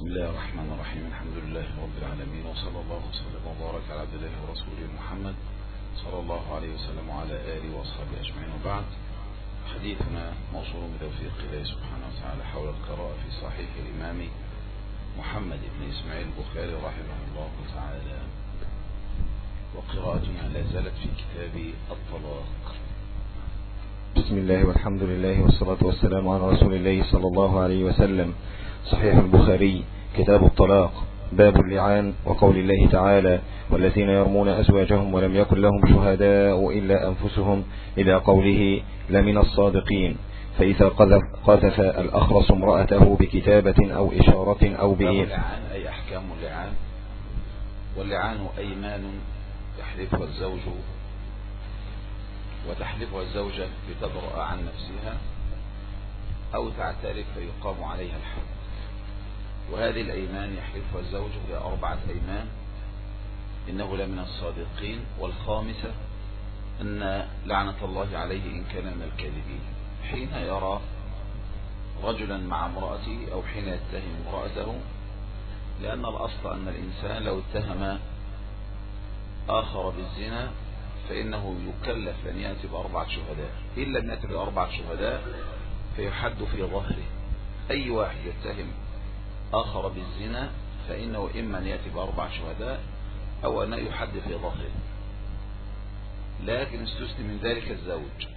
بسم الله الرحمن الرحيم. الحمد لله رب العالمين، وصلى الله وسلم وبارك على عبد الله ورسوله محمد صلى الله عليه وسلم وعلى آله وأصحابه أجمعين. وبعد، حديثنا موصول بتوفيق الله سبحانه وتعالى حول القراءة في صحيح الإمام محمد بن إسماعيل البخاري رحمه الله تعالى، وقراءتنا لا زالت في كتاب الطلاق. بسم الله والحمد لله والصلاة والسلام على رسول الله صلى الله عليه وسلم. صحيح البخاري، كتاب الطلاق، باب اللعان، وقول الله تعالى: والذين يرمون أزواجهم ولم يكن لهم شهداء إلا أنفسهم، إلى قوله: لمن الصادقين. فإذا قذف الأخرس امرأته بكتابة أو إشارة أو اللعان أي أحكام اللعان. واللعان أيمان يحلفها الزوج وتحلفها الزوجة لتبرأ عن نفسها أو تعترف فيقام عليها الحد. وهذه الأيمان يحلفها الزوج هي 4 أيمان: إنه لمن الصادقين، والخامسة أن لعنة الله عليه إن كان من الكاذبين، حين يرى رجلا مع امرأته أو حين يتهم امرأته، لأن الأصل أن الإنسان لو اتهم آخر بالزنا فإنه يكلف أن يأتي ب4 شهداء، إن لم يأتي ب4 شهداء فيحد في ظهره. أي واحد يتهم آخر بالزنا فإنه إما أن يأتي ب4 شهداء أو أن يحد في ظهره. لكن استثني من ذلك الزوج،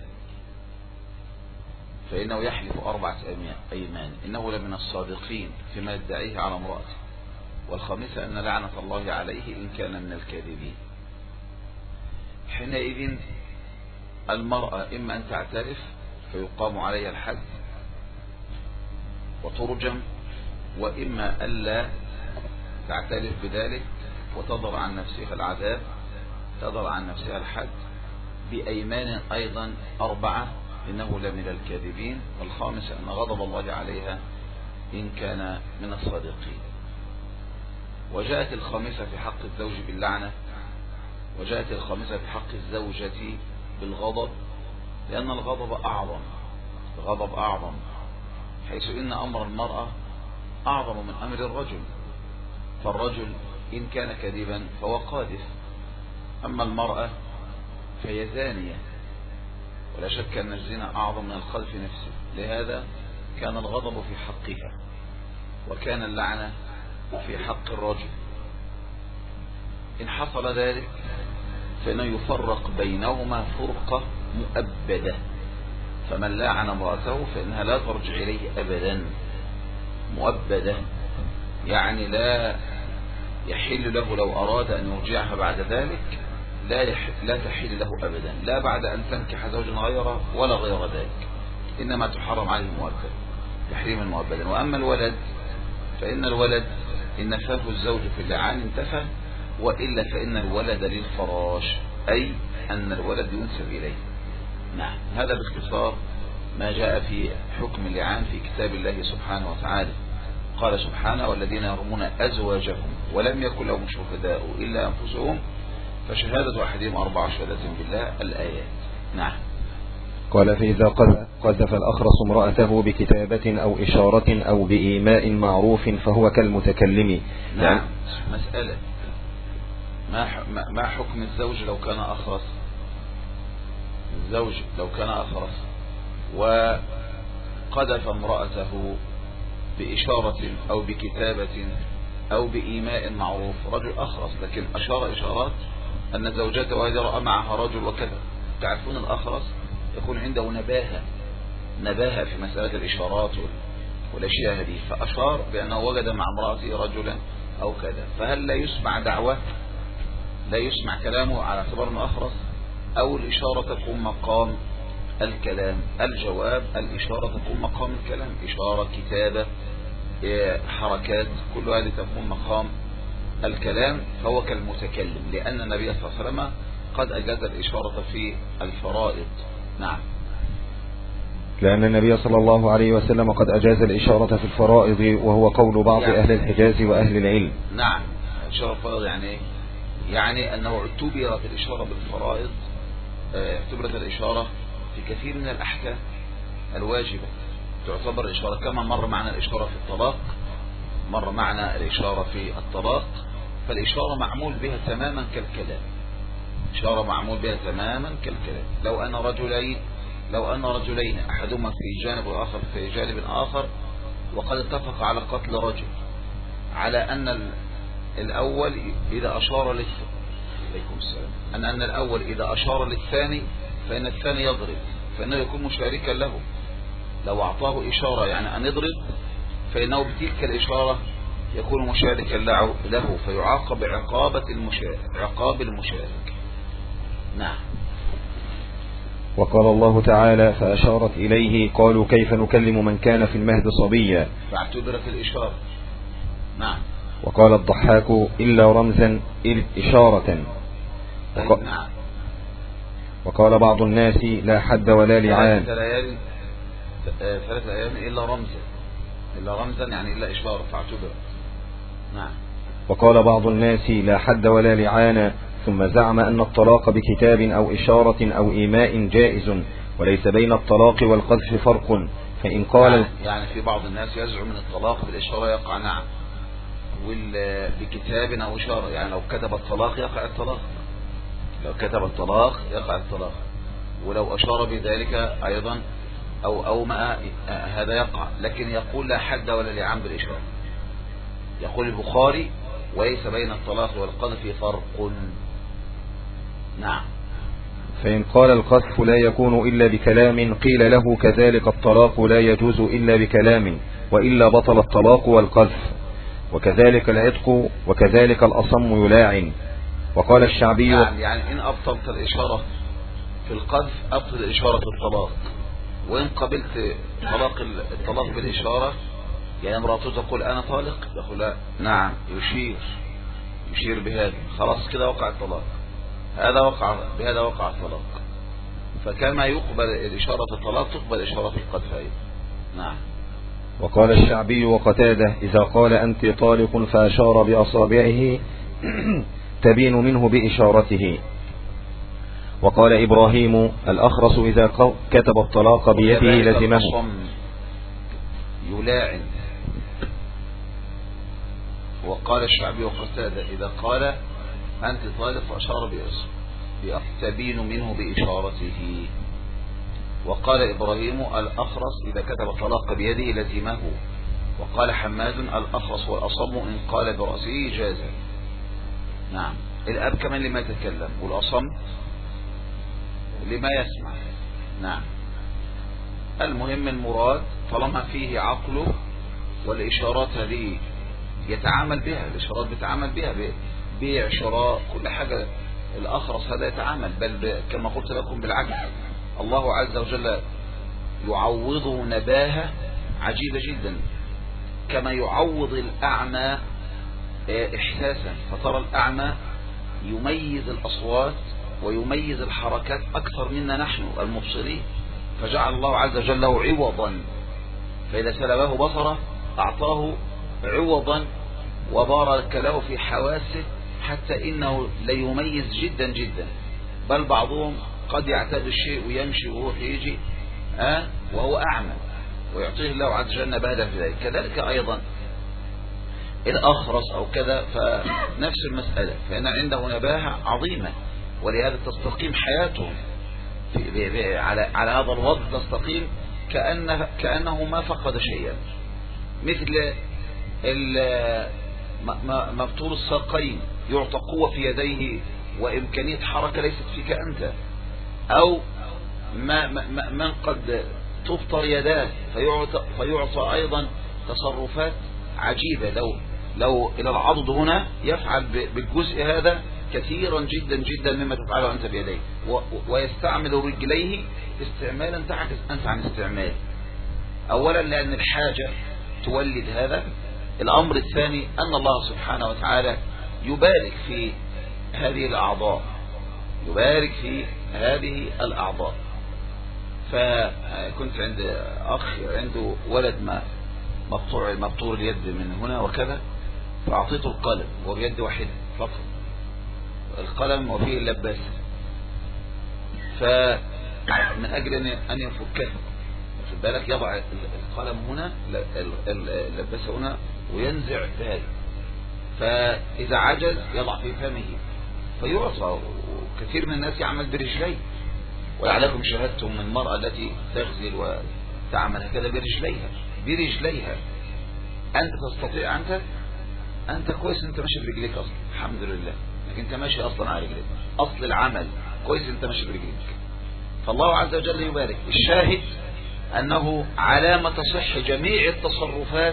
فإنه يحلف 4 أيمان: إنه لمن الصادقين فيما يدعيه على امرأته، والخامسة أن لعنة الله عليه إن كان من الكاذبين. حينئذ المرأة إما أن تعترف فيقام عليها الحد وترجم، وإما ألا تعترف بذلك وتضر عن نفسها العذاب، تضر عن نفسها الحد بأيمان أيضا 4: إنه لمن الكاذبين، والخامس أن غضب الله عليها إن كان من الصادقين. وجاءت الخامسة في حق الزوج باللعنة، وجاءت الخامسة في حق الزوجة بالغضب، لأن الغضب أعظم، حيث إن أمر المرأة أعظم من أمر الرجل. فالرجل إن كان كذبا فهو قاذف، أما المرأة فهي زانية، ولا شك أن الزنا أعظم من القذف نفسه. لهذا كان الغضب في حقها، وكان اللعنة في حق الرجل. إن حصل ذلك فإنه يفرق بينهما فرقة مؤبدة، فمن لعن امرأته فإنها لا ترجع إليه أبدا، مؤبدة، يعني لا يحل له لو أراد أن يرجعها بعد ذلك، لا تحل له أبدا، لا بعد أن تنكح زوجا غيره ولا غير ذلك، إنما تحرم عليه مؤبدا، تحريما مؤبدا. وأما الولد فإن الولد إن نفاه الزوج في اللعان انتفى، وإلا فإن الولد للفراش، أي أن الولد ينسب إليه. نعم، هذا باختصار ما جاء في حكم اللعان في كتاب الله سبحانه وتعالى. قال سبحانه: والذين يرمون أزواجهم ولم يكن لهم شهداء إلا أنفسهم فشهادة أحدهم 4 شهادات بالله، الآيات. نعم. قال: فإذا قذف الأخرس امرأته بكتابة أو إشارة أو بإيماء معروف فهو كالمتكلم. نعم. مسألة: ما حكم الزوج لو كان أخرس؟ الزوج لو كان أخرس وقذف امرأته بإشارة أو بكتابة أو بإيماء معروف، رجل أخرس لكن أشار إشارات أن زوجته هذه رأى معها رجل وكذا. تعرفون الأخرس يكون عنده نباهة في مسألة الإشارات والأشياء هذه، فأشار بأنه وجد مع امرأته رجلا أو كذا، فهل لا يسمع دعوة، لا يسمع كلامه على اعتبار أنه أخرس، أو الإشارة تكون مقام الكلام؟ الجواب: الإشارة تكون مقام الكلام، إشارة، كتابة، حركات، كل هذه تكون مقام الكلام، فهو كالمتكلم، لأن النبي صلى الله عليه وسلم قد أجاز الإشارة في الفرائض. نعم. لأن النبي صلى الله عليه وسلم قد أجاز الإشارة في الفرائض، وهو قول بعض أهل الحجاز وأهل العلم. نعم. إشارة الفرائض يعني أنه اعتبرت الإشارة بالفرائض، اعتبرت الإشارة في كثير من الأحكام الواجبة تعتبر إشارة، كما مر معنا الإشارة في الطلاق مر معنا الإشارة في الطلاق، فالإشارة معمول بها تماما كالكلام، إشارة معمول بها تماما كالكلام. لو أن رجلين أحدهما في جانب والآخر في جانب آخر، وقد اتفق على قتل رجل، على أن الأول إذا أشار أن الأول إذا أشار للثاني فإن الثاني يضرب، فإنه يكون مشاركا له. لو أعطاه إشارة يعني أن يضرب، فإنه بتلك الإشارة يكون مشاركا له، فيعاقب عقاب المشارك. نعم. وقال الله تعالى: فأشارت إليه قالوا كيف نكلم من كان في المهد صبيا، فاعتبرت الإشارة. نعم. وقال الضحاك: إلا رمزا إشارة. نعم. وقال بعض الناس: لا حد ولا لعان. 3 أيام إلا رمزا يعني إلا إشارة فاعتبر. نعم. وقال بعض الناس: لا حد ولا لعان، ثم زعم أن الطلاق بكتاب أو إشارة أو إيماء جائز، وليس بين الطلاق والقذف فرق. فإن قال يعني في بعض الناس يزعم أن الطلاق بالإشارة يقع، نعم، بكتاب أو إشارة، يعني لو كتب الطلاق يقع الطلاق، ولو أشار بذلك أيضا أو ما هذا يقع. لكن يقول لا حد ولا لعان بالإشارة. يقول البخاري: وليس بين الطلاق والقذف فرق. نعم. فإن قال القذف لا يكون إلا بكلام، قيل له: كذلك الطلاق لا يجوز إلا بكلام، وإلا بطل الطلاق والقذف، وكذلك العتق، وكذلك الأصم يلاعن. وقال الشعبي: يعني إن أبطلت الإشارة في القذف أبطل الإشارة في الطلاق. وإن قبلت الطلاق بالإشارة، يعني امرأته تقول أنا طالق، يقول لا، نعم، يشير بهذا، خلاص كده وقع الطلاق، بهذا وقع الطلاق. فكما يقبل الإشارة في الطلاق تقبل إشارة في القذف أيضا. نعم. وقال الشعبي وقتاده: إذا قال أنت طالق فأشار بأصابعه تبين منه بإشارته. وقال إبراهيم: الأخرس إذا كتب الطلاق بيده لزمه. يلاعن. وقال الشعبي وقتاده: إذا قال أنت طالق فأشار تبين منه بإشارته. وقال إبراهيم: الأخرس إذا كتب الطلاق بيده لزمه. وقال حماد: الأخرس والأصم إن قال برأسه جازا. نعم. الأب كمان لما يتكلم، والأصم لما يسمع. نعم. المهم المراد طالما فيه عقله، والإشارات هذه يتعامل بها، الإشارات بيتعامل بها، بيع شراء كل حاجة. الأخرس هذا يتعامل، بل كما قلت لكم بالعكس، الله عز وجل يعوضه نباهة عجيبة جدا، كما يعوض الأعمى إحساسا. فترى الأعمى يميز الأصوات ويميز الحركات أكثر منا نحن المبصرين، فجعل الله عز وجل له عوضا، فإذا سلبه بصره أعطاه عوضا وبارك له في حواسه، حتى إنه ليميز جدا جدا. بل بعضهم قد يعتاد الشيء ويمشي ويروح يجي وهو أعمى، ويعطيه الله عز وجل نباهة في ذلك. كذلك أيضا الأخرس أو كذا، فنفس المسألة، فإن عنده نباهة عظيمة، ولهذا تستقيم حياته على هذا الوضع، تستقيم كأنه ما فقد شيئا. مثل مبتور الساقين يعطى قوة في يديه وإمكانية حركة ليست فيك أنت، أو من قد تبطر يداه فيعطى أيضا تصرفات عجيبة. لو إلى العضد هنا يفعل بالجزء هذا كثيرا جدا جدا مما تفعله أنت بيديه، ويستعمل رجليه استعمالا تعكس أنت عن استعمال. أولا لأن الحاجة تولد هذا. الأمر الثاني أن الله سبحانه وتعالى يبارك في هذه الأعضاء. فكنت عند أخ عنده ولد مقطوع اليد من هنا وكذا، فأعطيته القلم وبيد واحدة فقط، القلم وفيه اللباسة، فمن أجل أن يفكه في بالك يضع القلم هنا، اللباسة هنا، وينزع ذلك، فإذا عجز يضع في فمه فيعصى. وكثير من الناس يعمل برجليه، ولعلكم شاهدتم من المرأة التي تغزل وتعمل هكذا برجليها. أنت تستطيع، أنت كويس، أنت ماشي برجليك أصلا الحمد لله، لكن أنت ماشي أصلا على رجليك، أصل العمل كويس، أنت ماشي برجليك، فالله عز وجل يبارك. الشاهد أنه علامة تصح جميع التصرفات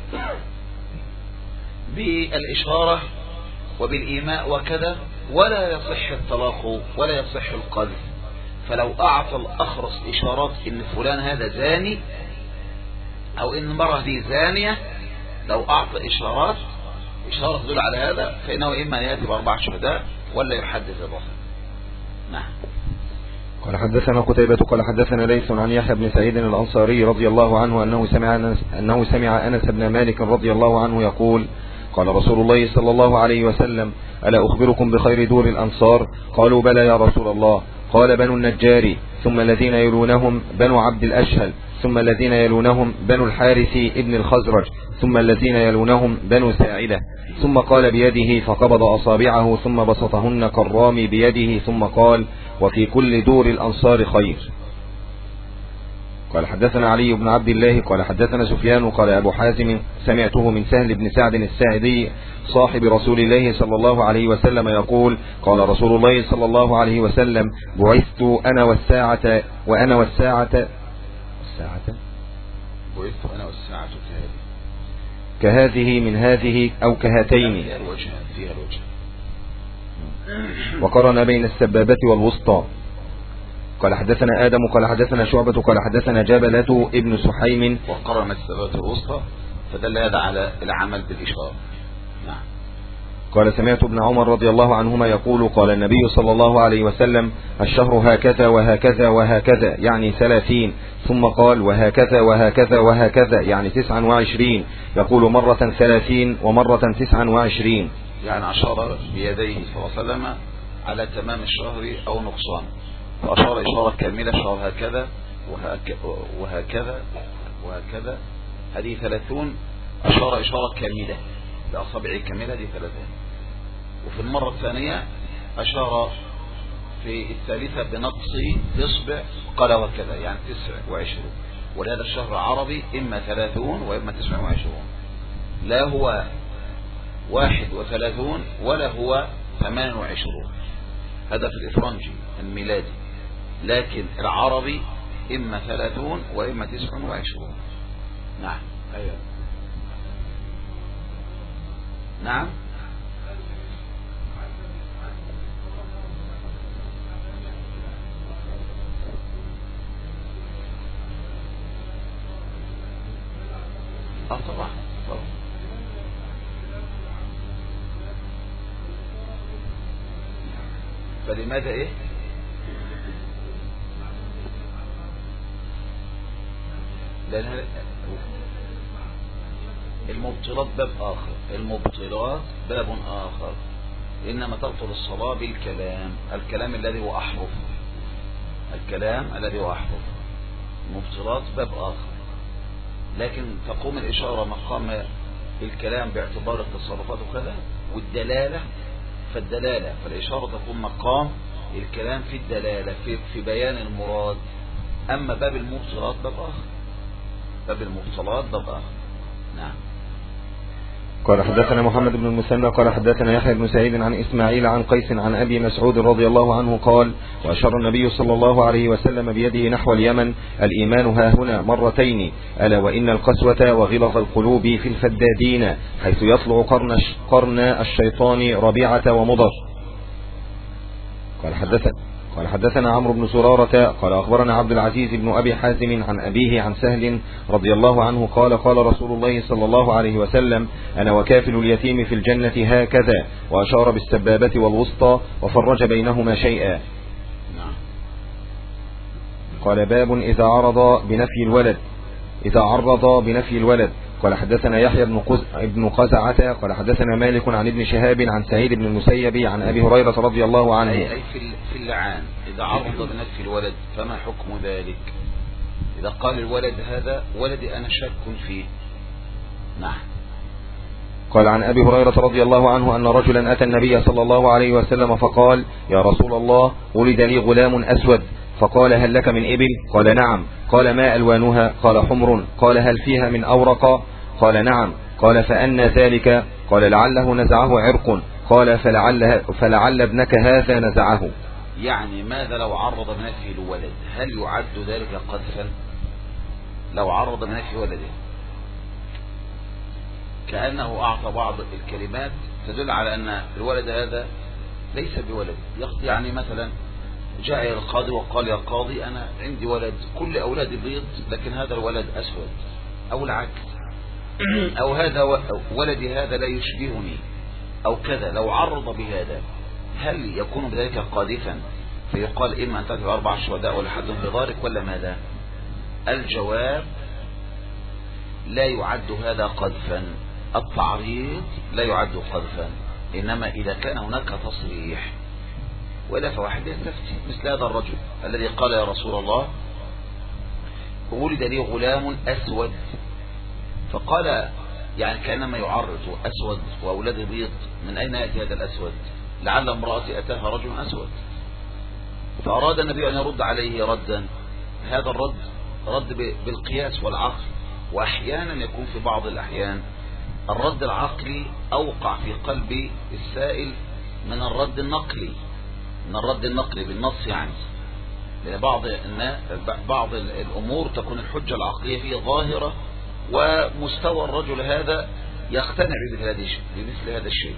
بالإشارة وبالإيماء وكذا، ولا يصح الطلاق ولا يصح القذف. فلو أعطى الأخرس إشارات إن فلان هذا زاني أو إن المرأة دي زانية، لو أعطى إشارة تدل على هذا، فإنه إما يأتي ب4 شهداء ولا يحدث الرفض. نعم. قال حدثنا قتيبة قال حدثنا ليث عن يحيى بن سعيد الأنصاري رضي الله عنه أنه سمع أنس بن مالك رضي الله عنه يقول: قال رسول الله صلى الله عليه وسلم: ألا أخبركم بخير دور الأنصار؟ قالوا: بلى يا رسول الله. قال: بنو النجار، ثم الذين يلونهم بنو عبد الأشهل، ثم الذين يلونهم بنو الحارث ابن الخزرج، ثم الذين يلونهم بنو ساعدة. ثم قال بيده فقبض أصابعه ثم بسطهن كالرامي بيده، ثم قال: وفي كل دور الأنصار خير. قال حدثنا علي بن عبد الله قال حدثنا سفيان قال أبو حازم: سمعته من سهل بن سعد الساعدي صاحب رسول الله صلى الله عليه وسلم يقول: قال رسول الله صلى الله عليه وسلم: بعثت أنا والساعة كهذه من هذه أو كهاتين، فيها الوجه. وقرن بين السبابة والوسطى. قال حدثنا آدم قال حدثنا شعبة قال حدثنا جابلة ابن سحيم. وقرن السبابة والوسطى فدل هذا على العمل بالإشارة. نعم. قال سمعت ابن عمر رضي الله عنهما يقول: قال النبي صلى الله عليه وسلم: الشهر هكذا وهكذا وهكذا، يعني 30. ثم قال: وهكذا وهكذا وهكذا، يعني 29. يقول مرة 30 ومرة 29. يعني أشار بيديه صلى الله عليه وسلم على تمام الشهر أو نقصان، فأشار إشارة كاملة، شهر هكذا وهكذا وهكذا، هذه 30. أشار إشارة كاملة بأصابع كاملة، دي 30. وفي المرة الثانية أشار في الثالثة بنقص إصبع، قال وكذا، يعني 29. ولهذا الشهر عربي إما 30 وإما 29، لا هو 31 ولا هو 28. هذا في الإفرنجي الميلادي، لكن العربي إما 30 وإما 29. نعم. أيوة. نعم. طبعا. فلماذا ايه؟ لأن المبطلات باب آخر. إنما تبطل الصلاة بالكلام، الكلام الذي هو أحرف، المبطلات باب آخر. لكن تقوم الإشارة مقام الكلام باعتبار التصرفات وكذا، والدلالة فالإشارة تقوم مقام الكلام في الدلالة في بيان المراد. أما باب المبطلات باب آخر. نعم. قال حدثنا محمد بن المثنى قال حدثنا يحيى بن سعيد عن إسماعيل عن قيس عن أبي مسعود رضي الله عنه قال: وأشار النبي صلى الله عليه وسلم بيده نحو اليمن: الإيمان ها هنا مرتين، ألا وإن القسوة وغلظ القلوب في الفدادين، حيث يطلع قرن الشيطان ربيعة ومضر. قال حدثنا عمرو بن سرارة قال أخبرنا عبد العزيز بن أبي حازم عن أبيه عن سهل رضي الله عنه قال: قال رسول الله صلى الله عليه وسلم: أنا وكافل اليتيم في الجنة هكذا، وأشار بالسبابة والوسطى وفرج بينهما شيئا. قال: باب إذا عرض بنفي الولد. قال حدثنا يحيى بن قزعة قال حدثنا مالك عن ابن شهاب عن سعيد بن المسيب عن أبي هريرة رضي الله عنه. أي في اللعان إذا عرض بنفي الولد فما حكم ذلك؟ إذا قال الولد هذا ولدي أنا شك فيه. نعم. قال عن أبي هريرة رضي الله عنه أن رجلا أتى النبي صلى الله عليه وسلم فقال يا رسول الله ولد لي غلام أسود، فقال هل لك من إبل؟ قال نعم. قال ما ألوانها؟ قال حمر. قال هل فيها من أورق؟ قال نعم. قال فأنى ذلك؟ قال لعله نزعه عرق. قال فلعل ابنك هذا نزعه. يعني ماذا لو عرض بنفسه لولد؟ هل يعد ذلك قذفا؟ لو عرض بنفسه ولده كأنه أعطى بعض الكلمات تدل على أن الولد هذا ليس بولد. يعني مثلا جاء إلى القاضي وقال يا قاضي أنا عندي ولد كل أولادي بيض لكن هذا الولد أسود، أو العكس، أو هذا ولدي هذا لا يشبهني أو كذا. لو عرض بهذا هل يكون بذلك قاذفا فيقال إما أن تأتي ب4 شهداء ولا حد في ذلك ولا ماذا؟ الجواب لا يعد هذا قذفا. التعريض لا يعد قذفا، إنما إذا كان هناك تصريح. ولا فواحد يستفتي مثل هذا الرجل الذي قال يا رسول الله ولد لي غلام أسود، فقال يعني كأنما يعرض أسود وأولاد بيض، من أين يأتي هذا الأسود؟ لعل امرأتي أتاها رجل أسود. فأراد النبي أن يرد عليه ردا. هذا الرد رد بالقياس والعقل، وأحيانا يكون في بعض الأحيان الرد العقلي أوقع في قلب السائل من الرد النقلي، بالنص يعني. لأن بعض الأمور تكون الحجة العقلية فيه ظاهرة ومستوى الرجل هذا يقتنع بمثل هذا الشيء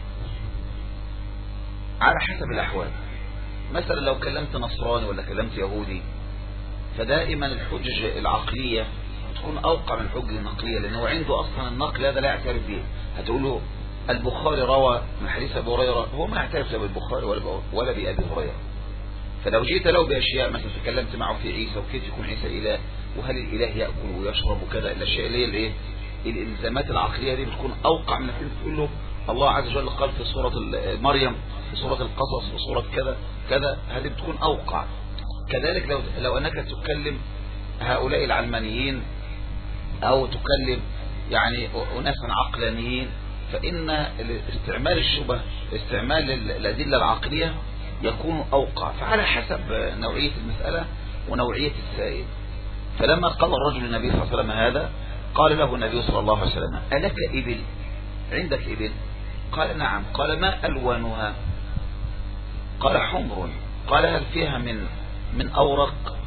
على حسب الأحوال. مثلا لو كلمت نصراني ولا كلمت يهودي فدائما الحجج العقلية تكون أوقع من الحجة النقلية، لأنه عنده أصلا النقل هذا لا يعترف به. هتقوله البخاري روى من حديث أبي هريرة، هو ما يعترف لا بالبخاري ولا بأبي هريرة. فلو جيت له بأشياء مثلا تكلمت معه في عيسى وكيف يكون عيسى إله وهل الإله يأكل ويشرب وكذا، الأشياء اللي هي الايه الإلزامات العقلية دي بتكون أوقع من أنك تقول له الله عز وجل قال في سورة مريم في سورة القصص في سورة كذا كذا، هذه بتكون أوقع. كذلك لو أنك تكلم هؤلاء العلمانيين أو تكلم يعني أناسا عقلانيين، فإن استعمال الشبه استعمال الأدلة العقلية يكون أوقع، فعلى حسب نوعية المسألة ونوعية السائل. فلما قال الرجل النبي صلى الله عليه وسلم هذا قال له النبي صلى الله عليه وسلم ألك إبل؟ عندك إبل؟ قال نعم. قال ما ألوانها؟ قال حمر. قال هل فيها من أورق؟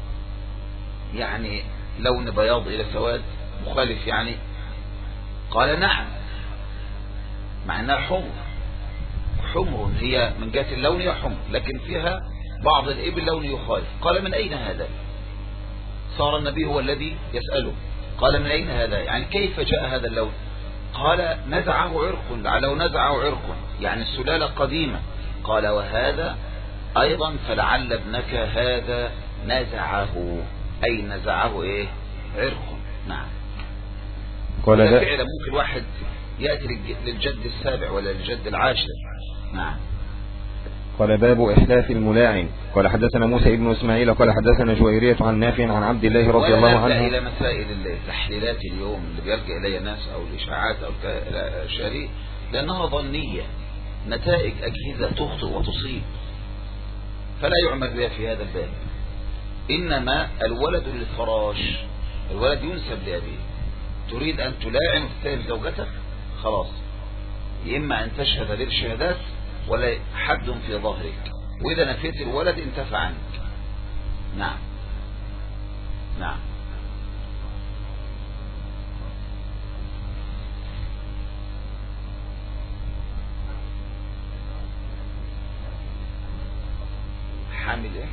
يعني لون بياض إلى سواد مخالف يعني. قال نعم، مع أنها حمر هي من جهة اللون هي حمر، لكن فيها بعض الإبل لون يخالف. قال من أين هذا؟ صار النبي هو الذي يسأله. قال من أين هذا؟ يعني كيف جاء هذا اللون؟ قال نزعه عرق، لعله نزعه عرق، يعني السلالة قديمة. قال وهذا أيضا فلعل ابنك هذا نزعه، أي نزعه إيه؟ عرق. نعم. قال لا فعلا ممكن واحد يأتي للجد السابع ولا للجد العاشر. نعم. قال باب إحلاف الملاعن. قال حدثنا موسى ابن إسماعيل قال حدثنا جويرية عن نافع عن عبد الله رضي الله عنه. إلى مسائل التحليلات اليوم اللي بيلجأ إليها الناس أو الإشاعات أو الأشياء لأنها ظنية، نتائج أجهزة تخطئ وتصيب، فلا يعمل بها في هذا الباب. إنما الولد للفراش، الولد ينسب لأبيه. تريد أن تلاعن وتتهم زوجتك، خلاص، إما أن تشهد للشهادات ولا حد في ظهرك، وإذا نفيت الولد انتفع عنك. نعم. نعم. حامل ايه؟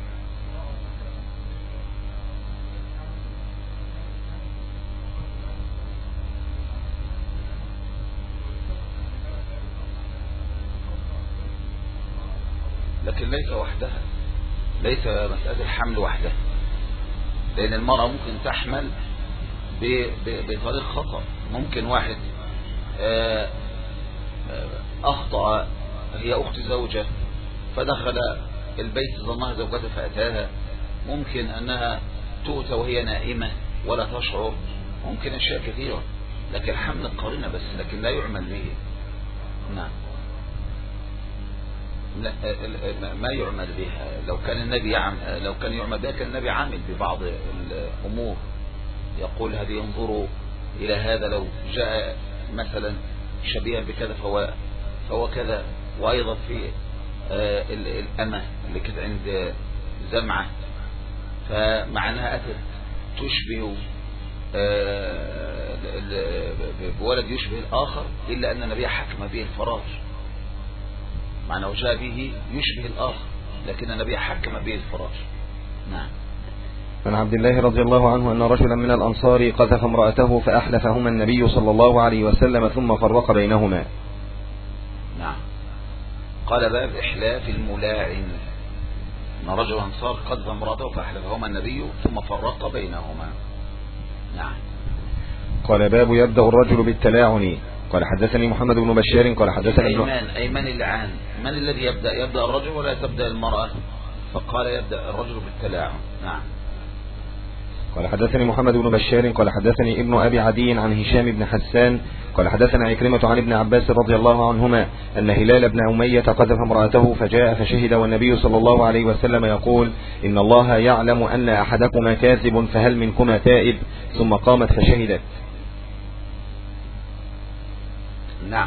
لكن ليس وحدها، ليس مسألة الحمل وحدها، لأن المرأة ممكن تحمل بطريق خطأ. ممكن واحد أخطأ، هي أخت زوجة فدخل البيت ظنها زوجته فأتاها. ممكن أنها تؤتى وهي نائمة ولا تشعر. ممكن أشياء كثيرة. لكن حمل القرينة بس، لكن لا يعمل به. نعم، ما يعمل بها. لو كان يعمل بها كان النبي عامل ببعض الأمور، يقول هذه انظروا إلى هذا لو جاء مثلا شبيها بكذا فهو كذا. وأيضا في الأمة اللي كانت عند زمعة، فمعناها أتت تشبه بولد يشبه الآخر، إلا أن النبي حكم به الفراج، معناه جاء به يشبه الآخر لكن النبي حكم به الفراج. نعم. عن عبد الله رضي الله عنه أن رجلا من الأنصار قذف امرأته فأحلفهما النبي صلى الله عليه وسلم ثم فرق بينهما. نعم. قال باب إحلاف الملاعن، أن رجل أنصار قذف امرأته فأحلفهما النبي ثم فرق بينهما. نعم. قال باب يبدأ الرجل بالتلاعن. قال حدثني محمد بن بشار قال حدثني أيمان اللعان، من الذي يبدأ الرجل ولا تبدأ المرأة؟ فقال يبدأ الرجل بالتلاعن. نعم. قال حدثني محمد بن بشار قال حدثني ابن أبي عدي عن هشام بن حسان قال حدثنا عكرمة عن ابن عباس رضي الله عنهما أن هلال بن أمية قذف امرأته فجاء فشهد والنبي صلى الله عليه وسلم يقول إن الله يعلم أن أحدكما كاذب فهل منكما تائب؟ ثم قامت فشهدت. نعم.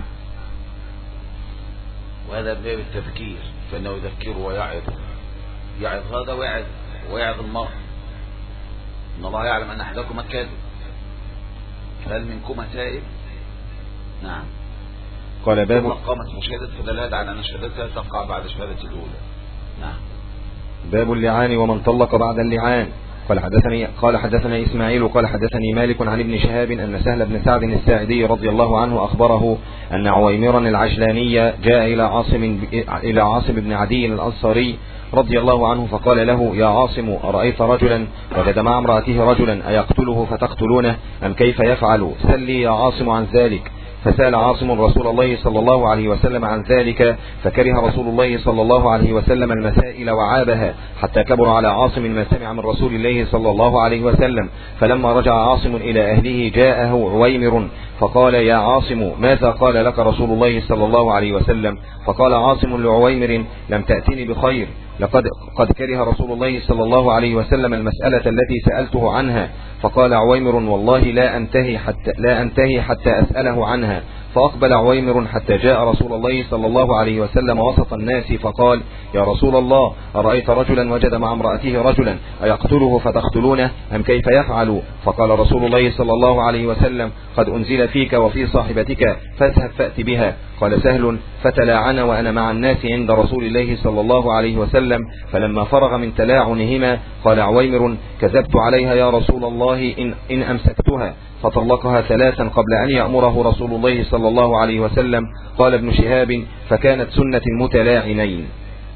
وهذا باب التذكير، فإنه يذكر ويعظ. يعظ هذا ويعظ المرء. إن الله يعلم أن أحدكما كاذب فهل منكما تائب؟ نعم. قال باب قامت فشهدت، فدل على أن شهادتها تقع بعد شهادة الأولى. نعم. باب اللعان ومن طلق بعد اللعان. قال حدثنا إسماعيل قال حدثني مالك عن ابن شهاب أن سهل بن سعد الساعدي رضي الله عنه أخبره أن عويمرا العجلاني جاء إلى عاصم بن عدي الأنصاري رضي الله عنه فقال له يا عاصم أرأيت رجلا وجد مع امرأته رجلا أيقتله فتقتلونه أم كيف يفعل؟ سل لي يا عاصم عن ذلك. فسأل عاصم رسول الله صلى الله عليه وسلم عن ذلك، فكره رسول الله صلى الله عليه وسلم المسائل وعابها، حتى كبر على عاصم ما سمع من رسول الله صلى الله عليه وسلم. فلما رجع عاصم إلى أهله جاءه عويمر فقال يا عاصم ماذا قال لك رسول الله صلى الله عليه وسلم؟ فقال عاصم لعويمر لم تأتني بخير، قد كره رسول الله صلى الله عليه وسلم المسألة التي سألته عنها. فقال عويمر والله لا أنتهي حتى أسأله عنها. فأقبل عويمر حتى جاء رسول الله صلى الله عليه وسلم وسط الناس فقال يا رسول الله أرأيت رجلا وجد مع امرأته رجلا أيقتله فتقتلونه أم كيف يفعل؟ فقال رسول الله صلى الله عليه وسلم قد أنزل فيك وفي صاحبتك فاذهب فأت بها. قال سهل فتلاعن وأنا مع الناس عند رسول الله صلى الله عليه وسلم. فلما فرغ من تلاعنهما قال عويمر كذبت عليها يا رسول الله إن أمسكتها. فطلقها ثلاثا قبل أن يأمره رسول الله صلى الله عليه وسلم. قال ابن شهاب فكانت سنة المتلاعنين.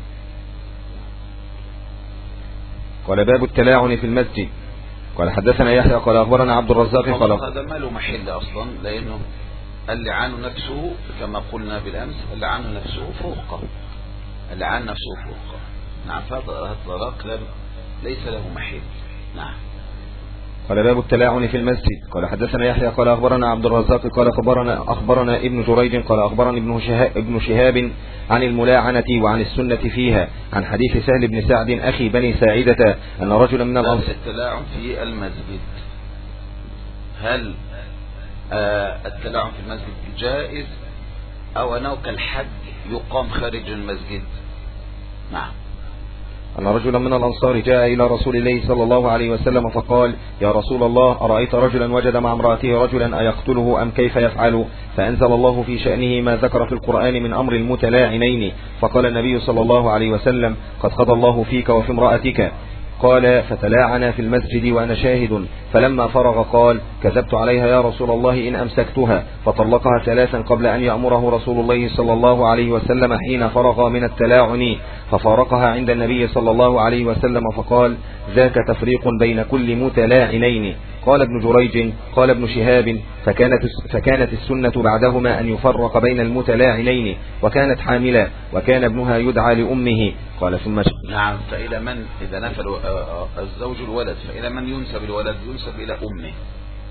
قال باب التلاعن في المسجد. قال حدثنا يحيى قال أخبرنا عبد الرزاق قال هذا ما له محل أصلا، لأنه اللعان نفسه كما قلنا بالأمس اللعان نفسه فوق. اللعان نفسه فوق. نعم. فهذا الطلاق ليس له محل. نعم. قال باب التلاعن في المسجد. قال حدثنا يحيى قال أخبرنا عبد الرزاق قال أخبرنا ابن جريج قال أخبرني ابن شهاب عن الملاعنة وعن السنة فيها عن حديث سهل بن سعد أخي بني ساعدة أن رجلا من الأنصار. التلاعن في المسجد، هل التلاعن في المسجد جائز أو أنه كالحد يقام خارج المسجد؟ نعم. أن رجلا من الأنصار جاء إلى رسول الله صلى الله عليه وسلم فقال يا رسول الله أرأيت رجلا وجد مع امرأته رجلا أيقتله أم كيف يفعل؟ فأنزل الله في شأنه ما ذكر في القرآن من أمر المتلاعنين. فقال النبي صلى الله عليه وسلم قد قضى الله فيك وفي امرأتك. قال فتلاعنا في المسجد وأنا شاهد. فلما فرغ قال كذبت عليها يا رسول الله إن أمسكتها. فطلقها ثلاثا قبل أن يأمره رسول الله صلى الله عليه وسلم حين فرغ من التلاعن. ففارقها عند النبي صلى الله عليه وسلم فقال ذاك تفريق بين كل متلاعنين. قال ابن جريج قال ابن شهاب فكانت السنة بعدهما أن يفرق بين المتلاعنين وكانت حاملا وكان ابنها يدعى لأمه. قال ثم نعم. فإلى من إذا نفل الزوج الولد فإلى من ينسب الولد؟ ينسب إلى أمه.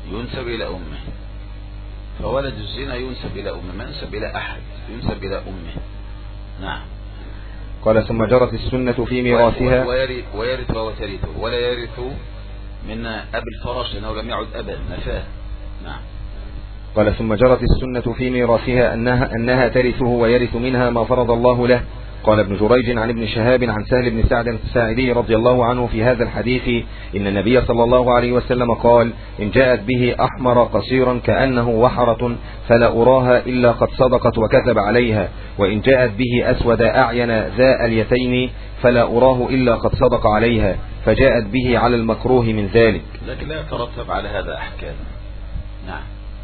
ينسب إلى أمه، فولد الزنا ينسب إلى أمه، ما ينسب إلى أحد، ينسب إلى أمه. نعم. قال ثم جرت السنة في ميراثها ويرث وترثه، ولا يرث من أب الفرش لأنه لم يعد أبا، نفاه. نعم. قال ثم جرت السنة في ميراثها أنها ترثه ويرث منها ما فرض الله له. قال ابن جريج عن ابن شهاب عن سهل بن سعد الساعدي رضي الله عنه في هذا الحديث إن النبي صلى الله عليه وسلم قال إن جاءت به أحمر قصيرا كأنه وحرة فلا أراها إلا قد صدقت وكذب عليها، وإن جاءت به أسود أعين ذا اليتين فلا أراه إلا قد صدق عليها، فجاءت به على المكروه من ذلك، لكن لا يترتب على هذا أحكام. نعم.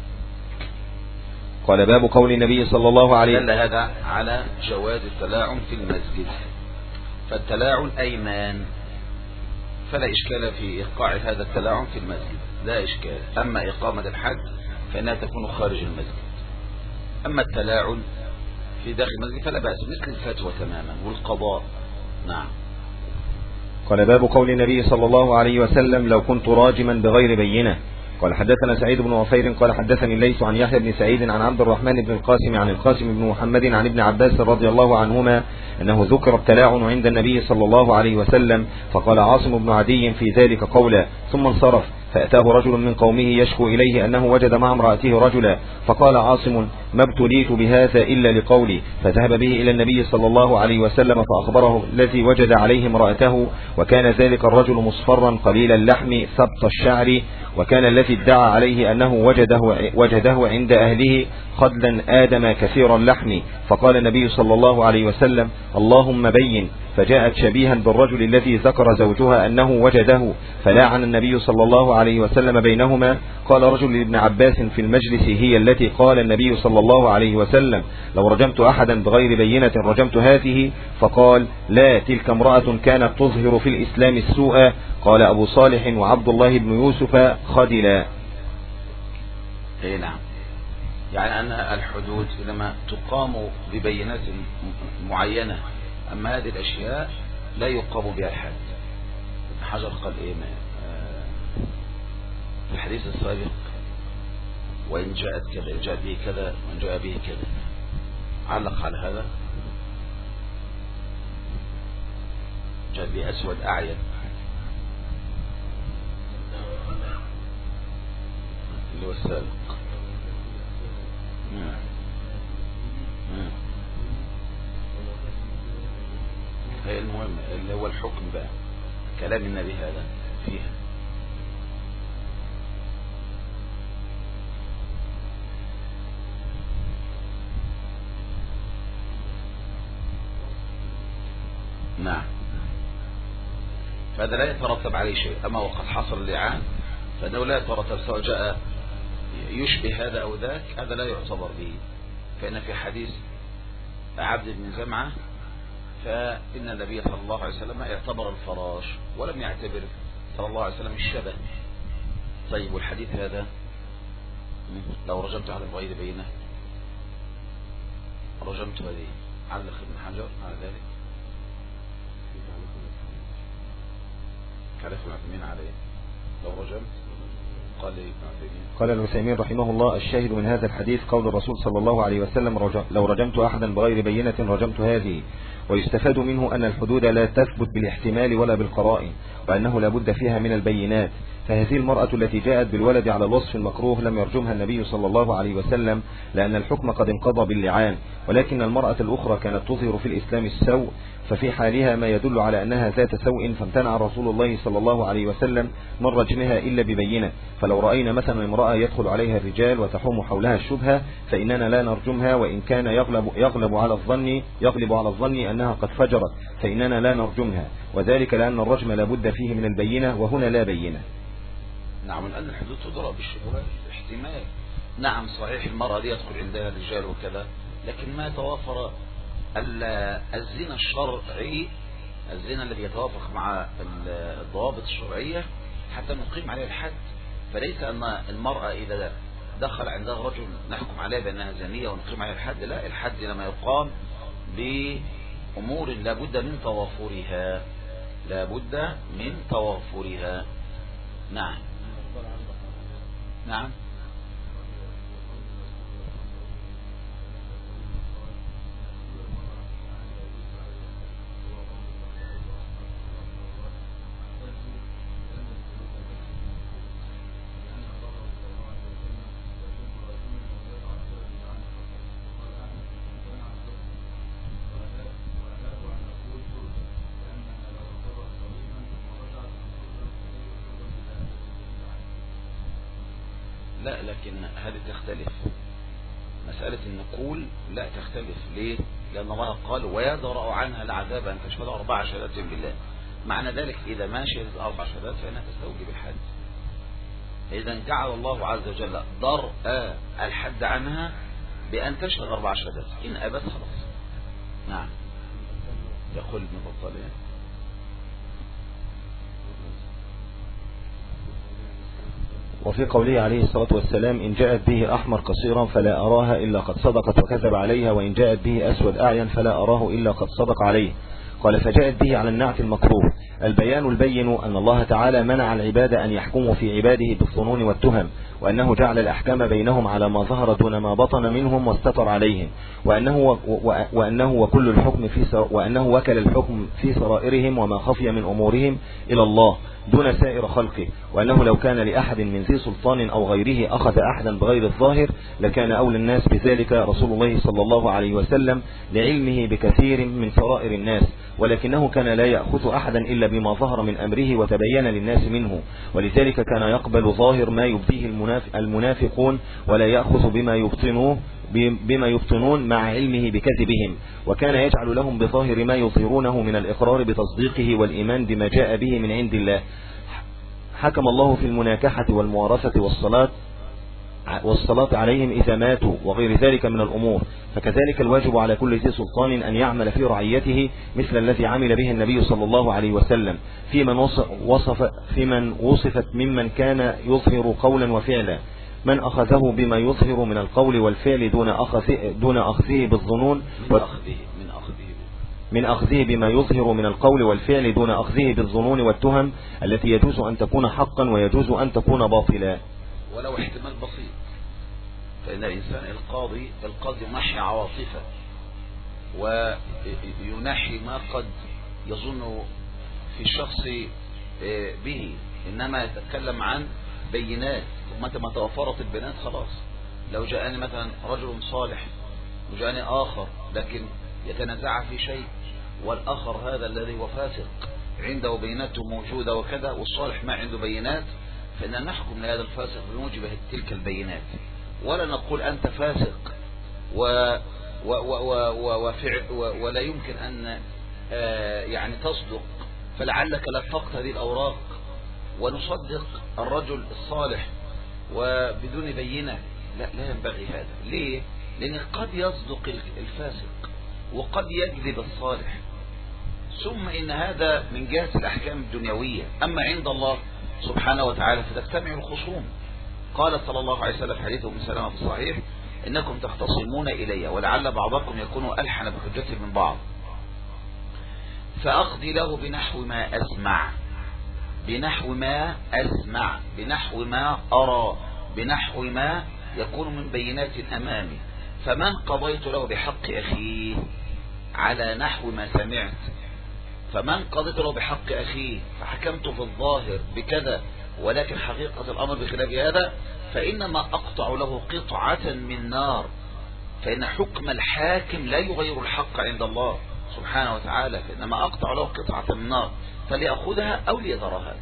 قال باب قول النبي صلى الله عليه دل هذا على جواز التلاعن في المسجد، فالتلاعن أيمان، فلا إشكال في إيقاع هذا التلاعن في المسجد، لا إشكال. أما إقامة الحد فإنها تكون خارج المسجد، أما التلاعن في داخل المسجد فلا بأس، مثل الفتوى تماما والقضاء. نعم. قال باب قول النبي صلى الله عليه وسلم لو كنت راجما بغير بينة. قال حدثنا سعيد بن عفير قال حدثني الليث عن يحيى بن سعيد عن عبد الرحمن بن القاسم عن القاسم بن محمد عن ابن عباس رضي الله عنهما أنه ذكر التلاعن عند النبي صلى الله عليه وسلم، فقال عاصم بن عدي في ذلك قولا ثم انصرف، فأتاه رجل من قومه يشكو إليه أنه وجد مع امرأته رجلا، فقال عاصم ما ابتليت بهذا إلا لقولي، فذهب به إلى النبي صلى الله عليه وسلم فأخبره الذي وجد عليه امرأته، وكان ذلك الرجل مصفرا قليل اللحم ثبت الشعر، وكان الذي ادعى عليه أنه وجده عند أهله خدلا آدم كثير اللحم، فقال النبي صلى الله عليه وسلم اللهم بين، فجاءت شبيها بالرجل الذي ذكر زوجها أنه وجده، فلاعن النبي صلى الله عليه وسلم بينهما. قال رجل لابن عباس في المجلس هي التي قال النبي صلى الله عليه وسلم لو رجمت أحدا بغير بينة رجمت هذه، فقال لا تلك امرأة كانت تظهر في الإسلام السوء. قال أبو صالح وعبد الله بن يوسف خدلا. نعم، يعني أن الحدود لما تقام ببينات معينة، أما هذه الأشياء لا يقام بها الحد. حجر قال إيه في الحديث السابق وإن جاءت كذا، إن جاء به كذا، وإن جاء به كذا، علق على هذا. جاء به أسود أعين اللي هو السابق. هي المهم اللي هو الحكم بقى، كلام النبي هذا فيها. نعم، فهذا لا يترتب عليه شيء. أما وقد حصل اللعان فإنه لا يترتب، سواء جاء يشبه هذا أو ذاك، هذا لا يعتبر به. فإن في حديث عبد بن زمعة فإن النبي صلى الله عليه وسلم اعتبر الفراش ولم يعتبر صلى الله عليه وسلم الشبه. طيب، والحديث هذا لو رجمت على الغير بينه رجمت هذه، علق ابن حجر على ذلك، كلف العثمين عليه لو رجمت. قال العثيمين رحمه الله الشاهد من هذا الحديث قول الرسول صلى الله عليه وسلم لو رجمت أحدا بغير بينة رجمت هذه. ويستفاد منه أن الحدود لا تثبت بالاحتمال ولا بالقرائن، وأنه لا بد فيها من البينات. فهذه المرأة التي جاءت بالولد على الوصف المكروه لم يرجمها النبي صلى الله عليه وسلم لأن الحكم قد انقضى باللعان، ولكن المرأة الأخرى كانت تظهر في الإسلام السوء، ففي حالها ما يدل على أنها ذات سوء، فامتنع رسول الله صلى الله عليه وسلم من رجمها إلا ببينة. فلو رأينا مثلا امرأة يدخل عليها الرجال وتحوم حولها الشبهة فإننا لا نرجمها، وإن كان يغلب على الظن أنها قد فجرت فإننا لا نرجمها، وذلك لأن الرجم لا بد فيه من البينة، وهنا لا بينة. نعم، لأن الحدود تضرب بالشبهات احتمال. نعم صحيح، المرأة دي يدخل عندها الرجال وكذا، لكن ما توافر الزنا الشرعي، الزنا الذي يتوافق مع الضوابط الشرعية حتى نقيم عليه الحد. فليس أن المرأة إذا دخل عندها رجل نحكم عليها بأنها زانية ونقيم عليها الحد، لا، الحد لما يقام بأمور لابد من توافرها، لابد من توافرها. نعم. نعم. لا، لكن هذه تختلف. مسألة النقول لا تختلف. ليه؟ لأن الله قال ويدرأ عنها العذاب أن تشهد 4 شهادات بالله. معنى ذلك إذا ما شهدت 4 شهادات فإنها تستوجب الحد. إذا جعل الله عز وجل درء الحد عنها بأن تشهد 4 شهادات، إن أبت خلاص. نعم. يقول ابن بطال وفي قوله عليه الصلاة والسلام إن جاءت به أحمر قصيرا فلا أراها إلا قد صدقت وكذب عليها، وإن جاءت به أسود أعين فلا أراه إلا قد صدق عليه. قال فجاءت به على النعت المكروه. البيان البين أن الله تعالى منع العباد أن يحكموا في عباده بالظنون والتهم، وأنه جعل الأحكام بينهم على ما ظهر دون ما بطن منهم واستتر عليهم، وأنه وكل الحكم في سرائرهم وما خفي من أمورهم إلى الله دون سائر خلقه، وأنه لو كان لأحد من ذي سلطان أو غيره أخذ أحدا بغير الظاهر لكان أولى الناس بذلك رسول الله صلى الله عليه وسلم لعلمه بكثير من سرائر الناس، ولكنه كان لا يأخذ أحدا إلا بما ظهر من أمره وتبين للناس منه، ولذلك كان يقبل ظاهر ما يبديه المنافقون ولا يأخذ بما يبطنون مع علمه بكذبهم، وكان يجعل لهم بظاهر ما يظهرونه من الإقرار بتصديقه والإيمان بما جاء به من عند الله. حكم الله في المناكحة والموارثة والصلاة عليهم إذا ماتوا وغير ذلك من الأمور، فكذلك الواجب على كل ذي سلطان أن يعمل في رعيته مثل الذي عمل به النبي صلى الله عليه وسلم في من وصفت ممن كان يظهر قولا وفعلا، من أخذه بما يظهر من القول والفعل دون أخذه بالظنون من أخذه بما يظهر من القول والفعل دون أخذه بالظنون والتهم التي يجوز أن تكون حقا ويجوز أن تكون باطلا ولو احتمال بسيط. فإن الإنسان القاضي ينحي عواطفه وينحي ما قد يظن في الشخص به، إنما يتكلم عن بينات. متى ما توفرت البينات خلاص. لو جاءني مثلا رجل صالح وجاءني آخر لكن يتنازع في شيء، والآخر هذا الذي هو فاسق عنده بيناته موجودة وكذا، والصالح ما عنده بينات، فإننا نحكم لهذا الفاسق بموجب تلك البينات، ولا نقول أنت فاسق ولا يمكن أن يعني تصدق، فلعلك لا تفقد هذه الأوراق ونصدق الرجل الصالح وبدون بينة. لا ينبغي هذا. ليه؟ لأن قد يصدق الفاسق وقد يكذب الصالح. ثم إن هذا من جهة الأحكام الدنيوية. أما عند الله سبحانه وتعالى فتجتمع الخصوم. قال صلى الله عليه وسلم حديث أم سلمة في الصحيح إنكم تختصمون إلي ولعل بعضكم يكون ألحن بحجته من بعض، فأقضي له بنحو ما أسمع، بنحو ما أسمع، بنحو ما أرى، بنحو ما يكون من بينات أمامي، فمن قضيت له بحق أخيه على نحو ما سمعت، فمن قضيت له بحق أخيه فحكمت في الظاهر بكذا ولكن حقيقة الأمر بخلاف هذا، فإنما أقطع له قطعة من نار، فإن حكم الحاكم لا يغير الحق عند الله سبحانه وتعالى، فإنما أقطع له قطعة من نار فليأخذها أو ليذرها.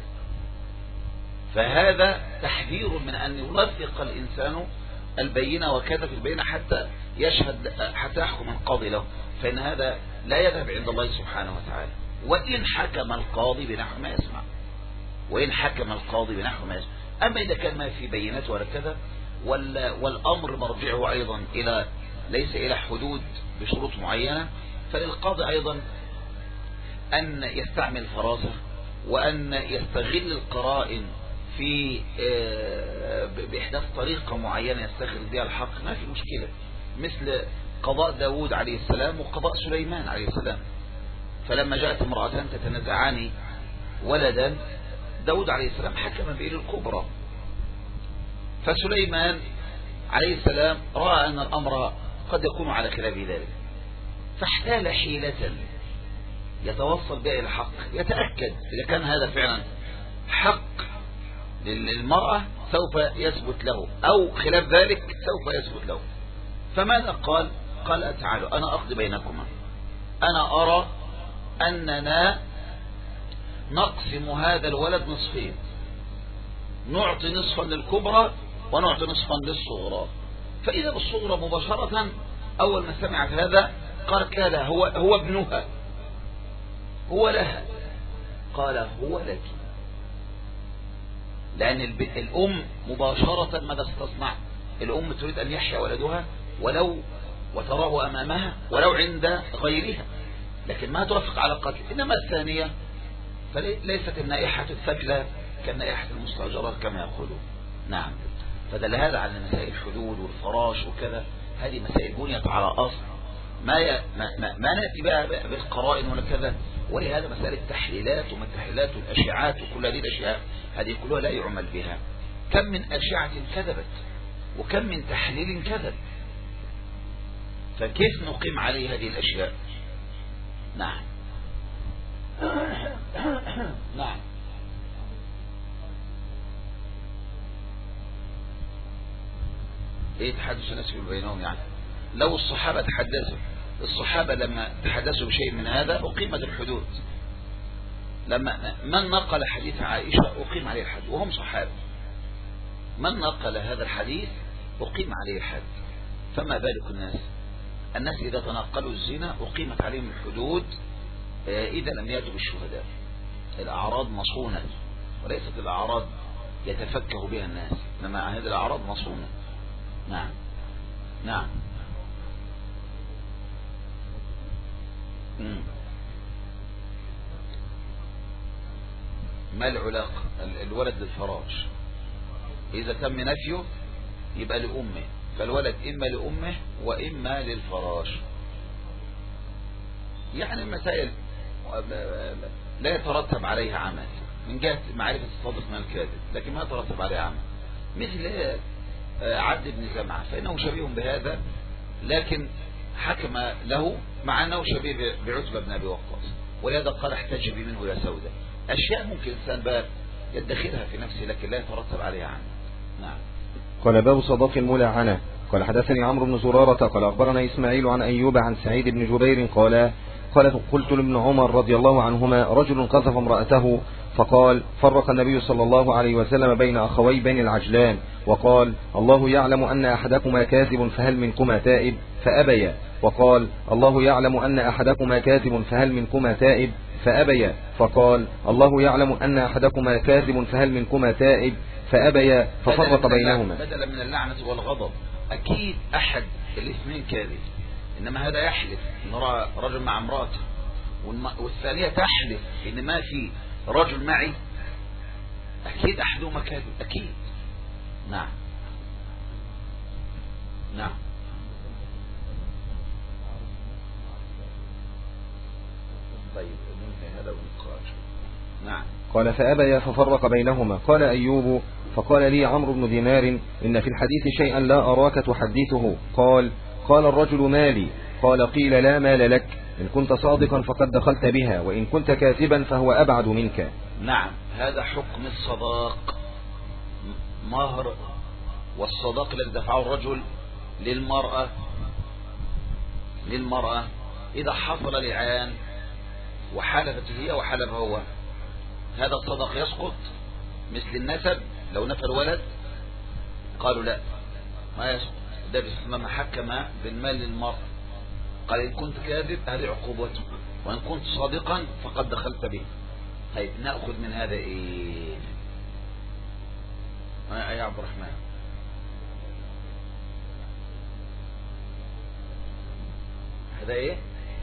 فهذا تحذير من أن يلفق الإنسان البينة وكذا في البينة حتى يحكم القاضي له، فإن هذا لا يذهب عند الله سبحانه وتعالى. وإن حكم القاضي بنحو ما يسمع، وإن حكم القاضي بنحو ما يسمع. أما إذا كان ما في بينات ولا كذا والأمر مرجعه أيضا ليس إلى حدود بشروط معينة، فللقاضي أيضا أن يستعمل فراسة وأن يستغل القرائن في بإحداث طريقة معينة يستخرج بها الحق، ما في مشكلة، مثل قضاء داود عليه السلام وقضاء سليمان عليه السلام. فلما جاءت امرأتان فسليمان عليه السلام رأى أن الأمر قد يكون على خلاف ذلك، فاحتال حيلة يتوصل بها إلى الحق، يتأكد إذا كان هذا فعلا حق للمرأة سوف يثبت له، أو خلاف ذلك سوف يثبت له. فماذا قال؟ قال تعالوا أنا أقضي بينكما، أنا أرى أننا نقسم هذا الولد نصفين، نعطي نصفا للكبرى ونعطي نصفا للصغرى. فإذا بالصغرى مباشرة أول ما سمعت هذا قالت لا لا، هو ابنها، هو لها. قال هو لك، لأن الأم مباشرة ماذا ستصنع؟ الأم تريد أن يحيا ولدها ولو وتراه أمامها ولو عند غيرها، لكن ما توافق على القتل. إنما الثانية فليست النائحة الثكلى كالنائحة المستأجرة كما يقولون. نعم. فدل هذا على مسائل الحدود والفراش وكذا، هذه مسائل بنيت على أصل ما نأتي بقى بالقرائن ولا كذا. ولهذا مسائل التحليلات وما التحليلات والأشعات وكل هذه الأشياء هذه كلها لا يعمل بها. كم من أشعة كذبت وكم من تحليل كذب، فكيف نقيم عليه هذه الأشياء؟ نعم. نعم. ايه تحدث الناس بينهم؟ يعني لو الصحابة تحدثوا، الصحابة لما تحدثوا بشيء من هذا أقيمت الحدود. لما من نقل حديث عائشة أقيم عليه الحد وهم صحابة، من نقل هذا الحديث أقيم عليه الحد، فما بالك الناس إذا تنقلوا الزنا أقيمت عليهم الحدود إذا لم يأتوا بالشهداء. الأعراض مصونة، وليست الأعراض يتفكه بها الناس، إنما هذه الأعراض مصونة. نعم. نعم. ما العلاقة؟ الولد للفراش إذا تم نفيه يبقى لأمه، فالولد إما لأمه وإما للفراش. يعني المسائل لا يترتب عليها عمل من جهة معرفة الصادق من الكاذب، لكن ما يترتب عليها عمل. مثل عبد بن زمعة فإنه شبيه بهذا، لكن حكم له مع أنه شبيه بعتبة بن أبي وقاص، ولهذا قال احتجبي منه يا سودة. أشياء ممكن الإنسان بقى يدخرها في نفسه لكن لا يترتب عليها عمل. نعم. قال باب صداق الملاعنة. قال حدثني عمرو بن زرارة قال أخبرنا إسماعيل عن أيوب عن سعيد بن جبير قال قلت لابن عمر رضي الله عنهما رجل قذف امرأته فقال فرق النبي صلى الله عليه وسلم بين أخوي بني العجلان وقال الله يعلم أن أحدكما كاذب فهل منكما تائب فأبيا، وقال الله يعلم أن أحدكما كاذب فهل منكما تائب فأبيا، فقال الله يعلم أن أحدكما كاذب فهل منكما تائب فأبيا، ففرق بينهما. بدلا من اللعنة والغضب، أكيد أحد الاثنين كاذب، إنما هذا يحلف إن رأى رجل مع امرأته، والثانية تحلف إن ما في رجل معي، أكيد أحدهما كاذب أكيد. نعم. نعم. طيب هذا ونقاش. نعم. قال فأبيا ففرق بينهما. قال أيوب فقال لي عمرو بن دينار إن في الحديث شيئا لا أراك تحدثه. قال الرجل مالي؟ قال قيل لا مال لك، إن كنت صادقا فقد دخلت بها، وإن كنت كاذبا فهو أبعد منك. نعم. هذا حكم الصداق، مهر والصداق الذي دفعه الرجل للمرأة إذا حصل لعان وحلفت هي وحلف هو، هذا الصداق يسقط. مثل النسب لو نفى الولد قالوا لا ما يسقط، ده بسبب حكم بالمال للمرأة، قال إن كنت كاذب هذه عقوبته، وإن كنت صادقا فقد دخلت به. طيب نأخذ من هذا إيه يا عبد الرحمن؟ هذا إيه؟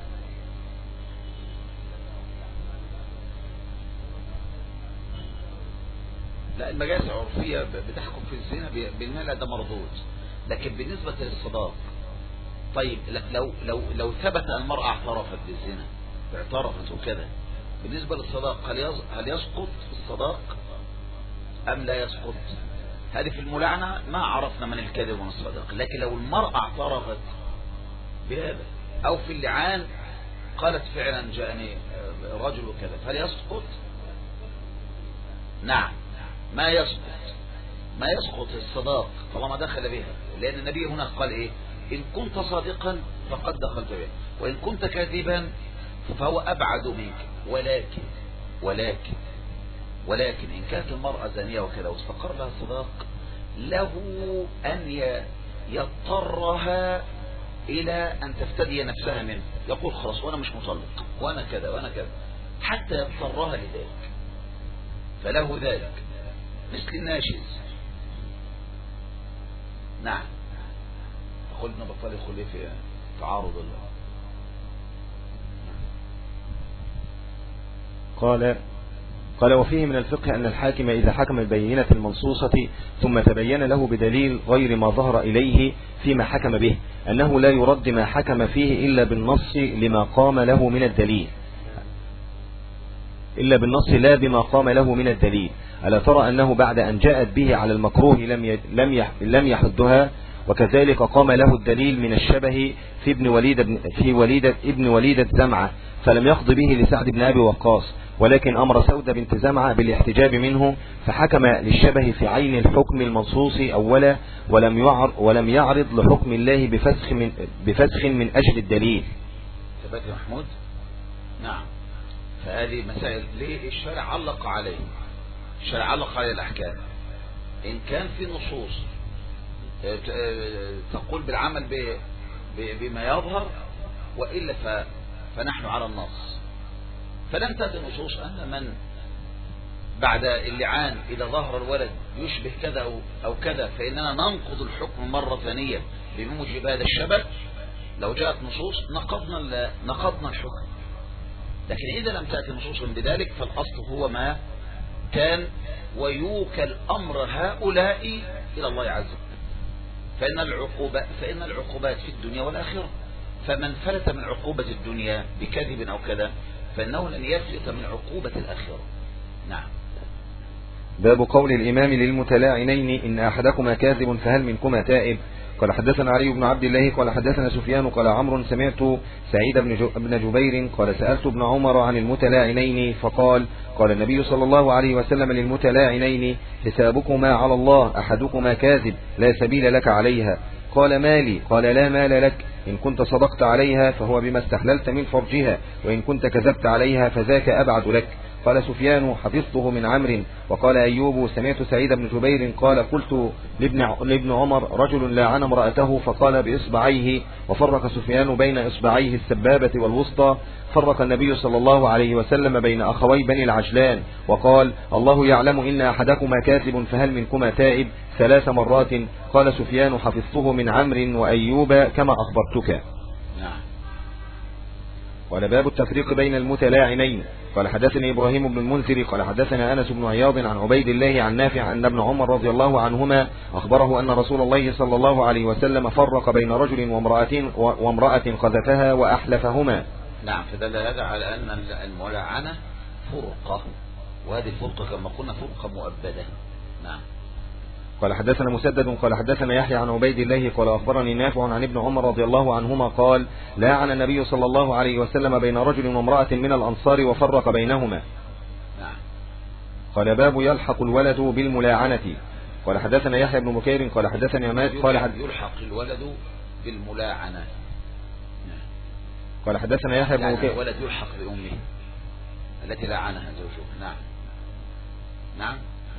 لا، المجالس العرفية بتحكم في الزنا بالمال ده مردود، لكن بالنسبة للصداق طيب لو ثبت أن المرأة اعترفت بالزنا، اعترفت وكذا، بالنسبة للصداق هل يسقط الصداق أم لا يسقط؟ هذه في الملعنة ما عرفنا من الكذب ومن الصدق. لكن لو المرأة اعترفت بهذا، أو في اللعان قالت فعلا جاءني رجل وكذا، فهل يسقط؟ نعم، ما يسقط الصداق طالما دخل بها، لأن النبي هنا قال إيه؟ إن كنت صادقا فقد دخلت بها، وإن كنت كاذبا فهو أبعد منك. ولكن إن كانت المرأة زانية وكذا واستقر لها الصداق، له أن يضطرها إلى أن تفتدي نفسها منه، يقول خلاص وأنا مش مطلق وأنا كذا وأنا كذا، حتى يضطرها لذلك، فله ذلك مثل الناشز. نعم. يقول ابن بطال يقول في تعارض الله. قال وفيه من الفقه أن الحاكم إذا حكم البينة المنصوصة ثم تبين له بدليل غير ما ظهر إليه فيما حكم به أنه لا يرد ما حكم فيه إلا بالنص لما قام له من الدليل، لا بما قام له من الدليل. ألا ترى أنه بعد أن جاءت به على المكروه لم يحدها، وكذلك قام له الدليل من الشبه في ابن وليدة زمعة، فلم يقض به لسعد بن أبي وقاص، ولكن أمر سودة بنت زمعة بالاحتجاب منه، فحكم للشبه في عين الحكم المنصوص أولا، ولم يعرض لحكم الله بفسخ من أجل الدليل. ثبت محمود. نعم. فهذه مسائل ليه الشرع علق عليه، الأحكام. إن كان في نصوص تقول بالعمل بما يظهر، وإلا فنحن على النص. فلم تأتي نصوص أن من بعد اللعان إذا ظهر الولد يشبه كذا أو كذا فإننا ننقض الحكم مرة ثانية بموجب هذا الشبه. لو جاءت نصوص نقضنا الحكم. لكن إذا لم تأتي نصوص بذلك فالأصل هو ما كان، ويوكل أمر هؤلاء إلى الله عز وجل. فإن العقوبات في الدنيا والآخرة، فمن فلت من عقوبة الدنيا بكذب أو كذا فإنه لن يفلت من عقوبة الآخرة. نعم. باب قول الإمام للمتلاعنين إن أحدكما كاذب فهل منكما تائب. قال حدثنا علي بن عبد الله قال حدثنا سفيان قال عمرو سمعت سعيد بن جبير قال سألت ابن عمر عن المتلاعنين فقال قال النبي صلى الله عليه وسلم للمتلاعنين حسابكما على الله، أحدكما كاذب لا سبيل لك عليها. قال مالي؟ قال لا مال لك، إن كنت صدقت عليها فهو بما استحللت من فرجها، وإن كنت كذبت عليها فذاك أبعد لك. قال سفيان حفظته من عمرو. وقال أيوب سمعت سعيد بن جبير قال قلت لابن عمر رجل لاعن امرأته فقال بإصبعيه، وفرق سفيان بين إصبعيه السبابة والوسطى. فرق النبي صلى الله عليه وسلم بين أخوي بني العجلان وقال الله يعلم إن أحدكما كاذب فهل منكما تائب 3 مرات. قال سفيان حفظته من عمرو وأيوب كما أخبرتك. قال باب التفريق بين المتلاعنين. قال حدثني إبراهيم بن المنذر قال حدثنا أنس بن عياض عن عبيد الله عن نافع أن ابن عمر رضي الله عنهما أخبره أن رسول الله صلى الله عليه وسلم فرق بين رجل وامرأة قذفها وأحلفهما. نعم. فدل هذا على أن الملاعنة فرقة، وهذه الفرقة كما قلنا فرقة مؤبدة. نعم. قال حدثنا مسدد قال حدثنا يحيى عن عبيد الله قال أخبرني نافع عن ابن عمر رضي الله عنهما قال لاعن النبي صلى الله عليه وسلم بين رجل وامرأة من الأنصار وفرق بينهما. نعم. قال باب يلحق الولد بالملاعنة. قال حدثنا يحيى بن بكير قال حدثني عماد قال يلحق الولد بالملاعنة. قال حدثنا يحيى بن بكير الولد يلحق بأمه التي لاعنها زوجها. نعم. نعم.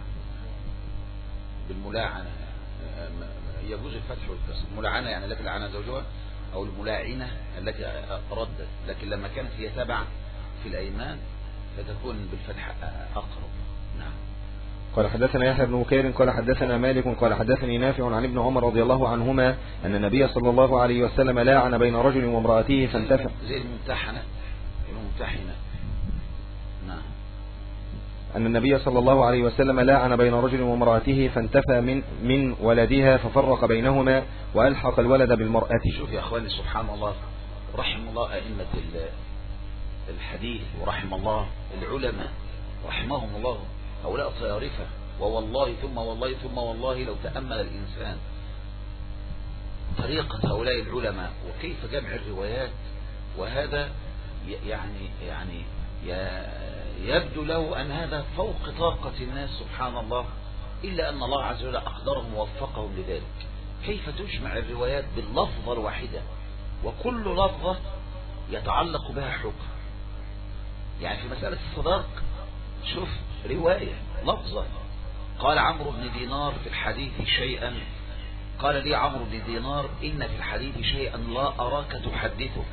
بالملاعنة يجوز الفتح والكسر. الملاعنة يعني التي لعنها زوجها، أو الملاعنة التي ردت، لكن لما كانت هي تبع في الأيمان فتكون بالفتح أقرب. نعم. قال حدثنا يحيى بن بكير قال حدثنا مالك قال حدثني نافع عن ابن عمر رضي الله عنهما أن النبي صلى الله عليه وسلم لاعن بين رجل وامرأته فانتفع زي الممتحنة. نعم. أن النبي صلى الله عليه وسلم لاعن بين رجل وامرأته فانتفى من ولدها ففرق بينهما وألحق الولد بالمرأة. شوف يا أخواني سبحان الله، رحم الله أئمة الحديث ورحم الله العلماء رحمهم الله، هؤلاء صيارفة ووالله ثم والله ثم والله لو تأمل الإنسان طريقة هؤلاء العلماء وكيف جمع الروايات، وهذا يعني يبدو له أن هذا فوق طاقة الناس سبحان الله، إلا أن الله عز وجل أقدرهم ووفقهم لذلك. كيف تجمع الروايات باللفظة الواحدة وكل لفظة يتعلق بها حكم؟ يعني في مسألة الصداق شوف رواية لفظة، قال عمرو بن دينار في الحديث شيئا، قال لي عمرو بن دينار إن في الحديث شيئا لا أراك تحدثه.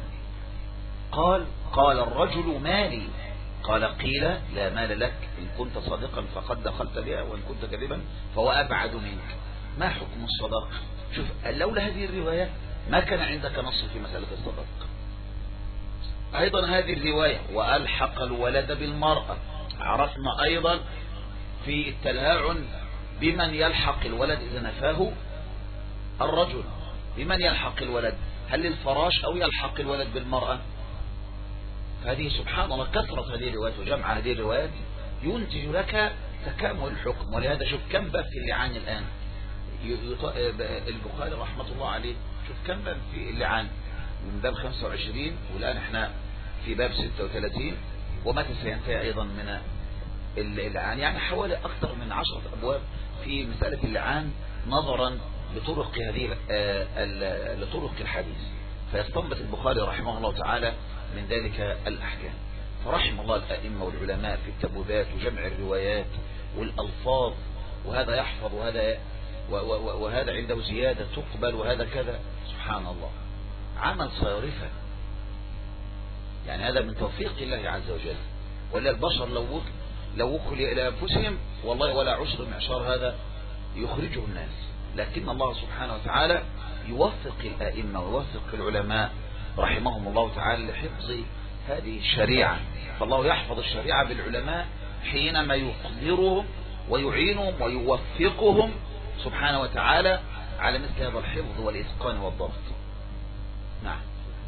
قال الرجل مالي، قال قيل لا مال لك، إن كنت صادقا فقد دخلت بها وإن كنت كذبا فهو أبعد منك. ما حكم الصداق؟ شوف لولا هذه الرواية ما كان عندك نص في مسألة الصداق. أيضا هذه الرواية وألحق الولد بالمرأة، عرفنا أيضا في التلاعن بمن يلحق الولد إذا نفاه الرجل، بمن يلحق الولد، هل للفراش أو يلحق الولد بالمرأة؟ فهذه سبحان الله كثرة هذه الروايات وجمع هذه الروايات ينتج لك تكامل الحكم. ولهذا شوف كم باب في اللعان الآن، البخاري رحمة الله عليه شوف كم باب في اللعان، من باب 25 والآن احنا في باب 36، ومتى سينتهي أيضا من اللعان؟ يعني حوالي أكثر من 10 أبواب في مسألة اللعان نظرا لطرق لطرق الحديث. فيستنبط البخاري رحمه الله تعالى من ذلك الأحكام. فرحم الله الأئمة والعلماء في التبويبات وجمع الروايات والألفاظ، وهذا يحفظ وهذا عنده زيادة تقبل وهذا كذا، سبحان الله عمل صيرفة. يعني هذا من توفيق الله عز وجل، ولا البشر لو وكل إلى أنفسهم والله ولا عشر معشار هذا يخرجه الناس، لكن الله سبحانه وتعالى يوفق الأئمة ويوفق العلماء رحمهم الله تعالى لحفظ هذه الشريعة. فالله يحفظ الشريعة بالعلماء حينما يقدرهم ويعينهم ويوفقهم سبحانه وتعالى على مثل هذا الحفظ والإتقان والضبط. نعم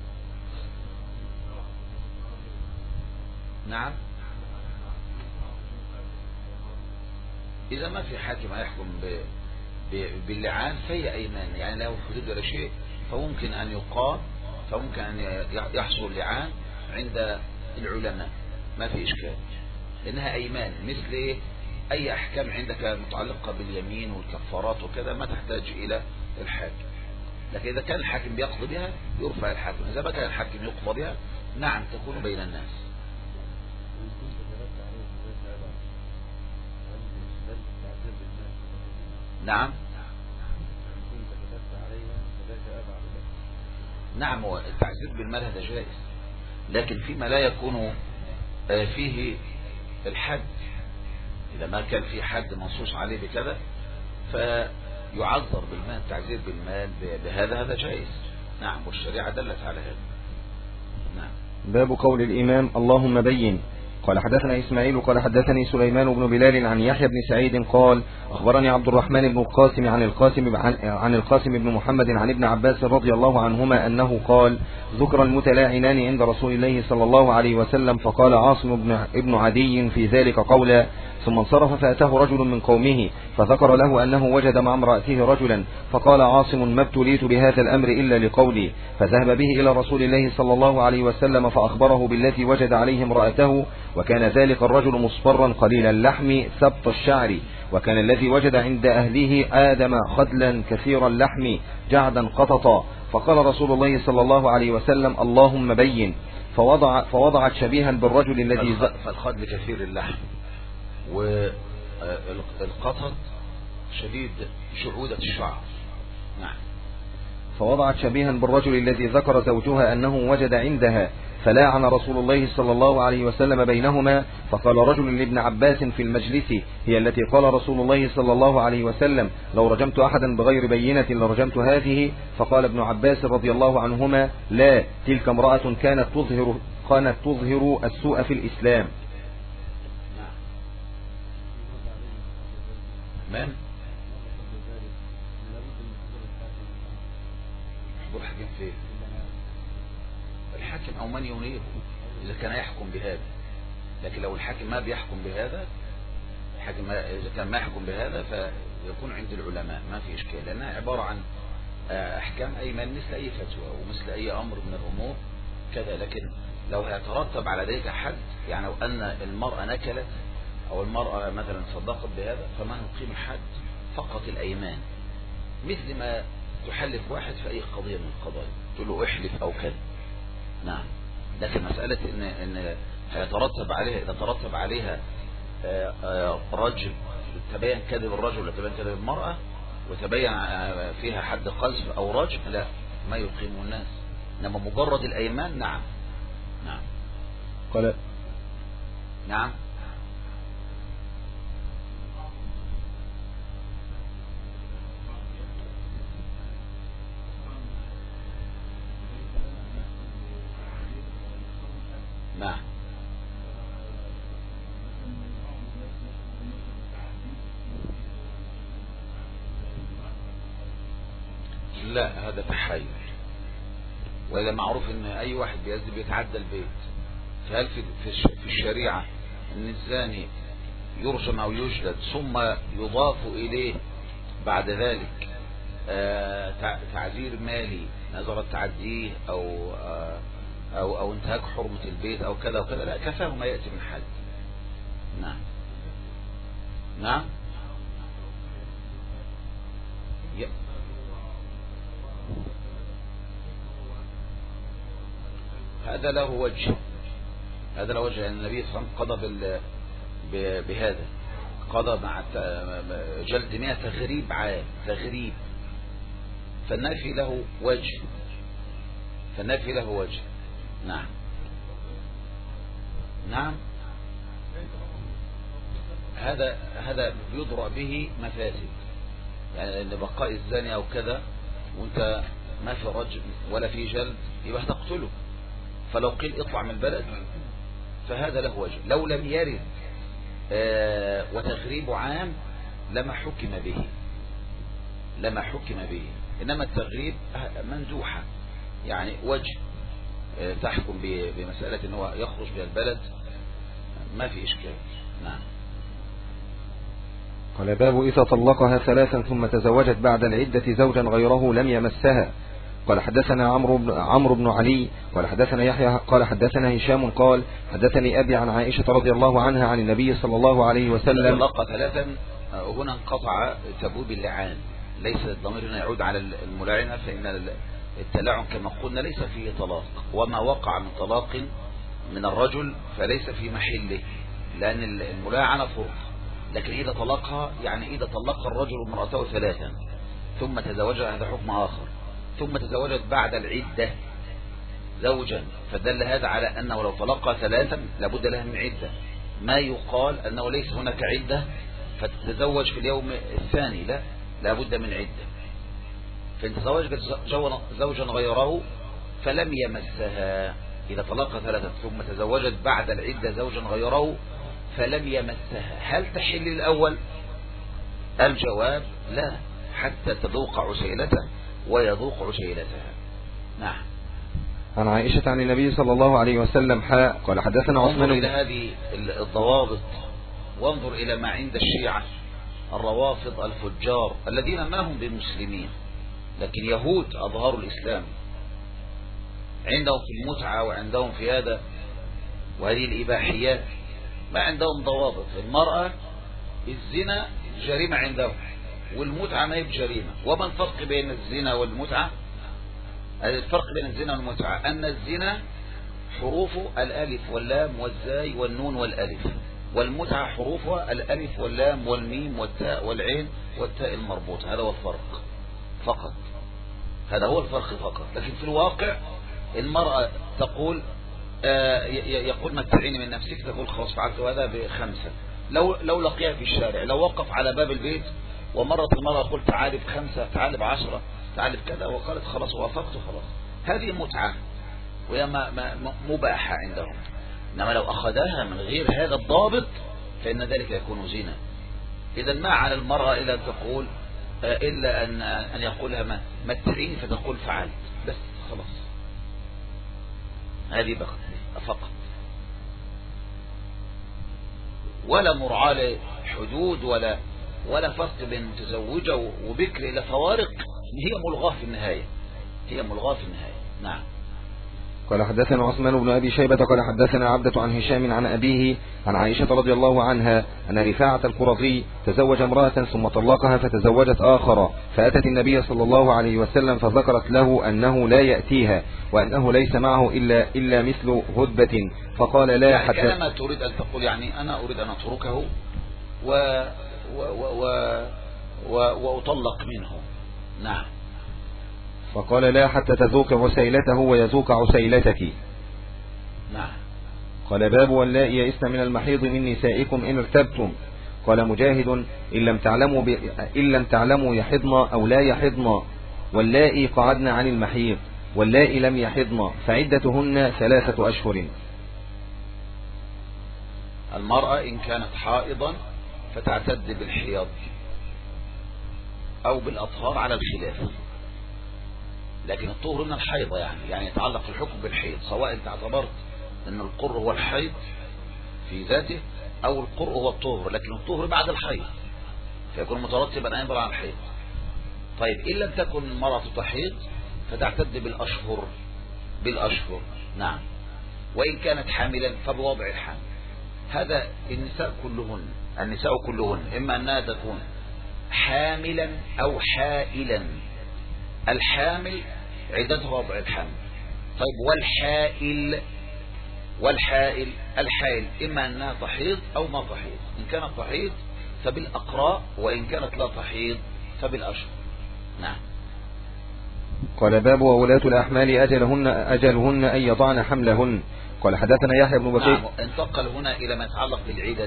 نعم. إذا ما في حاكم يحكم باللعان فهي أيمان، يعني لا حدود ولا شيء، فممكن أن يقام، فممكن أن يحصل اللعان عند العلماء، ما في إشكال، لأنها أيمان مثل أي أحكام عندك متعلقة باليمين والكفارات وكذا ما تحتاج إلى الحاكم. لكن إذا كان الحاكم بيقضي بها يرفع الحاكم، إذا ما كان الحاكم يقضي بها نعم تكون بين الناس. نعم نعم، هو التعذيب بالمال هذا جائز، لكن فيما لا يكون فيه الحد، إذا ما كان في حد منصوص عليه بكذا فيعذر بالمال، التعذيب بالمال هذا جائز. نعم، والشريعة دلت على هذا. نعم. باب قول الإمام اللهم بين. قال حدثنا إسماعيل قال حدثني سليمان بن بلال عن يحيى بن سعيد قال أخبرني عبد الرحمن بن القاسم عن القاسم بن محمد عن ابن عباس رضي الله عنهما أنه قال ذكر المتلاعنان عند رسول الله صلى الله عليه وسلم، فقال عاصم ابن عدي في ذلك قولا، ثم انصرف فأتاه رجل من قومه فذكر له أنه وجد مع امرأته رجلا، فقال عاصم ما ابتليت بهذا الأمر إلا لقولي، فذهب به إلى رسول الله صلى الله عليه وسلم فأخبره بالذي وجد عليه امرأته، وكان ذلك الرجل مصفرا قليل اللحم ثبت الشعر، وكان الذي وجد عند أهله آدم خدلا كثير اللحم جعدا قططا، فقال رسول الله صلى الله عليه وسلم اللهم بين، فوضعت شبيها بالرجل الذي فالخدل كثير اللحم والقطط شديد شعودة الشعر. نعم. فوضعت شبيها بالرجل الذي ذكر زوجها أنه وجد عندها، فلاعن رسول الله صلى الله عليه وسلم بينهما، فقال رجل لابن عباس في المجلس هي التي قال رسول الله صلى الله عليه وسلم لو رجمت أحدا بغير بينة لرجمت هذه، فقال ابن عباس رضي الله عنهما لا، تلك امرأة كانت تظهر السوء في الإسلام. من يحضر حكم فيه الحاكم أو من ينيبه إذا كان يحكم بهذا، لكن لو الحاكم ما بيحكم بهذا إذا كان ما يحكم بهذا فيكون عند العلماء ما في إشكال، لأنها عبارة عن أحكام أيمان مثل أي فتوى ومثل أي أمر من الأمور كذا. لكن لو هيترتب على ذلك حد، يعني لو أن المرأة نكلت أو المرأة مثلا صدقت بهذا فما نقيم الحد فقط الأيمان، مثل ما تحلف واحد في أي قضية من القضايا تقول له احلف أو كذا. نعم. لكن مسألة إن هيترتب عليها، إذا ترتب عليها رجل تبين كذب الرجل ولا تبين كذب المرأة وتبين فيها حد قذف أو رجم، لا ما يقيم الناس، إنما مجرد الأيمان. نعم. نعم. قال نعم. نعم. لا هذا تحايل، وإذا معروف ان اي واحد بيزني بيتعدى البيت، فهل في الشريعة ان الزاني يرجم او يجلد ثم يضاف اليه بعد ذلك تعذير مالي نظرا تعديه او انتهاك حرمة البيت او كذا وكذا؟ لا، كفاه ما يأتي من حد. نعم. نعم. هذا له وجه، هذا له وجه، أن النبي صلى الله عليه وسلم قضى بهذا، قضى مع جلد 100 تغريب عام، تغريب، فالنافي له وجه، فالنافي له وجه. نعم. نعم. هذا يضرع به مفاسد، يعني ان بقاء الزاني او كذا وانت ما في رجم ولا في جلد يبقى تقتله، فلو قيل اطلع من البلد فهذا له وجه. لو لم يرد وتغريب عام لما حكم به، لما حكم به، انما التغريب مندوحة، يعني وجه تحكم بمسألة ان هو يخرج من البلد ما في اشكال. نعم. قال باب إذا طلقها ثلاثا ثم تزوجت بعد العدة زوجا غيره لم يمسها. قال حدثنا عمرو بن علي قال حدثنا يحيى قال حدثنا هشام قال حدثني أبي عن عائشة رضي الله عنها عن النبي صلى الله عليه وسلم. طلق ثلاثا هنا انقطع تبوب اللعان، ليس الضمير هنا يعود على الملاعنة، فإن التلاعن كما قلنا ليس فيه طلاق، وما وقع من طلاق من الرجل فليس في محله، لأن الملاعنة فرض. لكن إذا طلقها، يعني إذا طلق الرجل امرأته ثلاثا ثم تزوجها، هذا حكم آخر، ثم تزوجت بعد العدة زوجا، فدل هذا على أنه لو طلقها ثلاثا لابد لها من عدة، ما يقال أنه ليس هناك عدة فتتزوج في اليوم الثاني، لا، لابد من عدة. فإن تزوجت زوجا غيره فلم يمسها، إذا طلقها ثلاثا ثم تزوجت بعد العدة زوجا غيره فلم يمسها، هل تحل الأول؟ الجواب لا، حتى تذوق عسيلته ويذوق عسيلتها. نعم. عن عائشة عن النبي صلى الله عليه وسلم قال حدثنا عثمان. انظر إلى هذه الضوابط، وانظر إلى ما عند الشيعة الروافض الفجار الذين ما هم بمسلمين لكن يهود أظهروا الإسلام، عندهم في المتعة وعندهم في هذا وهذه الإباحيات ما عندهم ضوابط. المرأة الزنا جريمة عندهم والمتعة ما هي بجريمة. وما الفرق بين الزنا والمتعة؟ الفرق بين الزنا والمتعة أن الزنا حروفه الألف واللام والزاي والنون والألف، والمتعة حروفها الألف واللام والميم والتاء والعين والتاء المربوط. هذا هو الفرق فقط، هذا هو الفرق فقط. لكن في الواقع المرأة تقول يقول متعيني من نفسك، تقول خلاص فعلت هذا ب5. لو لقيها في الشارع، لو وقف على باب البيت ومرت المرأة قلت تعالي ب5 تعالي ب10 تعالي بكذا، وقالت خلاص وافقت خلاص، هذه متعة وهي مباحة عندهم. إنما لو أخذها من غير هذا الضابط فإن ذلك يكون زنا. إذا ما على المرأة إلا أن تقول إلا أن يقولها متعيني فتقول فعلت، بس خلاص، هذه فقط، ولا مراعاة حدود ولا فرق بين متزوجة وبكر، إلا فوارق هي ملغاة في النهاية، هي ملغاة في النهاية. نعم. قال حدثنا عثمان بن أبي شيبة قال حدثنا عبدة عن هشام عن أبيه عن عائشة رضي الله عنها أن رفاعة القرظي تزوج امرأة ثم طلقها فتزوجت آخر، فأتت النبي صلى الله عليه وسلم فذكرت له أنه لا يأتيها وأنه ليس معه إلا مثل هدبة، فقال لا يعني حتى كلمة تريد أن تقول يعني أنا أريد أن أتركه وأطلق منه. نعم. فقال لا حتى تذوق عسيلته ويذوق عسيلتك. نعم. قال باب واللائي يئسن من المحيض من نسائكم إن ارتبتم. قال مجاهد إن لم تعلموا يحضن أو لا يحضن، واللائي قعدن عن المحيض، واللائي لم يحضن فعدتهن 3 أشهر. المرأة إن كانت حائضا فتعتد بالحيض أو بالأطهار على الخلاف، لكن الطهر من الحيض يعني يتعلق الحكم بالحيض، سواء انت اعتبرت ان القر هو الحيض في ذاته او القر هو الطهر، لكن الطهر بعد الحيض فيكون مترتبا ايضا على الحيض. طيب ان لم تكن المرأة تحيض فتعتد بالاشهر. نعم. وان كانت حاملا فبوضع الحمل. هذا النساء كلهن اما انها تكون حاملا او حائلا. الحامل عدتها وضع الحمل. طيب الحائل إما أنها تحيض أو ما تحيض. إن كانت تحيض فبالأقراء، وإن كانت لا تحيض فبالأشهر. نعم. قال باب وولاة الأحمال أجلهن أن يضعن حملهن. قال حدثنا يحيى بن بكير. نعم. انتقل هنا إلى ما يتعلق بالعدد.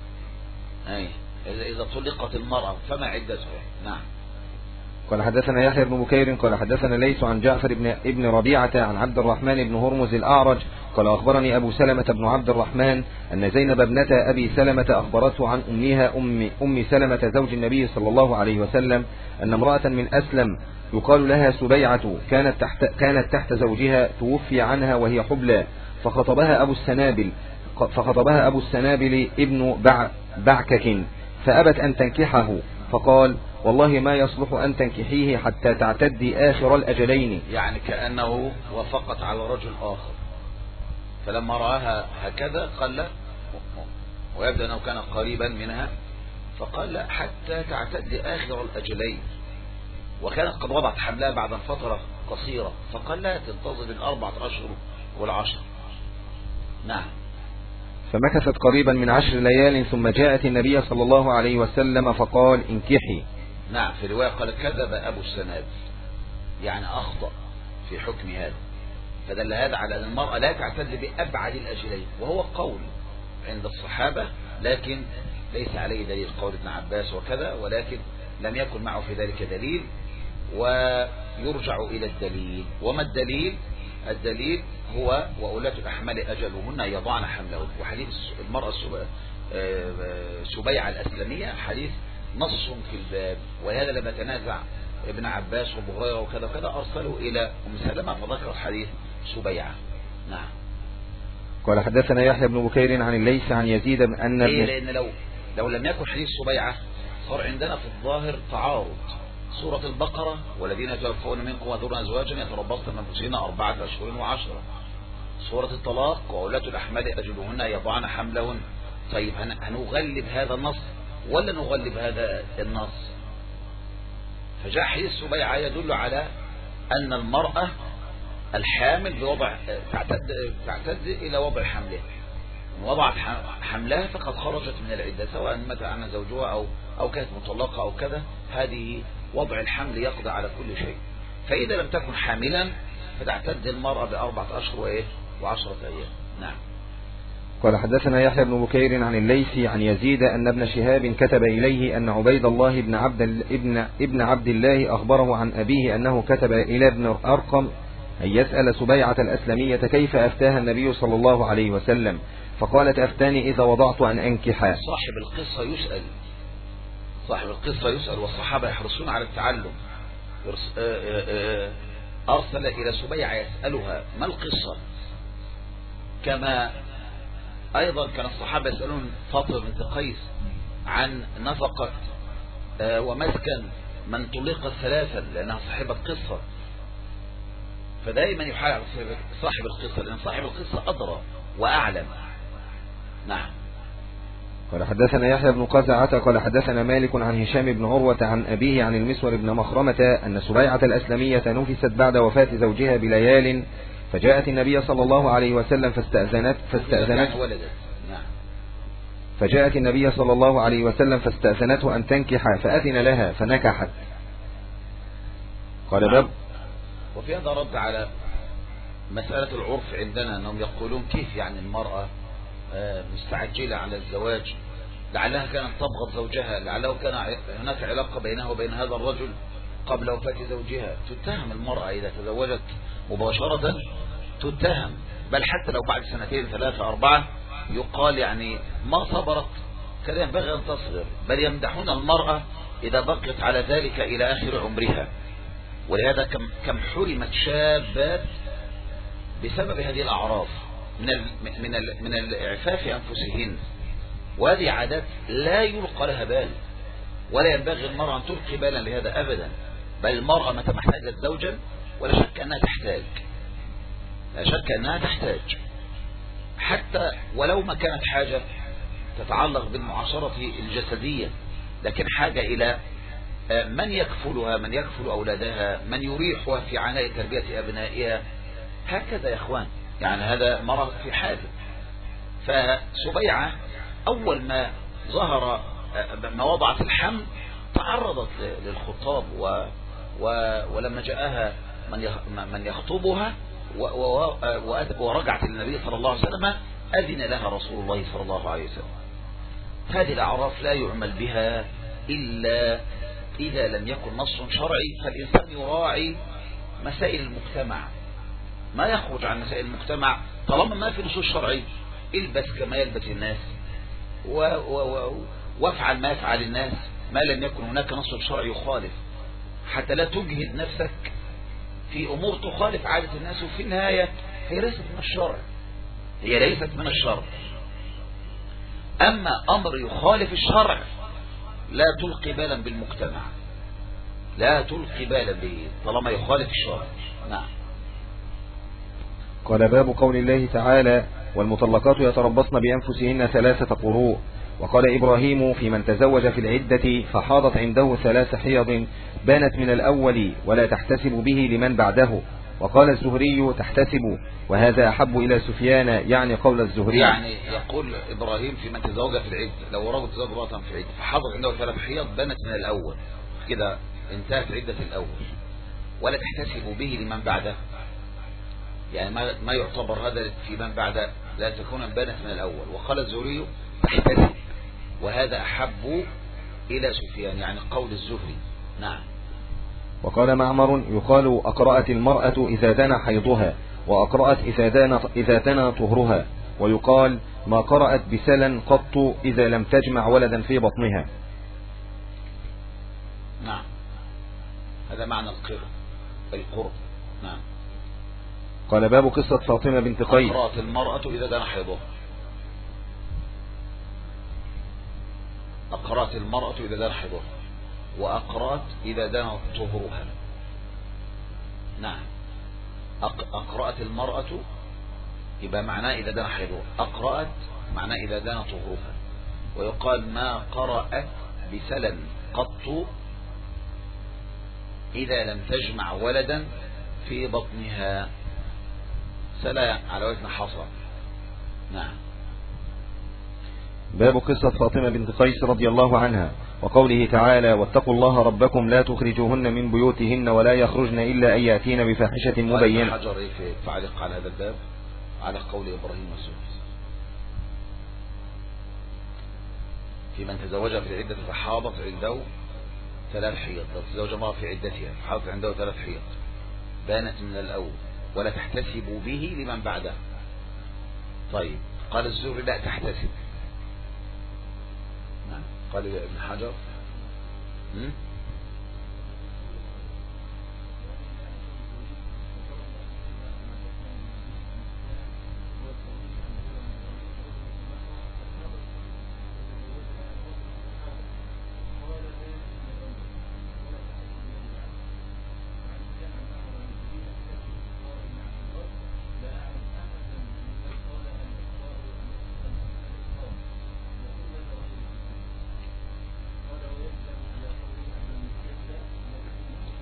إذا طلقت المرأة فما عدتها. نعم. قال حدثنا يحيى بن بكير قال حدثنا ليس عن جعفر ابن ربيعة عن عبد الرحمن بن هرمز الأعرج قال أخبرني أبو سلمة بن عبد الرحمن أن زينب ابنة أبي سلمة أخبرته عن أمها أم سلمة زوج النبي صلى الله عليه وسلم أن امرأة من أسلم يقال لها سبيعة كانت تحت زوجها توفي عنها وهي حبلى، فخطبها أبو السنابل ابن بعكك فأبت أن تنكحه، فقال والله ما يصلح أن تنكحيه حتى تعتدي آخر الأجلين. يعني كأنه وافقت على رجل آخر، فلما رآها هكذا قال لا، ويبدأ أنه كان قريبا منها، فقال لا حتى تعتدي آخر الأجلين، وكانت قد وضعت حملها بعد فترة قصيرة، فقال لا تنتظر 4 أشهر وال10. نعم. فمكثت قريبا من 10 ليال ثم جاءت النبي صلى الله عليه وسلم فقال انكحي. نعم. في رواية قال كذب أبو السنابل، يعني أخطأ في حكم هذا، فدل هذا على أن المرأة لا تعتد بأبعد الأجلين، وهو قول عند الصحابة لكن ليس عليه دليل، قول ابن عباس وكذا، ولكن لم يكن معه في ذلك دليل، ويرجع إلى الدليل. وما الدليل؟ الدليل هو وأولاة الأحمال أجلهن يضعن حملهن. وحديث المرأة سبيعة الأسلمية حديث نص في الباب، ولهذا لما تنازع ابن عباس وابو هريره وكذا وكذا أرسلوا إلى أم سلمة فذكر حديث سبيعة. نعم. قال حدثنا يحيى بن بكير عن الليث عن يزيد أن لأن لو لم يكن حديث سبيعة صار عندنا في الظاهر تعارض. سورة البقرة والذين يتوفون منكم ويذرون أزواجا يتربصن بأنفسهن 4 أشهر و10. سورة الطلاق وأولاة الأحمال أجلهن يضعن حملهن. طيب هنغلب هذا النص ولا نغلب هذا النص؟ فجاء حديث سبيعة يدل على أن المرأة الحامل بوضع تعتد إلى وضع حملها، وضعت حملها فقد خرجت من العدة، سواء مات عنها زوجها أو كانت مطلقة أو كذا. هذه وضع الحمل يقضي على كل شيء. فإذا لم تكن حاملا فتعتد المرأة ب4 أشهر و10 أيام. نعم. قال حدثنا يحيى بن بكير عن الليث عن يزيد أن ابن شهاب كتب إليه أن عبيد الله ابن عبد الله أخبره عن أبيه أنه كتب إلى ابن أرقم أن يسأل سبيعة الأسلمية كيف أفتاها النبي صلى الله عليه وسلم، فقالت أفتاني إذا وضعت أن أنكح. صاحب القصة يسأل والصحابة يحرصون على التعلم. أرسل إلى سبيعة يسألها ما القصة، كما أيضا كان الصحابة يسألون فاطمة بنت قيس عن نفقة ومسكن من طلق ثلاثا لأنها صاحبة قصة، فدائما يحال على صاحب القصة، لأن صاحب القصة أدرى وأعلم. نعم. قال حدثنا يحيى بن قزعة قال حدثنا مالك عن هشام بن عروة عن أبيه عن المسور بن مخرمة أن سبيعة الأسلمية نفست بعد وفاة زوجها بليال، فجاءت النبي صلى الله عليه وسلم فجاءت النبي صلى الله عليه وسلم فاستأذنته أن تنكح فأذن لها فنكحت. قال باب. وفي هذا رد على مسألة العرف عندنا أنهم يقولون كيف يعني المرأة مستعجلة على الزواج، لعلها كانت تبغض زوجها، لعله كان هناك علاقة بينها وبين هذا الرجل قبل وفاة زوجها. تتهم المرأة إذا تزوجت مباشرة، تتهم، بل حتى لو بعد سنتين 3 4 يقال يعني ما صبرت، كذا ينبغي أن تصبر، بل يمدحون المرأة إذا بقيت على ذلك إلى آخر عمرها. ولهذا كم حرمت شابات بسبب هذه الأعراف من الإعفاف أنفسهن، وهذه عادات لا يلقى لها بال، ولا ينبغي المرأة أن تلقي بالا لهذا أبدا. بل المرأة متى ما احتاجت زوجا ولا شك أنها تحتاج، لا شك أنها تحتاج، حتى ولو ما كانت حاجة تتعلق بالمعاشرة الجسدية، لكن حاجة إلى من يكفلها، من يكفل أولادها، من يريحها في عناء تربية أبنائها، هكذا يا إخوان. يعني هذا مرض في حاجة. فسبيعة أول ما ظهر ما وضعت الحمل تعرضت للخطاب ولما جاءها من يخطبها ورجعت للنبي صلى الله عليه وسلم أذن لها رسول الله صلى الله عليه وسلم. هذه الأعراف لا يعمل بها إلا إذا لم يكن نص شرعي، فالإنسان يراعي مسائل المجتمع، ما يخرج عن مسائل المجتمع طالما ما في نصوص شرعي. البس كما يلبس الناس وافعل ما يفعل الناس، ما لم يكن هناك نص شرعي يخالف، حتى لا تجهد نفسك في أمور تخالف عادة الناس، وفي النهاية هي ليست من الشرع، هي ليست من الشرع. أما أمر يخالف الشرع لا تلقي بالا بالمجتمع، لا تلقي بالا به طالما يخالف الشرع. نعم. قال باب قول الله تعالى والمطلقات يتربصن بأنفسهن 3 قروء. وقال إبراهيم في من تزوج في العدة فحاضت عنده 3 حيض بانت من الأول ولا تحتسب به لمن بعده. وقال الزهري تحتسب، وهذا أحب إلى سفيان، يعني قول الزهري. يعني يقول إبراهيم في من تزوج في العدة، لو رجل تزوج امرأة في العدة فحاضت عنده 3 حيض بانت من الأول، كده انتهت عدة الأول، ولا تحتسب به لمن بعده، يعني ما يعتبر هذا في من بعد، لا تكون بانت من الأول. وقال الزهري تحتسب، وهذا أحب إلى سفيان، يعني قول الزهري. نعم. وقال معمر يقال أقرأت المرأة إذا دنا حيضها، وأقرأت إذا دنا طهرها، ويقال ما قرأت بسلا قط إذا لم تجمع ولدا في بطنها. نعم، هذا معنى القرب. نعم. قال باب قصة فاطمة بنت قيس. أقرأت المرأة إذا دنا حيضها، أقرأت المرأة إذا دنا حيضها، وأقرأت إذا دنا طهرها. نعم. أقرأت المرأة يبقى معناه إذا دنا حيضها، أقرأت معناه إذا دنا طهرها. ويقال ما قرأت بسلا قط إذا لم تجمع ولدا في بطنها، سلا على وزن حصى. نعم. باب قصة فاطمة بنت قيس رضي الله عنها، وقوله تعالى واتقوا الله ربكم لا تخرجوهن من بيوتهن ولا يخرجن إلا أن يأتين بفاحشة مبينة. حجر في تعليق على هذا الباب على قول إبراهيم والزهري في من تزوج في العدة فحاضت عنده 3 حيض، لو تزوج امرأة في عدتها فحاضت عنده 3 حيض بانت من الأول ولا تحتسب به لمن بعده. طيب قال الزهري لا تحتسب. نعم. قال ابن حجر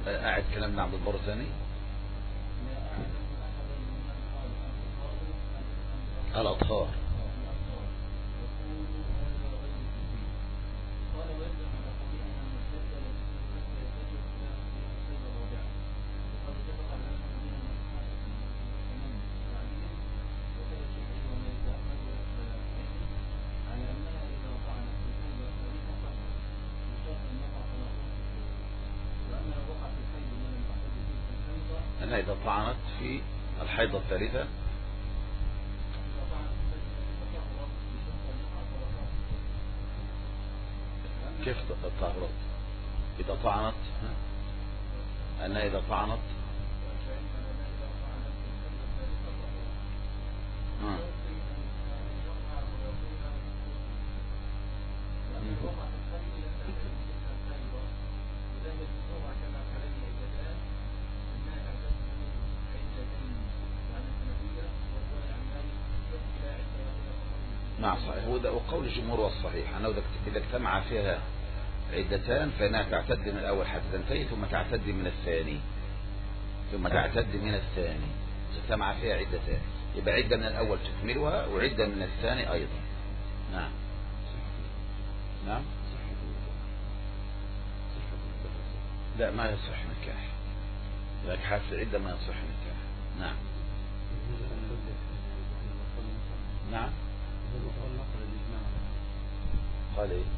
قاعد كلامنا عبد البر ثاني. الأطهار. أنها إذا طعنت في الحيضة الثالثة كيف الطهرات؟ إذا طعنت أنها إذا طعنت نعم صحيح. وقول الجمهور والصحيح أنه إذا اجتمع فيها عدتان فإنها تعتد من الأول حتى تنتهي ثم تعتد من الثاني اجتمع فيها عدتان يبقى عدة من الأول تكملها وعدة من الثاني أيضا. نعم نعم. لا ما يصح نكاح لك حاسس عدة ما يصح نكاح. نعم نعم. قال ايه؟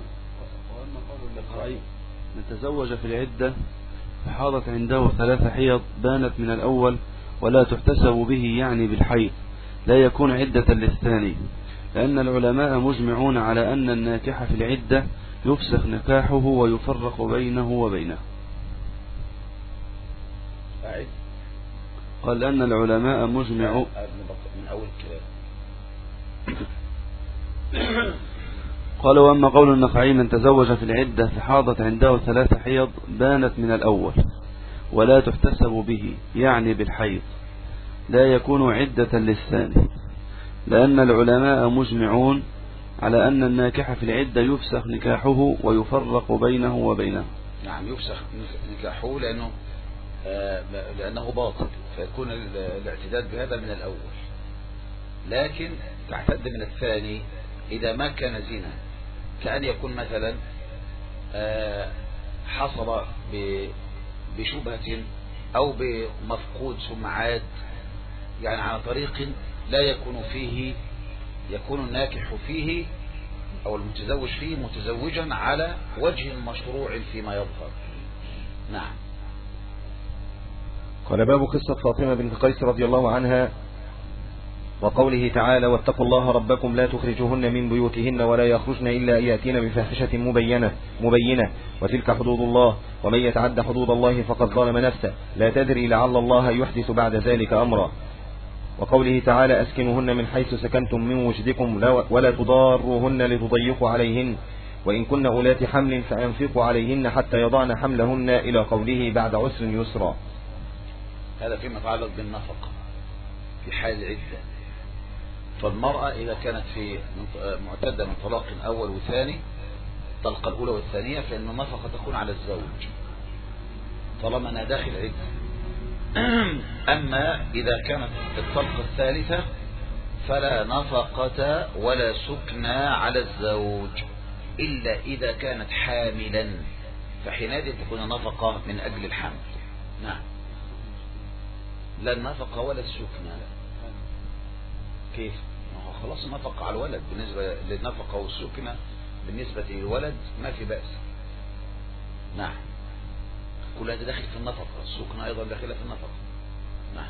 قال من تزوج في العدة فحاضت عنده 3 حيض بانت من الأول ولا تحتسب به يعني بالحيض لا يكون عدة للثاني، لأن العلماء مجمعون على أن الناكح في العدة يفسخ نكاحه ويفرق بينه وبينه. قال أن العلماء مجمعون من أول كلام. قال وأما قول النخعي من تزوج في العدة فحاضت عنده 3 حيض بانت من الأول ولا تحتسب به يعني بالحيض لا يكون عدة للثاني، لأن العلماء مجمعون على أن الناكح في العدة يفسخ نكاحه ويفرق بينه وبينه. نعم يفسخ نكاحه لأنه باطل فيكون الاعتداد بهذا من الأول، لكن تعتد من الثاني إذا ما كان زنا، كأن يكون مثلا حصل بشبهة أو بمفقود ثم عاد، يعني على طريق لا يكون الناكح فيه أو المتزوج فيه متزوجا على وجه مشروع فيما يظهر. نعم. قال باب قصة فاطمة بنت قيس رضي الله عنها وقوله تعالى واتقوا الله ربكم لا تخرجوهن من بيوتهن ولا يخرجن إلا أن يأتين بفاحشة مبينة وتلك حدود الله ومن يتعد حدود الله فقد ظلم نفسه لا تدري لعل الله يحدث بعد ذلك أمرا. وقوله تعالى أسكنوهن من حيث سكنتم من وجدكم ولا تضاروهن لتضيقوا عليهن وإن كن أولات حمل فأنفقوا عليهن حتى يضعن حملهن إلى قوله بعد عسر يسرا. هذا فيما يتعلق بالنفقة في حال العدة. فالمرأة إذا كانت في معتدة من طلاق أول وثاني، الطلقة الأولى والثانية، فإن النفقة تكون على الزوج طالما أنها داخل عدة. أما إذا كانت الطلقة الثالثة فلا نفقة ولا سكنى على الزوج إلا إذا كانت حاملا، فحينئذ تكون النفقة من أجل الحمل. نعم. لا النفقة ولا السكنى. كيف؟ خلاص النفقة على الولد، بالنسبة للنفقة والسكنى بالنسبة للولد ما في بأس. نعم. كل هذا داخل في النفقة، السكنى أيضا داخلة في النفقة. نعم.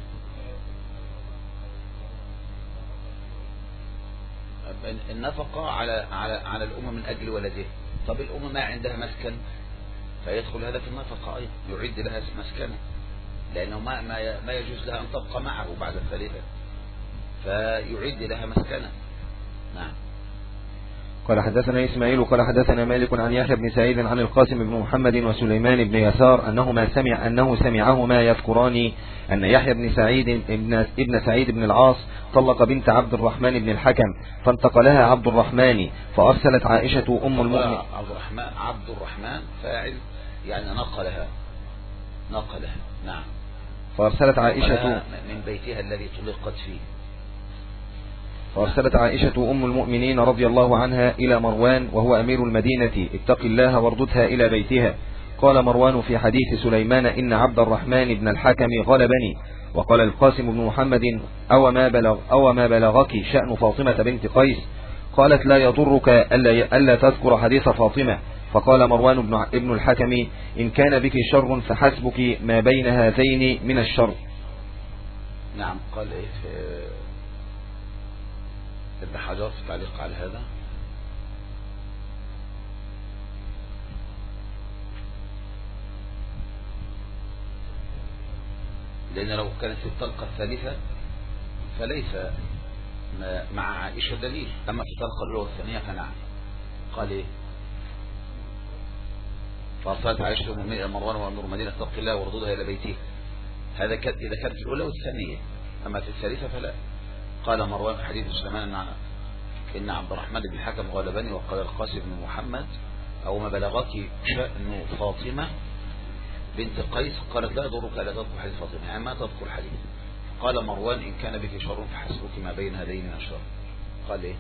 النفقة على الأم من أجل ولده. طب الأم ما عندها مسكن فيدخل هذا في النفقة أيضا، يعد لها مسكنة، لأنه ما يجوز لها أن تبقى معه بعد الثالثة، فيعد لها مسكنة. نعم. قال حدثنا إسماعيل قال حدثنا مالك عن يحيى بن سعيد عن القاسم بن محمد وسليمان بن يسار أنه سمعهما يذكران أن يحيى بن سعيد ابن سعيد بن العاص طلق بنت عبد الرحمن بن الحكم فانتقلها عبد الرحمن فأرسلت عائشة أم المؤمنين. عبد الرحمن فاعل يعني نقلها، نقلها. نعم. فأرسلت عائشة من بيتها الذي طلقت فيه. فأرسلت عائشة أم المؤمنين رضي الله عنها إلى مروان وهو أمير المدينة: اتق الله وارددها إلى بيتها. قال مروان في حديث سليمان: إن عبد الرحمن بن الحكم غلبني. وقال القاسم بن محمد: أو ما بلغك شأن فاطمة بنت قيس؟ قالت: لا يضرك ألا تذكر حديث فاطمة. فقال مروان ابن الحكم: إن كان بك شر فحسبك ما بين هذين من الشر. نعم. قال إيه في ابن حجر في تعليق على هذا؟ لأن لو كانت الطلقة الثالثة فليس مع عائشة دليل، أما في الطلقة الأولى والثانية فنعم. قال إيه؟ فأرسلت عائشة أم المؤمنين إلى مروان وأمير المدينة: اتق الله وارددها إلى بيته. هذا إذا كانت الأولى والثانية، أما في الثالثة فلا. قال مروان في حديث سليمان: إن عبد الرحمن بن الحكم غلبني. وقال القاسم بن محمد: أو ما بلغك شأن فاطمة بنت قيس؟ قالت: لا يضرك ألا تذكر حديث فاطمة، يعني ما تذكر حديث. قال مروان: إن كان بك شر فحسبك ما بين هذين من الشر. قال إيه؟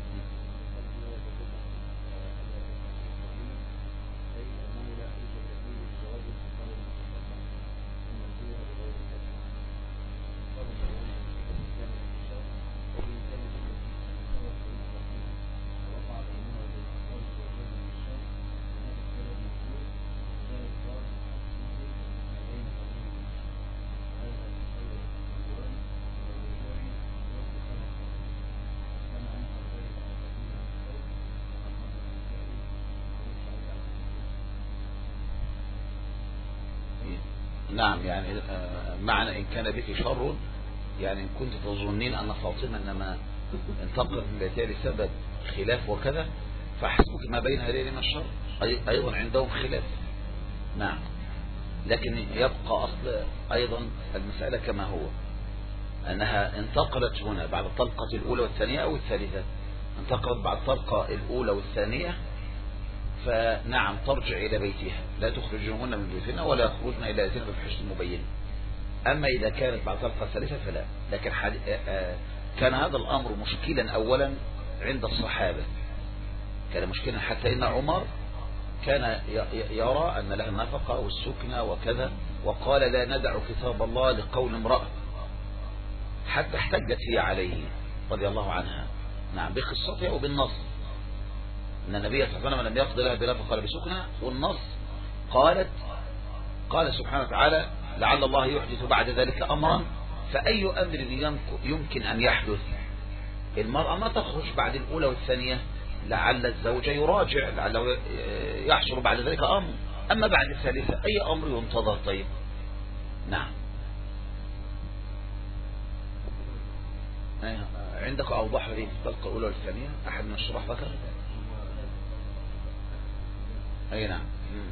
نعم. يعني معنى إن كان بك شر، يعني إن كنت تظنين أن فاطمة إنما انتقلت من بيتها لسبب خلاف وكذا، فحسبك ما بين هذين من الشر. أيضا عندهم خلاف. نعم. لكن يبقى أصل أيضا المسألة كما هو، أنها انتقلت هنا بعد الطلقة الأولى والثانية أو الثالثة. انتقلت بعد الطلقة الأولى والثانية، فنعم ترجع إلى بيتها، لا تخرجهن من بيتهن ولا يخرجن إلى بيتهن بفحش مبين. أما إذا كانت بعد طلقة ثالثة فلا. لكن كان هذا الأمر مشكلا أولا عند الصحابة، كان مشكلا حتى إن عمر كان يرى أن لها النفقة والسكنة وكذا، وقال: لا ندع كتاب الله لقول امرأة، حتى احتجت هي عليه رضي الله عنها. نعم. بقصتها وبالنص أن النبي صلى الله عليه وسلم لم يقضي لها بنفقة ولا بسكنة، والنص قال سبحانه وتعالى: لعل الله يحدث بعد ذلك أمرا. فأي أمر يمكن أن يحدث؟ المرأة ما تخرج بعد الأولى والثانية، لعل الزوج يراجع، لعله يحصل بعد ذلك أمر. أما بعد الثالثة أي أمر ينتظر؟ طيب. نعم. عندك أوضح لي في الطلقة الأولى والثانية أحد من الشرح ذكر؟ أي نعم.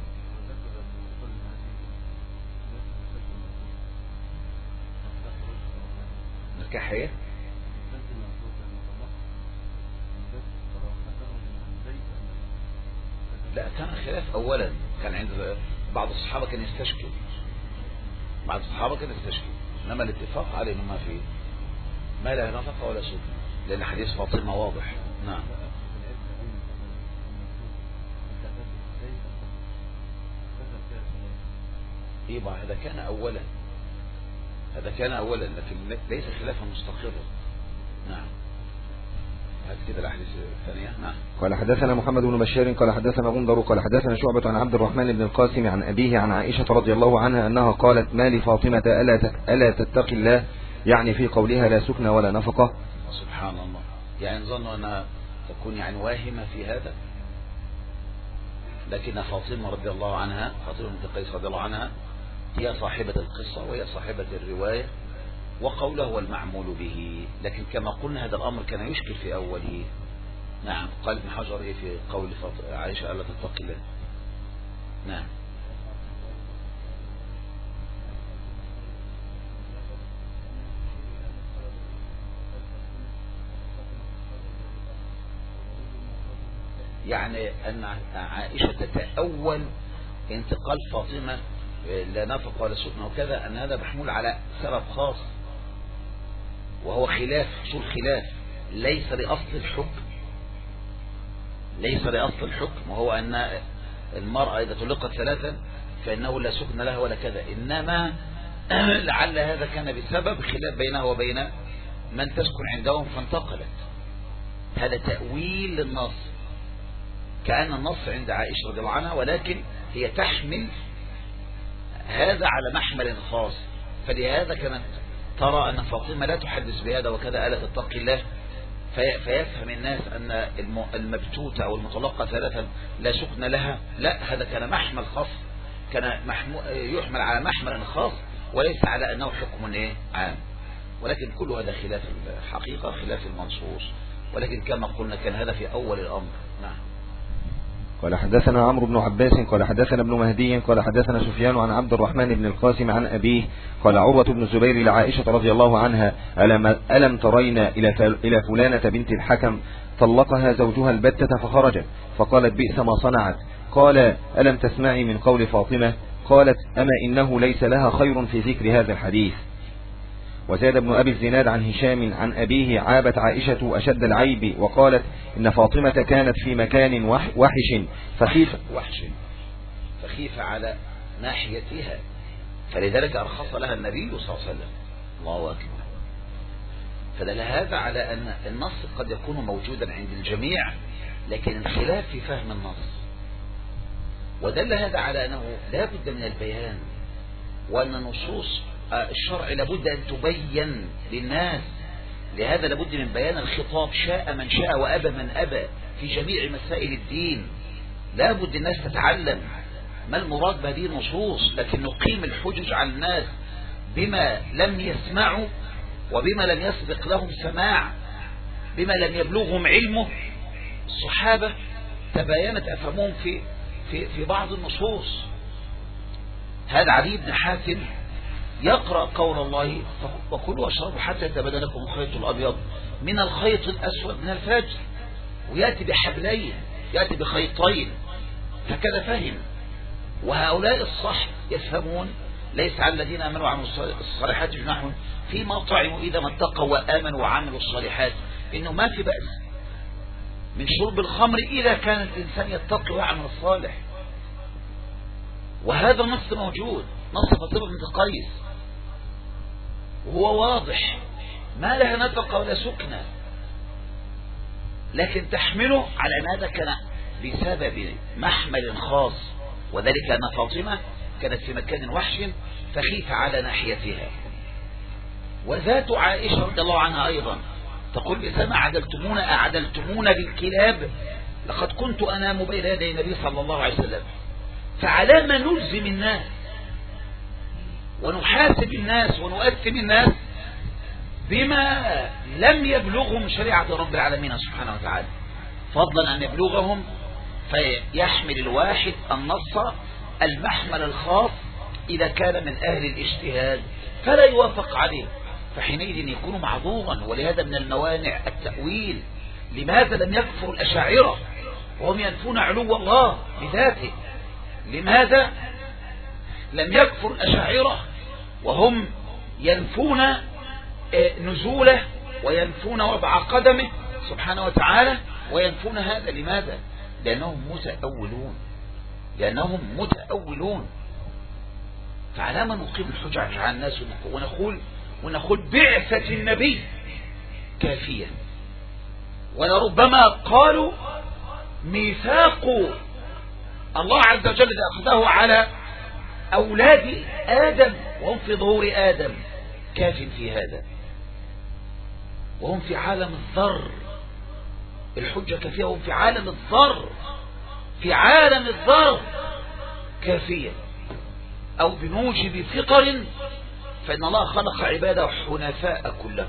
نكاحية. لا، كان خلاف أولا، كان عند بعض الصحابة كان يستشكل، إنما الاتفاق عليه ما فيه ما لا نفقة ولا سكن، لأن حديث فاطمة واضح. نعم. يبقى هذا كان أولا، لكن ليس خلافا مستقرا. نعم. هذه كده الأحاديث الثانية. نعم. قال: حدثنا محمد بن بشار قال حدثنا غندر قال حدثنا شعبة عن عبد الرحمن بن القاسم عن أبيه عن عائشة رضي الله عنها أنها قالت: ما لفاطمة ألا تتقي الله، يعني في قولها لا سكن ولا نفقة. سبحان الله. يعني ظنوا أنها تكون يعني واهمة في هذا، لكن فاطمة رضي الله عنها، فاطمة بنت قيس رضي الله عنها، هي صاحبة القصة وهي صاحبة الرواية، وقوله هو المعمول به. لكن كما قلنا هذا الأمر كان يشكل في أوله. نعم. قال ابن حجر إيه في قول عائشة ألا تتقي الله؟ نعم. يعني أن عائشة تتأول انتقال فاطمة لا نفق ولا سكن وكذا، أن هذا محمول على سبب خاص، وهو خلاف، حصول خلاف ليس لأصل الحكم، ليس لأصل الحكم، وهو أن المرأة إذا طلقت ثلاثا فإنه لا سكن لها ولا كذا، إنما لعل هذا كان بسبب خلاف بينه وبين من تسكن عندهم فانتقلت. هذا تأويل للنص، كأن النص عند عائشة رضي الله عنها، ولكن هي تحمل هذا على محمل خاص، فلهذا كانت ترى أن فاطمة لا تحدث بهذا وكذا، ألا تتقي الله، فيفهم الناس أن المبتوتة أو المطلقة ثلاثا لا سكن لها. لا، هذا كان محمل خاص، كان يحمل على محمل خاص وليس على أنه حكم عام، ولكن كل هذا خلاف الحقيقة، خلاف المنصوص، ولكن كما قلنا كان هذا في أول الأمر. نعم. قال حدثنا عمرو بن عباس قال حدثنا ابن مهدي قال حدثنا سفيان عن عبد الرحمن بن القاسم عن أبيه قال عروة بن الزبير لعائشة رضي الله عنها: ألم ترين إلى فلانة بنت الحكم طلقها زوجها البتة فخرجت، فقالت: بئس ما صنعت. قال: ألم تسمعي من قول فاطمة؟ قالت: أما إنه ليس لها خير في ذكر هذا الحديث. وزاد ابن أبي الزناد عن هشام عن أبيه: عابت عائشة أشد العيب وقالت: إن فاطمة كانت في مكان وحش فخيف على ناحيتها، فلذلك أرخص لها النبي صلى الله عليه وسلم. الله أكبر. فدل هذا على أن النص قد يكون موجودا عند الجميع، لكن الخلاف في فهم النص، ودل هذا على أنه لا بد من البيان، وأن نصوص الشرع لابد أن تبين للناس، لهذا لابد من بيان الخطاب، شاء من شاء وأبى من أبى في جميع مسائل الدين. لابد الناس تتعلم ما المراد بهذه النصوص، لكن نقيم الحجج على الناس بما لم يسمعوا وبما لم يسبق لهم سماع، بما لم يبلغهم علمه. الصحابة تباينت أفهمهم في بعض النصوص. هذا علي بن حاتم يقرأ قول الله: وكلوا واشربوا حتى يتبين لكم الخيط الأبيض من الخيط الأسود من الفجر، ويأتي بحبلين، يأتي بخيطين، هكذا فهم. وهؤلاء الصح يفهمون: ليس على الذين آمنوا وعملوا الصالحات جناح فيما طعموا إذا ما اتقوا وآمنوا وعملوا الصالحات، إنه ما في بأس من شرب الخمر إذا كان الإنسان يتقي ويعمل الصالح. وهذا نص موجود، نص فاطمة بنت قيس، وهو واضح، ما لها نفقة ولا سكنة، لكن تحمله على أن هذا كان بسبب محمل خاص، وذلك أن فاطمة كانت في مكان وحش فخيف على ناحيتها. وذات عائشة رضي الله عنها أيضا تقول: بسما أعدلتمونا بالكلاب، لقد كنت أنام بين يدي النبي صلى الله عليه وسلم. فعلى ما نلزم الناس ونحاسب الناس ونؤثم الناس بما لم يبلغهم شريعة رب العالمين سبحانه وتعالى، فضلا أن يبلغهم فيحمل الواحد النص المحمل الخاص إذا كان من أهل الاجتهاد فلا يوافق عليه، فحينئذ يكون معذورا. ولهذا من الموانع التأويل. لماذا لم يكفر الأشاعرة وهم ينفون علو الله بذاته؟ لماذا لم يكفر الأشاعرة وهم ينفون نزوله وينفون وضع قدمه سبحانه وتعالى وينفون هذا؟ لماذا؟ لأنهم متأولون. فعلى ما نقيم الحجج على الناس ونقول بعثة النبي كافية، ولربما قالوا ميثاق الله عز وجل أخذه على أولاد آدم وهم في ظهور آدم كاف في هذا، وهم في عالم الذر، الحجة كافية، وهم في عالم الذر، في عالم الذر كافية. أو بموجب فطر، فإن الله خلق عباده حنفاء كلهم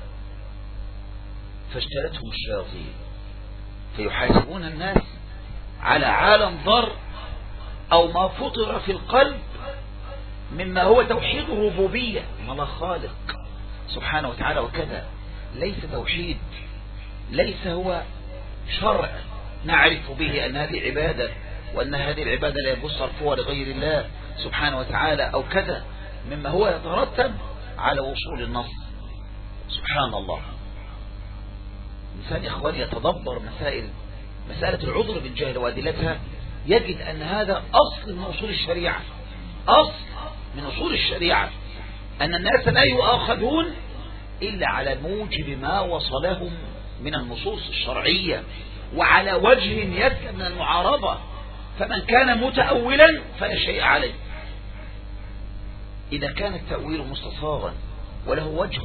فاجتلتهم الشياطين فيحاسبون الناس على عالم ذر أو ما فطر في القلب مما هو توحيد الربوبية، إن الله خالق سبحانه وتعالى وكذا، ليس توحيد، ليس هو شرع نعرف به أن هذه عبادة وأن هذه العبادة لا يجوز صرفها لغير الله، سبحانه وتعالى أو كذا مما هو يترتب على وصول النص. سبحان الله. الإنسان يا إخواني يتدبر مسألة العذر بالجهل وأدلتها، يجد أن هذا أصل من أصول الشريعة، أصل من أصول الشريعة، أن الناس لا يؤاخذون إلا على موجب ما وصلهم من النصوص الشرعية وعلى وجه يسلم من المعارضة. فمن كان متأولا فلا شيء عليه. إذا كان التأويل مستصاغا وله وجه،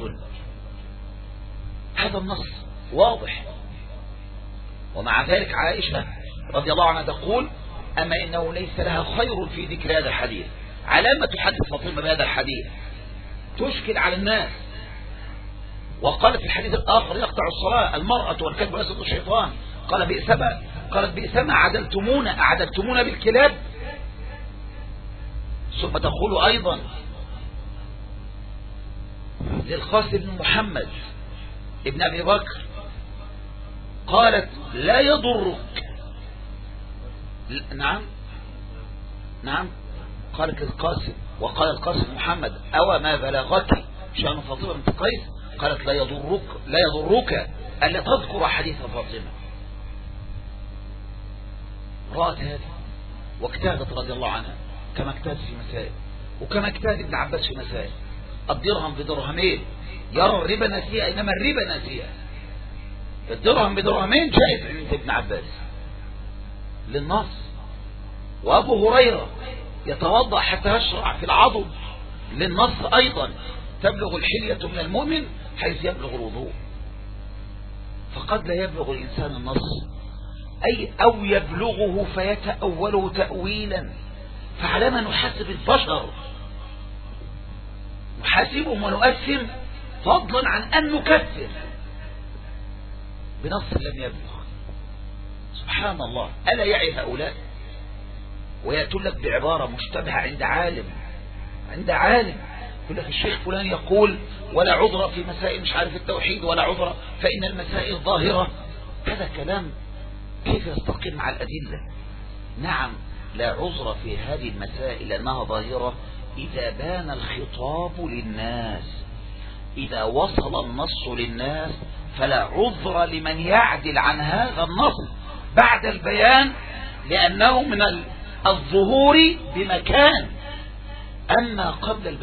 هذا النص واضح. ومع ذلك عائشة رضي الله عنها تقول: أما إنه ليس لها خير في ذكر هذا الحديث. علامة تحدث فاطمة بهذا الحديث تشكل على الناس. وقالت في الحديث الآخر: يقطع الصلاة المرأة والكلب ويسد الشيطان. قالت بئسما أعدلتمونا بالكلاب. ثم تقول أيضا للقاسم بن محمد ابن أبي بكر، قالت: لا يضرك. نعم قالت للقاسم، وقال القاسم محمد: أو ما بلغك شأن فاطمة بنت قيس؟ قالت: لا يضرك ألا تذكر حديث فاطمة. رأت هذا واجتهدت رضي الله عنها، كما اجتهد في مسائل، وكما اجتهد ابن عباس في مسائل. الدرهم بدرهمين يرى الربا نسيئة، إنما الربا نسيئة. الدرهم بدرهمين جائز عند ابن عباس للنص. وأبو هريرة يتوضأ حتى يشرع في العضد للنص أيضا: تبلغ الحلية من المؤمن حيث يبلغ الوضوء. فقد لا يبلغ الإنسان النص، أو يبلغه فيتأوله تأويلا. فعلما نحاسب البشر، نحاسبهم ونؤثم، فضلا عن أن نكفر بنص لم يبلغ. سبحان الله. ألا يعي هؤلاء؟ ويأتون لك بعبارة مشتبهة عند عالم يقول لك: الشيخ فلان يقول ولا عذر في مسائل مش عارف التوحيد، ولا عذر فإن المسائل ظاهرة. هذا كلام كيف يستقيم مع الأدلة؟ نعم، لا عذر في هذه المسائل لأنها ظاهرة إذا بان الخطاب للناس. إذا وصل النص للناس فلا عذر لمن يعدل عن هذا النص بعد البيان، لأنه من الظهور بمكان. أما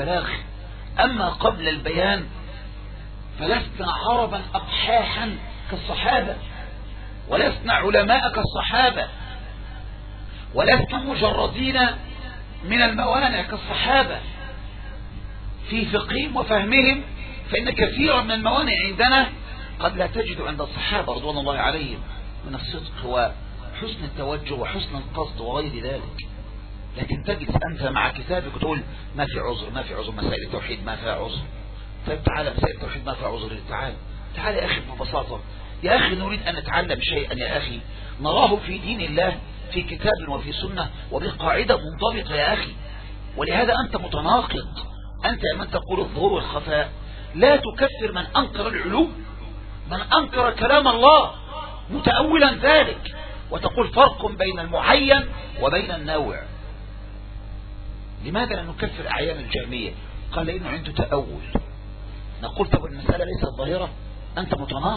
قبل البيان فلسنا عربا أقحاحا كالصحابة، ولسنا علماء كالصحابة، ولسنا مجردين من الموانع كالصحابة في فقههم وفهمهم. فإن كثيرا من الموانع عندنا قد لا تجد عند الصحابة رضوان الله عليهم من الصدق وحسن التوجه وحسن القصد وغير ذلك. لكن تجد أنت مع كتابك وتقول: ما في عذر، مسائل التوحيد ما فيها عذر. طيب تعالى، مسائل التوحيد ما فيها عذر، تعالى يا أخي ببساطة. يا أخي نريد أن نتعلم شيئا يا أخي نراه في دين الله في كتاب وفي سنة وبقاعدة منضبطة يا أخي. ولهذا أنت متناقض. أنت من تقول الظهور والخفاء لا تكفر من أنكر العلو، من أنكر كلام الله متأولا ذلك، وتقول فرق بين المعين وبين النوع. لماذا لا نكفر أعيان الجهمية؟ قال: لأنه عنده تأول. نقول: طب المسألة ليست ظاهرة. أنت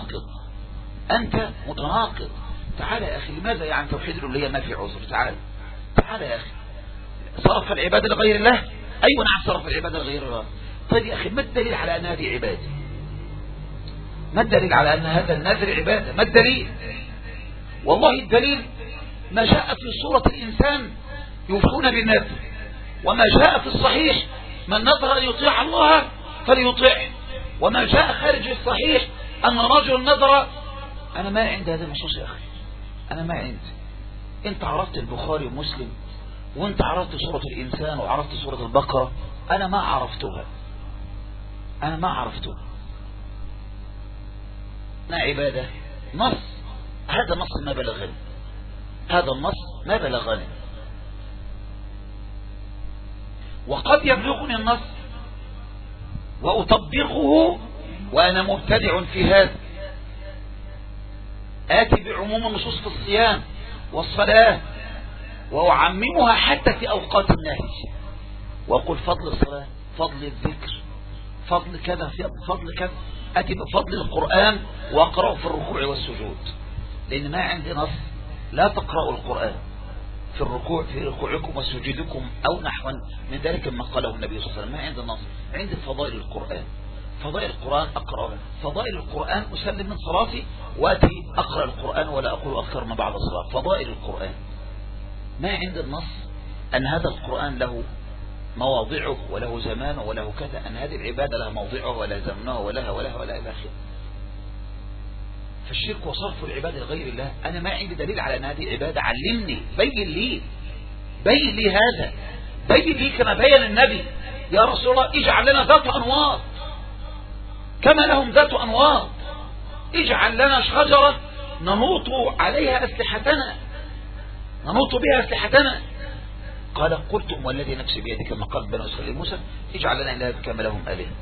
متناقض. تعال يا أخي، لماذا يعني توحيد الألوهية ما في عذر؟ تعال يا أخي. صرف العبادة لغير الله؟ أيوة نعم، صرف العبادة لغير الله. طيب يا أخي، ما الدليل على أن هذه عبادة؟ ما الدليل على أن هذا النذر عبادة؟ ما الدليل؟ والله الدليل ما جاء في سورة الإنسان يوفون بالنذر، وما جاء في الصحيح: من نذر أن يطيع الله فليطيعه. وما جاء خارج الصحيح أن رجل نذر. أنا ما عندي هذه النصوص يا أخي، أنا ما عندي. أنت عرفت البخاري ومسلم، وأنت عرفت سورة الإنسان وعرفت سورة البقرة، أنا ما عرفتها. ما عبادة نص، هذا نص ما بلغني، وقد يبلغني النص وأطبقه وأنا مبتدع في هذا. آتي بعموم النصوص في الصيام والصلاة وأعممها حتى في أوقات النهي. وأقول فضل الصلاة، فضل الذكر، فضل كذا، فضل كذا، أتي بفضل القرآن وأقرأه في الركوع والسجود، لأن ما عندي نص لا تقرأوا القرآن في الركوع في ركوعكم وسجودكم أو نحو من ذلك مما قاله النبي صلى الله عليه وسلم. ما عندي نص، عندي فضائل القرآن، فضائل القرآن أقرأ، فضائل القرآن أسلم من صلاتي وأتي أقرأ القرآن ولا أقول أكثر ما بعد الصلاة. فضائل القرآن ما عندي النص أن هذا القرآن له مواضعه وله زمانه وله كذا، أن هذه العبادة لها موضعه ولا زمنه ولا إلى آخره. فالشرك وصرف العبادة لغير الله أنا ما عندي دليل على أن هذه عبادة. علمني، بين لي هذا، بين لي كما بين النبي. يا رسول الله اجعل لنا ذات أنواط كما لهم ذات أنواط، اجعل لنا شجرة ننوط عليها أسلحتنا، ننوط بها أسلحتنا. قال قلتم والذي نفسي بيدك كما قال بنو إسرائيل موسى اجعل لنا إلها كما لهم آلهة.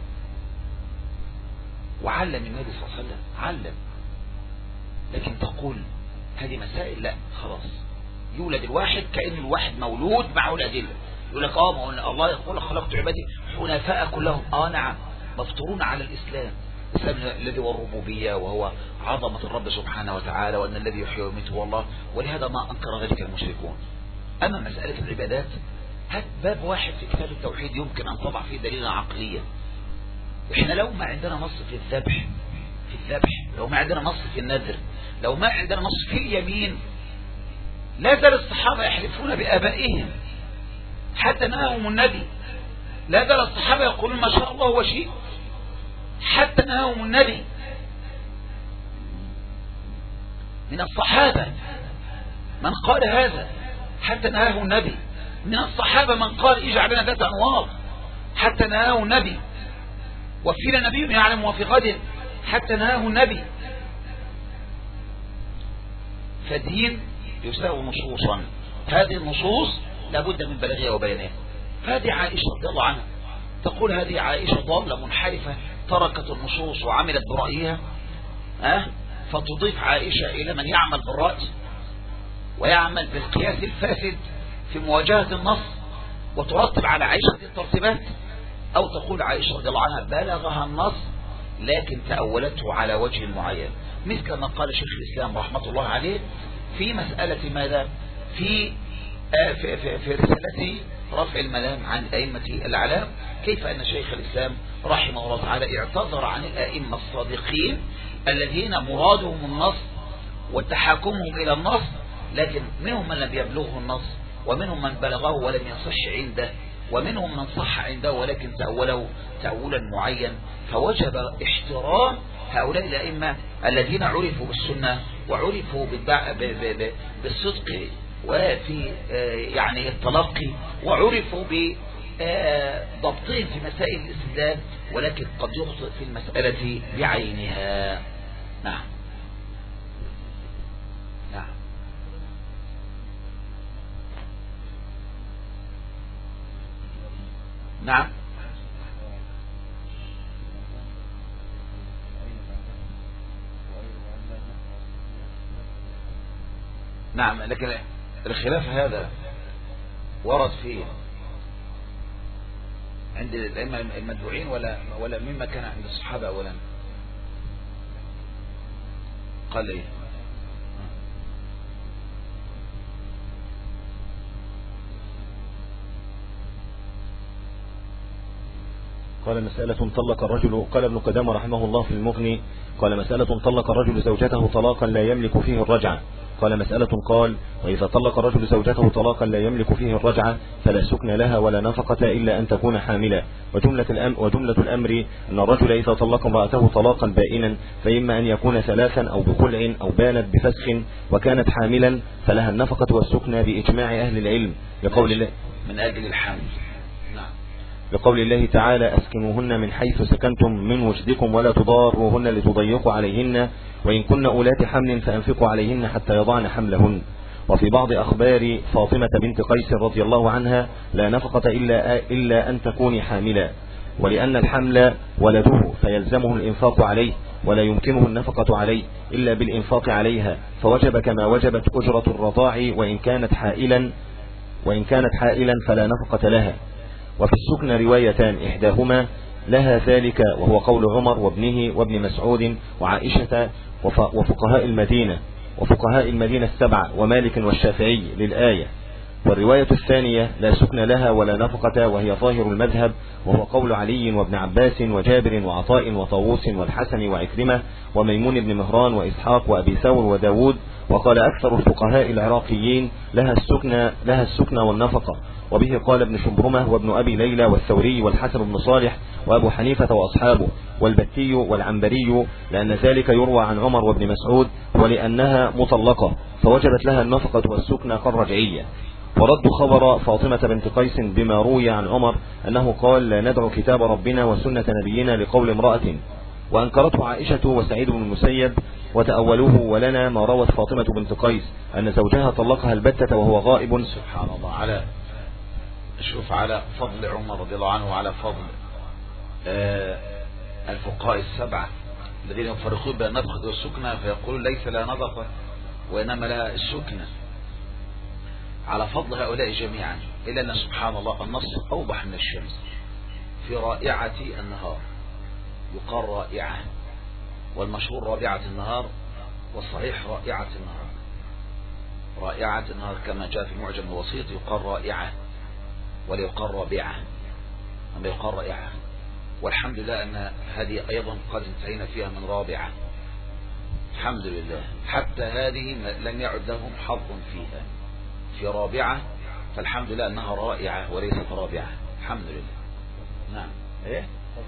وعلم النبي صلى الله عليه وسلم، علم. لكن تقول هذه مسائل، لا خلاص. يولد الواحد كأن الواحد مولود مع الأدلة. يقول لك الله يقول خلقت عبادي حنفاء كلهم. نعم، مفطورون على الإسلام، الإسلام الذي هو الربوبية وهو عظمة الرب سبحانه وتعالى، وأن الذي يحيي ويميت هو الله، ولهذا ما أنكر ذلك المشركون. أما مسألة العبادات هات باب واحد في كتاب التوحيد يمكن أن تضع فيه دليلا عقليا. إحنا لو ما عندنا نص في الذبح لو ما عندنا نص في النذر، لو ما عندنا نص في اليمين، لا زال الصحابة يحلفون بآبائهم حتى نهاهم النبي. لا زال الصحابة يقولون ما شاء الله وشئت حتى نهاهم النبي. من الصحابة من قال هذا حتى نهاه النبي، من الصحابة من قال اجعل لنا ذات أنواط حتى نهاه النبي، وفينا نبي يعلم وفي غد حتى نهاه النبي. فدين يساوي نصوصا، هذه النصوص لابد من بلاغها وبيانها. فهذه عائشة رضي الله عنها تقول هذه عائشة ضالة منحرفة تركت النصوص وعملت برأيها، فتضيف عائشة إلى من يعمل بالرأي ويعمل بالقياس الفاسد في مواجهة النص، وترتب على عائشة الترتيبات. أو تقول عائشة رضي الله عنها بلغها النص لكن تأولته على وجه معين، مثل ما قال شيخ الإسلام رحمة الله عليه في مسألة ماذا في رسالته رفع الملام عن الأئمة الأعلام، كيف أن شيخ الإسلام رحمه الله تعالى اعتذر عن الأئمة الصادقين الذين مرادهم النص وتحاكمهم إلى النص، لكن منهم من لم يبلغه النص، ومنهم من بلغه ولم يصح عنده، ومنهم من صح عنده ولكن تأوله تأولا معين. فوجب احترام هؤلاء الأئمة الذين عرفوا بالسنة وعرفوا بالصدق وفي يعني التلقي، وعرفوا بضبطهم في مسائل الاستدلال، ولكن قد يخطئ في المسألة بعينها. نعم نعم نعم نعم. لكن الخلاف هذا ورد فيه عند الأئمة المتبوعين ولا مما كان عند الصحابة أولا؟ قال ايه؟ قال مسألة طلق الرجل، قال ابن قدامة رحمه الله في المغني، قال مسألة طلق الرجل زوجته طلاقا لا يملك فيه الرجعة. قال مسألة قال وإذا طلق الرجل زوجته طلاقا لا يملك فيه الرجعة فلا سكن لها ولا نفقة إلا أن تكون حاملة. وجملة الأمر أن الرجل إذا طلق امرأته طلاقا بائنا فإما أن يكون ثلاثا أو بخلع أو بانت بفسخ وكانت حاملا فلها النفقة والسكن بإجماع أهل العلم لقول الله من أجل الحمل. بقول الله تعالى أسكنوهن من حيث سكنتم من وجدكم ولا تضاروهن لتضيقوا عليهن وإن كن أولات حمل فأنفقوا عليهن حتى يضعن حملهن. وفي بعض أخبار فاطمة بنت قيس رضي الله عنها لا نفقة إلا أن تكوني حاملا، ولأن الحمل ولده فيلزمه الإنفاق عليه ولا يمكنه النفقة عليه إلا بالإنفاق عليها، فوجب كما وجبت أجرة الرضاع وإن كانت حائلا فلا نفقة لها. وفي السكنى روايتان إحداهما لها ذلك وهو قول عمر وابنه وابن مسعود وعائشة وفقهاء المدينة السبعة ومالك والشافعي للآية. والرواية الثانية لا سكن لها ولا نفقة وهي ظاهر المذهب وهو قول علي وابن عباس وجابر وعطاء وطاووس والحسن وعكرمة وميمون بن مهران وإسحاق وأبي ثور وداود. وقال أكثر الفقهاء العراقيين لها السكن والنفقة، وبه قال ابن شبرمة وابن أبي ليلى والثوري والحسن بن صالح وأبو حنيفة وأصحابه والبتي والعنبري، لأن ذلك يروى عن عمر وابن مسعود ولأنها مطلقة فوجبت لها النفقة والسكن كالرجعية. ورد خبر فاطمة بنت قيس بما روي عن عمر أنه قال لا ندعو كتاب ربنا وسنة نبينا لقول امرأة، وأنكرته عائشة وسعيد بن المسيب وتأولوه. ولنا ما روت فاطمة بنت قيس أن زوجها طلقها البتة وهو غائب. سبحان الله. على فضل عمر رضي الله عنه وعلى فضل الفقهاء السبعة الذين يفرقون بين النفقة والسكنة فيقولون ليس لها نفقة وإنما لها السكنة، على فضل هؤلاء جميعا. إلا أن سبحان الله النص أوضح من الشمس. في رائعة النهار يقال رائعة، والمشهور رابعة النهار، والصحيح رائعة النهار. رائعة النهار كما جاء في المعجم الوسيط يقال رائعة ولا يقال رابعة، أما يقال رائعة. والحمد لله أن هذه أيضا قد انتهينا فيها من رابعة، الحمد لله. حتى هذه لم يعد لهم حظ فيها في رابعة، فالحمد لله أنها رائعة وليست رابعة، الحمد لله. نعم. إيه؟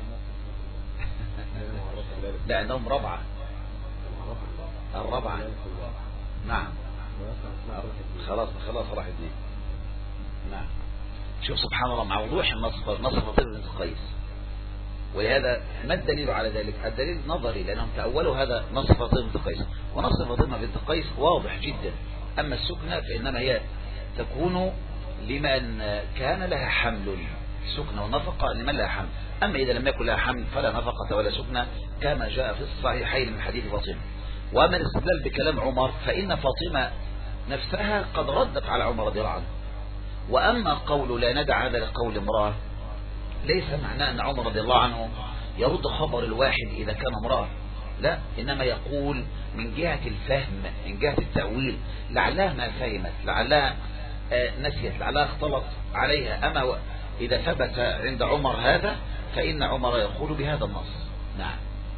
لا عندهم رابعة، الرابعة. نعم خلاص راح الدين. نعم. شوف سبحان الله مع وضوح النص فاطمة بنت قيس. ولهذا ما الدليل على ذلك؟ الدليل نظري، لأنهم تأولوا هذا نص فاطمة بنت قيس، ونص فاطمة بنت قيس واضح جدا. أما السكنة فإنما هي تكون لمن كان لها حمل، سكنة ونفقة لمن لها حمل. أما إذا لم يكن لها حمل فلا نفقة ولا سكنة، كما جاء في الصحيحين من حديث فاطمة. وأما الاستدلال بكلام عمر فإن فاطمة نفسها قد ردت على عمر رضي الله عنه. وأما قول لا ندع هذا لقول امرأة ليس معناه أن عمر رضي الله عنه يرد خبر الواحد إذا كان امرأة، لا، إنما يقول من جهة الفهم، من جهة التأويل، لعلها ما فهمت، لعلها نسيت، لعلها اختلط عليها. أما إذا ثبت عند عمر هذا فإن عمر يقول بهذا النص. نعم.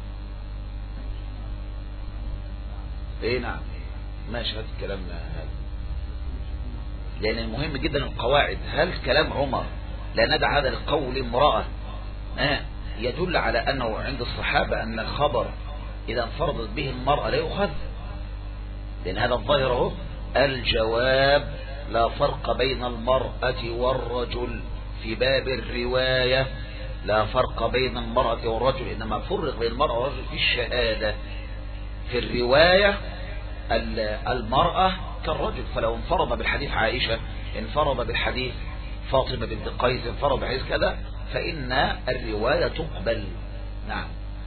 إيه نعم، ما شهد كلامنا هذا، لأن المهم جدا القواعد. هل كلام عمر لا ندع هذا القول امرأة يدل على أنه عند الصحابة أن الخبر إذا انفردت به المرأة لا يؤخذ؟ لأن هذا الظاهر هو الجواب لا فرق بين المرأة والرجل في باب الرواية، لا فرق بين المرأة والرجل، إنما فرق بين المرأة والرجل في الشهادة. في الرواية المرأة كالرجل، فلو انفرد بالحديث عائشة، انفرد بالحديث فاطمة بنت قيس، انفرد بالحديث كذا، فإن الرواية تقبل. نعم.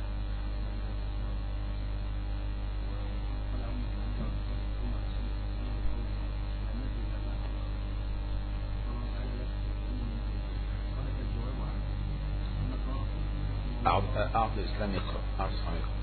أعطي الإسلام يقرأ، أعطي الإسلام يقرأ.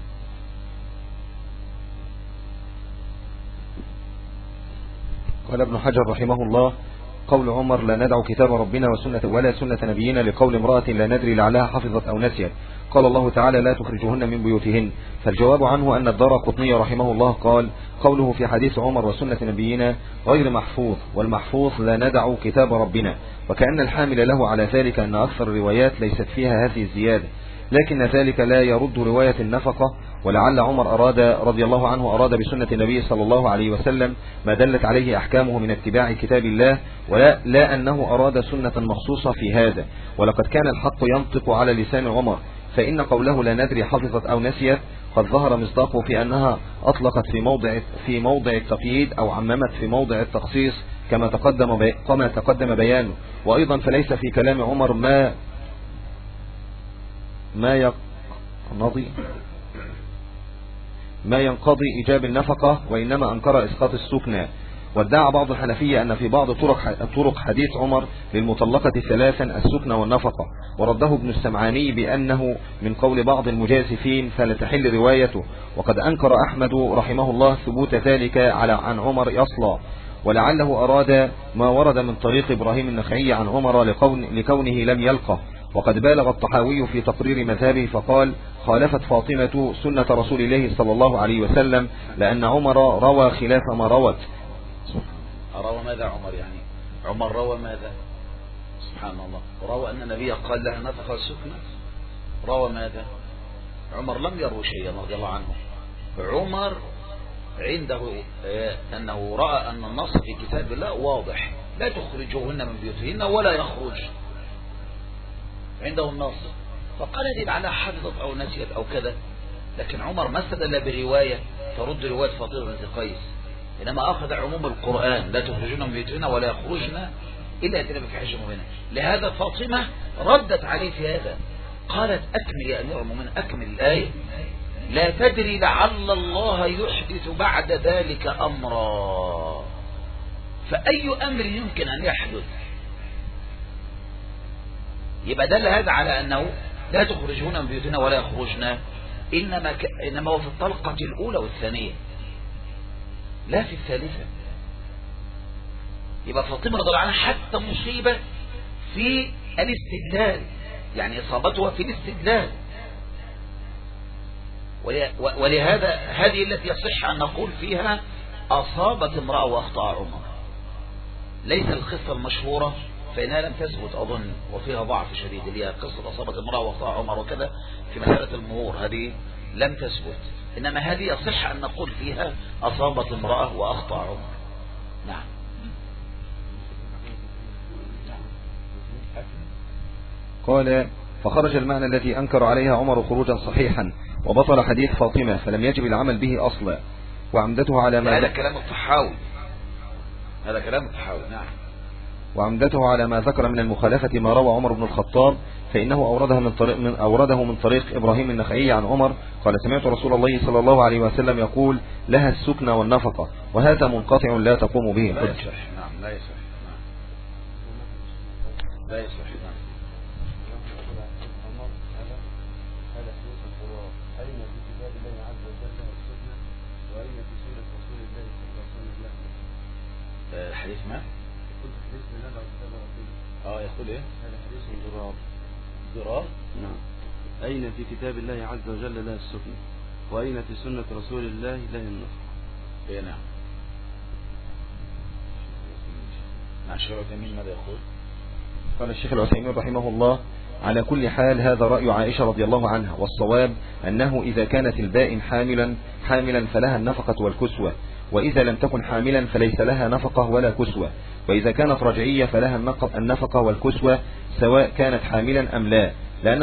قال ابن حجر رحمه الله: قول عمر لا ندع كتاب ربنا ولا سنة نبينا لقول امرأة لا ندري لعلها حفظت أو نسيت. قال الله تعالى: لا تخرجهن من بيوتهن. فالجواب عنه أن الدارقطني رحمه الله قال: قوله في حديث عمر وسنة نبينا غير محفوظ، والمحفوظ لا ندع كتاب ربنا، وكأن الحامل له على ذلك أن أكثر الروايات ليست فيها هذه الزيادة، لكن ذلك لا يرد رواية النفقة. ولعل عمر رضي الله عنه أراد بسنة النبي صلى الله عليه وسلم ما دلت عليه أحكامه من اتباع كتاب الله، لا أنه أراد سنة مخصوصة في هذا. ولقد كان الحق ينطق على لسان عمر، فإن قوله لا ندري حفظت أو نسيت قد ظهر مصداقه في أنها أطلقت في موضع التقييد أو عممت في موضع التخصيص كما تقدم بيانه. وأيضا فليس في كلام عمر ما ينقضي إيجاب النفقة، وإنما أنكر إسقاط السكنى. وادعى بعض الحنفية أن في بعض طرق حديث عمر للمطلقة ثلاثا السكن والنفقة، ورده ابن السمعاني بأنه من قول بعض المجازفين فلا تحل روايته. وقد أنكر أحمد رحمه الله ثبوت ذلك عن عمر أصلا، ولعله أراد ما ورد من طريق إبراهيم النخعي عن عمر لكونه لم يلقه. وقد بالغ الطحاوي في تقرير مذهبه فقال: خالفت فاطمة سنة رسول الله صلى الله عليه وسلم، لأن عمر روى خلاف ما روت. روى ماذا عمر؟ يعني عمر روى ماذا؟ سبحان الله. روى أن النبي قال لها نفخ السكنة. روى ماذا؟ عمر لم يروي شيئا رضي الله عنه. عمر عنده أنه رأى أن النص في كتاب الله واضح: لا تخرجوهن من بيوتهن ولا يخرج. عنده النص، فقال دي على حفظت أو نسيت أو كذا. لكن عمر ما استدل برواية ترد رواية فاطمة بنت قيس، إنما أخذ عموم القرآن: لا تخرجون من بيوتهن ولا يخرجن إلا يأتين بفاحشة مبينة. لهذا فاطمة ردت عليه في هذا، قالت: أكمل يا أمير المؤمنين، أكمل الآية، لا تدري لعل الله يحدث بعد ذلك أمرا. فأي أمر يمكن أن يحدث؟ يبقى دل هذا على أنه لا تخرجون من بيوتنا ولا يخرجنا إنما هو في الطلقة الأولى والثانية، لا في الثالثة. يبقى فاطمة رضي الله عنها حتى مصيبة في الاستدلال، يعني إصابتها في الاستدلال. ولهذا هذه التي يصح أن نقول فيها أصابت امرأة وأخطأ عمر. ليس القصة المشهورة فإنها لم تثبت أظن، وفيها ضعف شديد، اللي هي قصة أصابت امرأة وأخطأ عمر وكذا في مسألة المهور، هذه لم تثبت. إنما هذه يصح أن نقول فيها أصابت امرأة وأخطأ عمر. نعم. قال: فخرج المعنى الذي أنكر عليها عمر خروجا صحيحا، وبطل حديث فاطمة، فلم يجب العمل به أصلا. وعمدته على ما هذا كلام الطحاوي، هذا كلام الطحاوي. نعم. وعمدته على ما ذكر من المخالفة ما روى عمر بن الخطاب، فإنه أورده من طريق إبراهيم النخعي عن عمر قال: سمعت رسول الله صلى الله عليه وسلم يقول: لها السكن والنفقة، وهذا منقطع لا تقوم به لا يصح. نعم لا يصح. نعم لا يصح. نعم. حديث ما؟ يقول ايه؟ هذا حديث ضرار. نعم. أين في كتاب الله عز وجل لها السكن، وأين في سنة رسول الله لها النفقة؟ ايه نعم. مع الشيخ العثيمين ماذا يقول؟ قال الشيخ العثيمين رحمه الله: على كل حال هذا رأي عائشة رضي الله عنها، والصواب أنه إذا كانت البائن حاملا فلها النفقة والكسوة، وإذا لم تكن حاملا فليس لها نفقة ولا كسوة، وإذا كانت رجعية فلها النفقة والكسوة سواء كانت حاملا أم لا،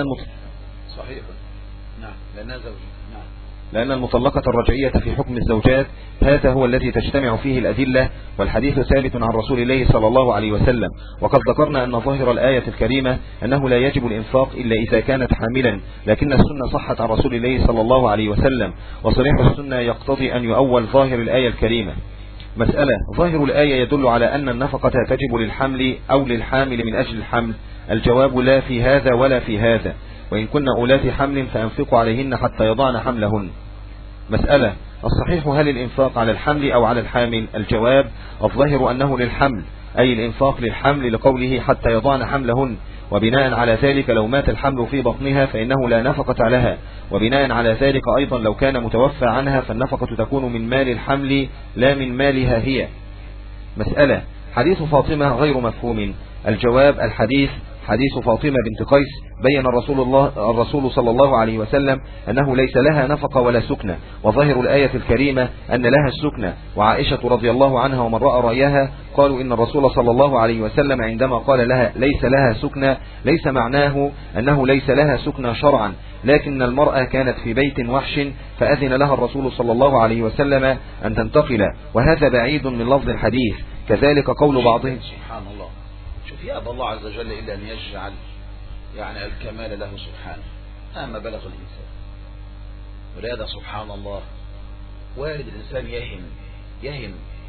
صحيح. نعم. لأنها زوجة. نعم. لأن المطلقة الرجعية في حكم الزوجات هذا هو الذي تجتمع فيه الأدلة، والحديث ثابت عن رسول الله صلى الله عليه وسلم. وقد ذكرنا أن ظاهر الآية الكريمة أنه لا يجب الإنفاق إلا إذا كانت حاملا، لكن السنة صحت عن رسول الله صلى الله عليه وسلم، وصريح السنة يقتضي أن يؤول ظاهر الآية الكريمة. مسألة: ظاهر الآية يدل على أن النفقة تجب للحمل أو للحامل من أجل الحمل. الجواب: لا في هذا ولا في هذا، وإن كن أولات حمل فأنفقوا عليهن حتى يضعن حملهن. مسألة: الصحيح هل الإنفاق على الحمل أو على الحامل؟ الجواب: الظاهر أنه للحمل، أي الإنفاق للحمل لقوله حتى يضعن حملهن، وبناء على ذلك لو مات الحمل في بطنها فإنه لا نفقة لها، وبناء على ذلك أيضا لو كان متوفى عنها فالنفقة تكون من مال الحمل لا من مالها هي. مسألة: حديث فاطمة غير مفهوم. الجواب: الحديث حديث فاطمة بنت قيس بين الرسول صلى الله عليه وسلم أنه ليس لها نفقة ولا سكنة، وظاهر الآية الكريمة أن لها السكنة. وعائشة رضي الله عنها ومن رأى رأيها قالوا إن الرسول صلى الله عليه وسلم عندما قال لها ليس لها سكنة ليس معناه أنه ليس لها سكنة شرعا، لكن المرأة كانت في بيت وحش فأذن لها الرسول صلى الله عليه وسلم أن تنتقل، وهذا بعيد من لفظ الحديث. كذلك قول بعضهم. سبحان الله. شوف يأبى الله عز وجل إلا أن يجعل يعني الكمال له سبحانه أما بلغ الإنسان. ولهذا سبحان الله وارد الإنسان يهم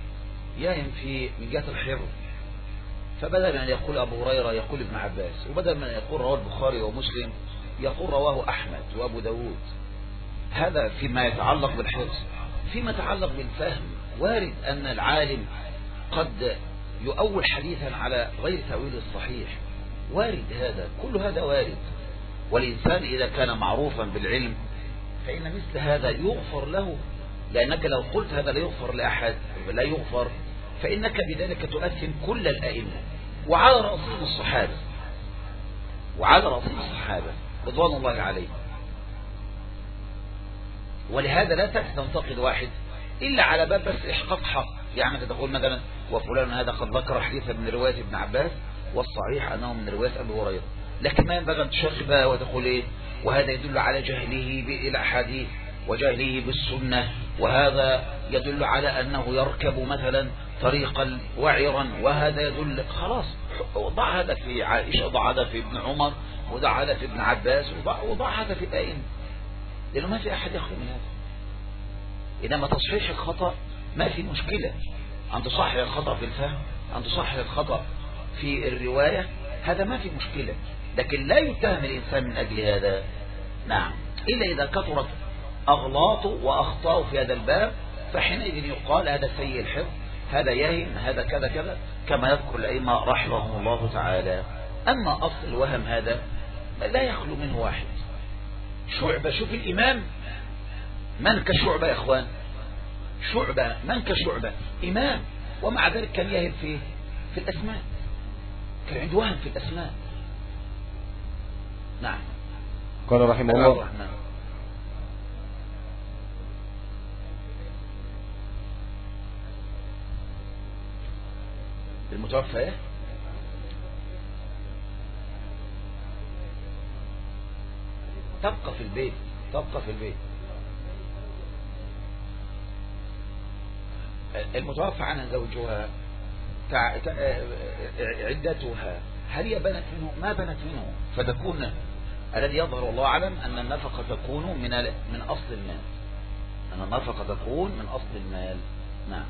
يهم في من جهة الحفظ، فبدل أن يقول أبو هريرة يقول ابن عباس، وبدل من أن يقول رواه البخاري ومسلم يقول رواه أحمد وأبو داود. هذا فيما يتعلق بالحفظ. فيما يتعلق بالفهم وارد أن العالم قد يؤول حديثا على غير تأويل الصحيح، وارد هذا، كل هذا وارد. والإنسان إذا كان معروفا بالعلم فإن مثل هذا يغفر له، لأنك لو قلت هذا لا يغفر لأحد لا يغفر فإنك بذلك تؤثم كل الأئمة وعلى رأسهم الصحابة، وعلى رأسهم الصحابة رضوان الله عليهم. ولهذا لا تنتقد واحد إلا على باب بس إحقاق حق، يعني تقول مثلا وفلان هذا قد ذكر حديثا من رواية ابن عباس والصحيح أنه من رواية أبي هريرة، لكن ما ينبغي أن تشغب وتقول إيه وهذا يدل على جهله بالأحاديث وجهله بالسنة، وهذا يدل على أنه يركب مثلا طريقا وعرا، وهذا يدل خلاص. وضع هذا في عائشة، وضع هذا في ابن عمر، وضع هذا في ابن عباس، وضع هذا في الأئمة، لأنه ما في أحد يخلو من هذا. إنما تصحيح الخطأ ما في مشكلة، أن تصحح الخطأ في الفهم، أن تصحح الخطأ في الرواية، هذا ما في مشكلة، لكن لا يتهم الإنسان من أجل هذا. نعم، إلا إذا كثرت أغلاطه وأخطاءه في هذا الباب فحينئذ يقال هذا سيء الحفظ، هذا يهم، هذا كذا كذا، كما يذكر الأئمة رحمهم الله تعالى. أما أصل الوهم هذا لا يخلو منه واحد. شعبة، شوف الإمام من كشعبة يا إخوان، شعبة من كشعبة إمام، ومع ذلك كان يهم في الأسماء، كان عنده وهم في الأسماء. نعم. قال رحمه الله المتوفى ايه؟ تبقى في البيت، تبقى في البيت. المتوفى عنها زوجها عدتها، هل هي بنت منه؟ ما بنت منه، فتكون الذي يظهر الله أعلم أن النفقة تكون من أصل المال، أن النفقة تكون من أصل المال. نعم.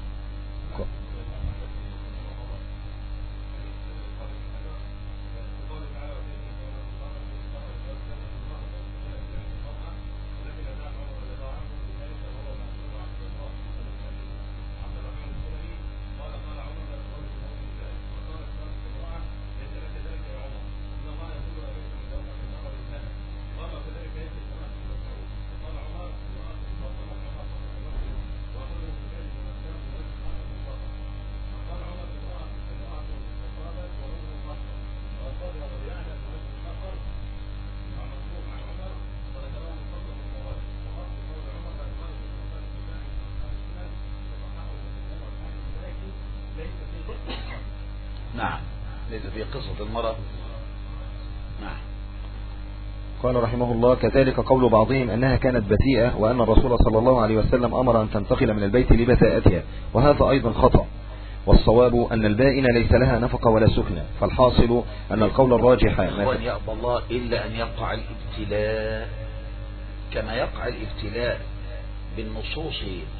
نعم، ليس في قصة المرأة. نعم. قال رحمه الله كذلك قول بعضهم أنها كانت بتيئة، وأن الرسول صلى الله عليه وسلم أمر أن تنتقل من البيت لبتاءتها، وهذا أيضا خطأ. والصواب أن البائن ليس لها نفقة ولا سكنة، فالحاصل أن القول الراجح وأن يأبى الله إلا أن يقع الابتلاء كما يقع الابتلاء بالنصوص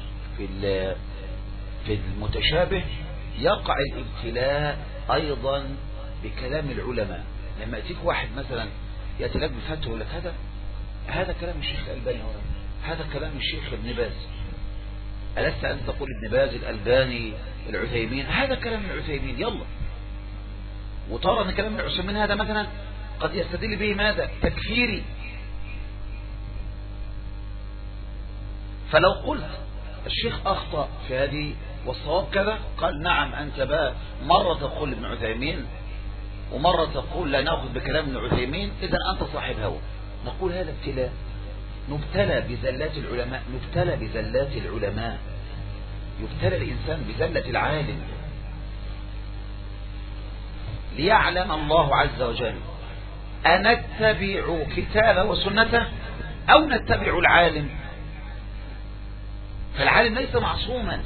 في المتشابه، يقع الابتلاء أيضا بكلام العلماء. لما يأتيك واحد مثلا يأتي لك بفتوى يقول لك هذا كلام الشيخ الألباني، هذا كلام الشيخ ابن باز، ألست أن تقول ابن باز الألباني العثيمين، هذا كلام العثيمين، يلا. وترى أن كلام العثيمين هذا مثلا قد يستدل به ماذا؟ تكفيري. فلو قلت الشيخ أخطأ في هذه والصواب كذا، قال نعم أنت بقى مرة تقول ابن عثيمين ومرة تقول لا نأخذ بكلام ابن عثيمين، إذا أنت صاحب هوى. نقول هذا ابتلاء، نبتلى بزلات العلماء، نبتلى بزلات العلماء، يبتلى الإنسان بزلة العالم ليعلم الله عز وجل أنتبع كتابه وسنته أو نتبع العالم. فالعالم ليس معصوما،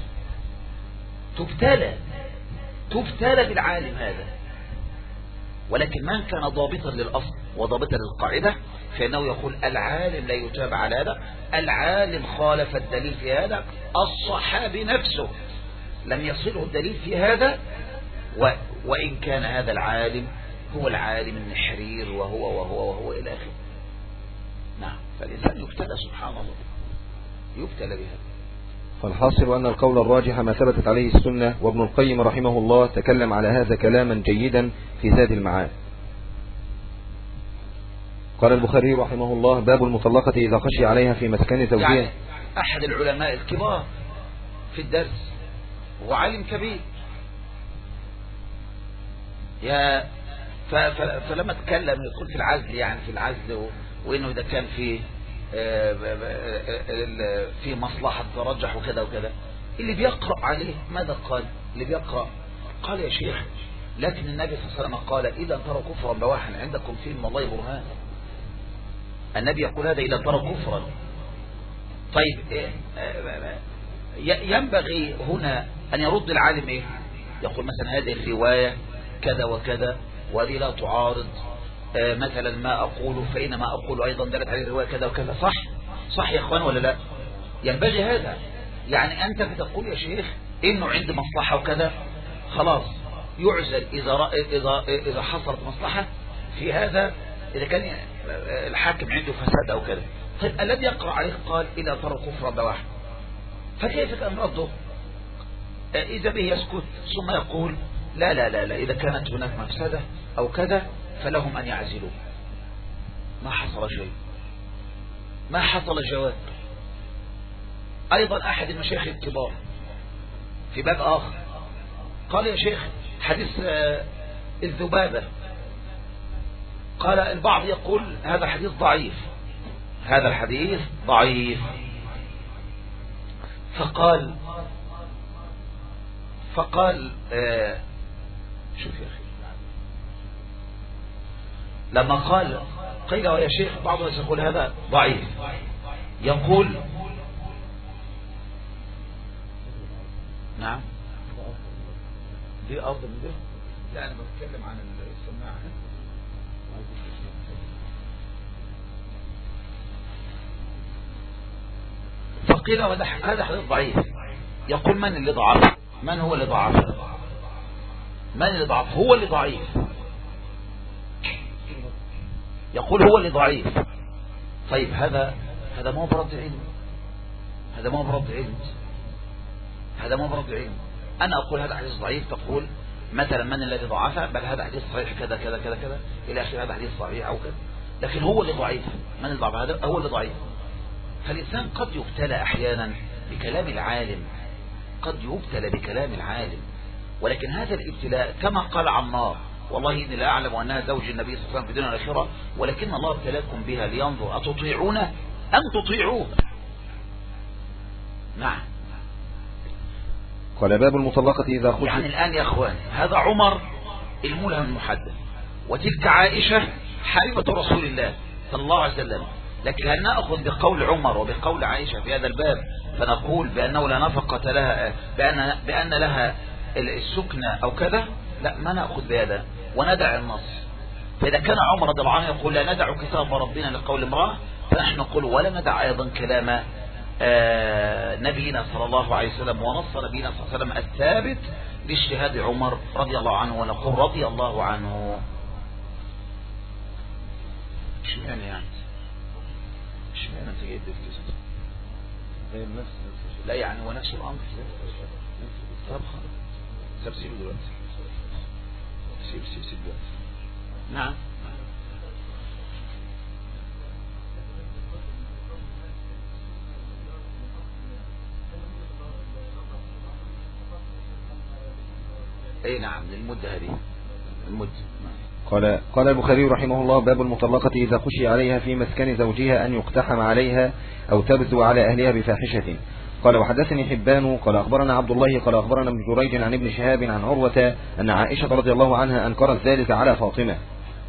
تبتلى بالعالم هذا. ولكن من كان ضابطا للأصل وضابطا للقاعدة فإنه يقول العالم لا يتابع على هذا، العالم خالف الدليل في هذا، الصحابي نفسه لم يصله الدليل في هذا، وإن كان هذا العالم هو العالم النحرير وهو إلى آخره. نعم. فالإنسان يبتلى سبحان الله، يبتلى بها. فالحاصل أن القول الراجح ما ثبتت عليه السنة. وابن القيم رحمه الله تكلم على هذا كلاما جيدا في زاد المعاد. قال البخاري رحمه الله: باب المطلقة إذا خشي عليها في مسكن زوجها. يعني أحد العلماء الكبار في الدرس، هو عالم كبير، فلما تكلم يقول في العزل، يعني في العزل، وإنه إذا كان في مصلحة ترجح وكذا وكذا، اللي بيقرأ عليه ماذا قال؟ اللي بيقرأ قال: يا شيخ، لكن النبي صلى الله عليه وسلم قال: إذا ترى كفرا بواحا عندكم فيه من الله برهان. النبي يقول هذا إذا ترى كفرا. طيب ينبغي هنا أن يرد العالم إيه؟ يقول مثلا هذه الرواية كذا وكذا، وهذه لا تعارض مثلا ما أقوله، فإنما أقول أيضا دلت عليه الرواية كذا وكذا. صح يا إخوان ولا لا؟ ينبغي هذا. يعني أنت بتقول يا شيخ إنه عند مصلحة وكذا، خلاص يعزل إذا حصلت مصلحة في هذا، إذا كان الحاكم عنده فساد أو كذا. طيب الذي يقرأ عليه قال: إذا ترى كفرا بواحد، فكيف كان رده؟ إذا به يسكت ثم يقول: لا لا لا لا، إذا كانت هناك مفسدة أو كذا فلهم أن يعزلوا. ما حصل شيء، ما حصل جواب. أيضا أحد المشايخ الكبار في باب آخر قال: يا شيخ، حديث الذبابة، قال البعض يقول هذا الحديث ضعيف، هذا الحديث ضعيف. فقال شوف يا أخي، لما قيل يا شيخ، بعض الناس يقول هذا ضعيف، يقول نعم دي أفضل من ده. لا أنا بتكلم عن السماعة. فقيل هذا حديث ضعيف. يقول: من اللي ضعف؟ من هو اللي ضعف؟ من اللي ضعف؟ هو اللي ضعيف. يقول هو اللي ضعيف. طيب هذا ما هو برد علم، هذا ما هو برد علم، هذا ما هو برد علم. أنا أقول هذا حديث ضعيف، تقول مثلا من الذي ضعفه؟ بل هذا حديث صحيح كذا كذا كذا كذا إلى آخر، هذا حديث صحيح أو كذا، لكن هو اللي ضعيف. من اللي ضعف؟ هذا هو اللي ضعيف. فالإنسان قد يبتلى أحيانا بكلام العالم، قد يبتلى بكلام العالم، ولكن هذا الابتلاء كما قال عمار: والله إني لا أعلم أنها زوج النبي صلى الله عليه وسلم في الدنيا والآخرة، ولكن الله ابتلاكم بها لينظر أتطيعونه أم تطيعوه. نعم. قال: باب المطلقة إذا خشيت. يعني الآن يا أخوان، هذا عمر الملهم المحدث، وتلك عائشة حبيبة رسول الله صلى الله عليه وسلم. لكن هل نأخذ بقول عمر وبقول عائشة في هذا الباب فنقول بأنه لا نفقة لها، بأن لها السكنة أو كذا؟ لا، ما نأخذ بهذا وندع النص. فإذا كان عمر رضي الله عنه يقول: لا ندع كتاب ربنا لقول امرأة، فنحن نقول ولا ندع أيضا كلام نبينا صلى الله عليه وسلم ونص نبينا صلى الله عليه وسلم الثابت لاجتهاد عمر رضي الله عنه، ونقول رضي الله عنه. شو يعني انت جايب ده؟ لا يعني هو نفس الامر. طب خلاص سيبه دلوقتي، سيب دلوقتي. نعم. اي نعم، للمدة هذه المدة. قال البخاري رحمه الله: باب المطلقة إذا خشي عليها في مسكن زوجها أن يقتحم عليها أو تبدو على أهلها بفاحشة. قال: وحدثني حبان قال أخبرنا عبد الله قال أخبرنا ابن جريج عن ابن شهاب عن عروة أن عائشة رضي الله عنها أنكرت ذلك على فاطمة.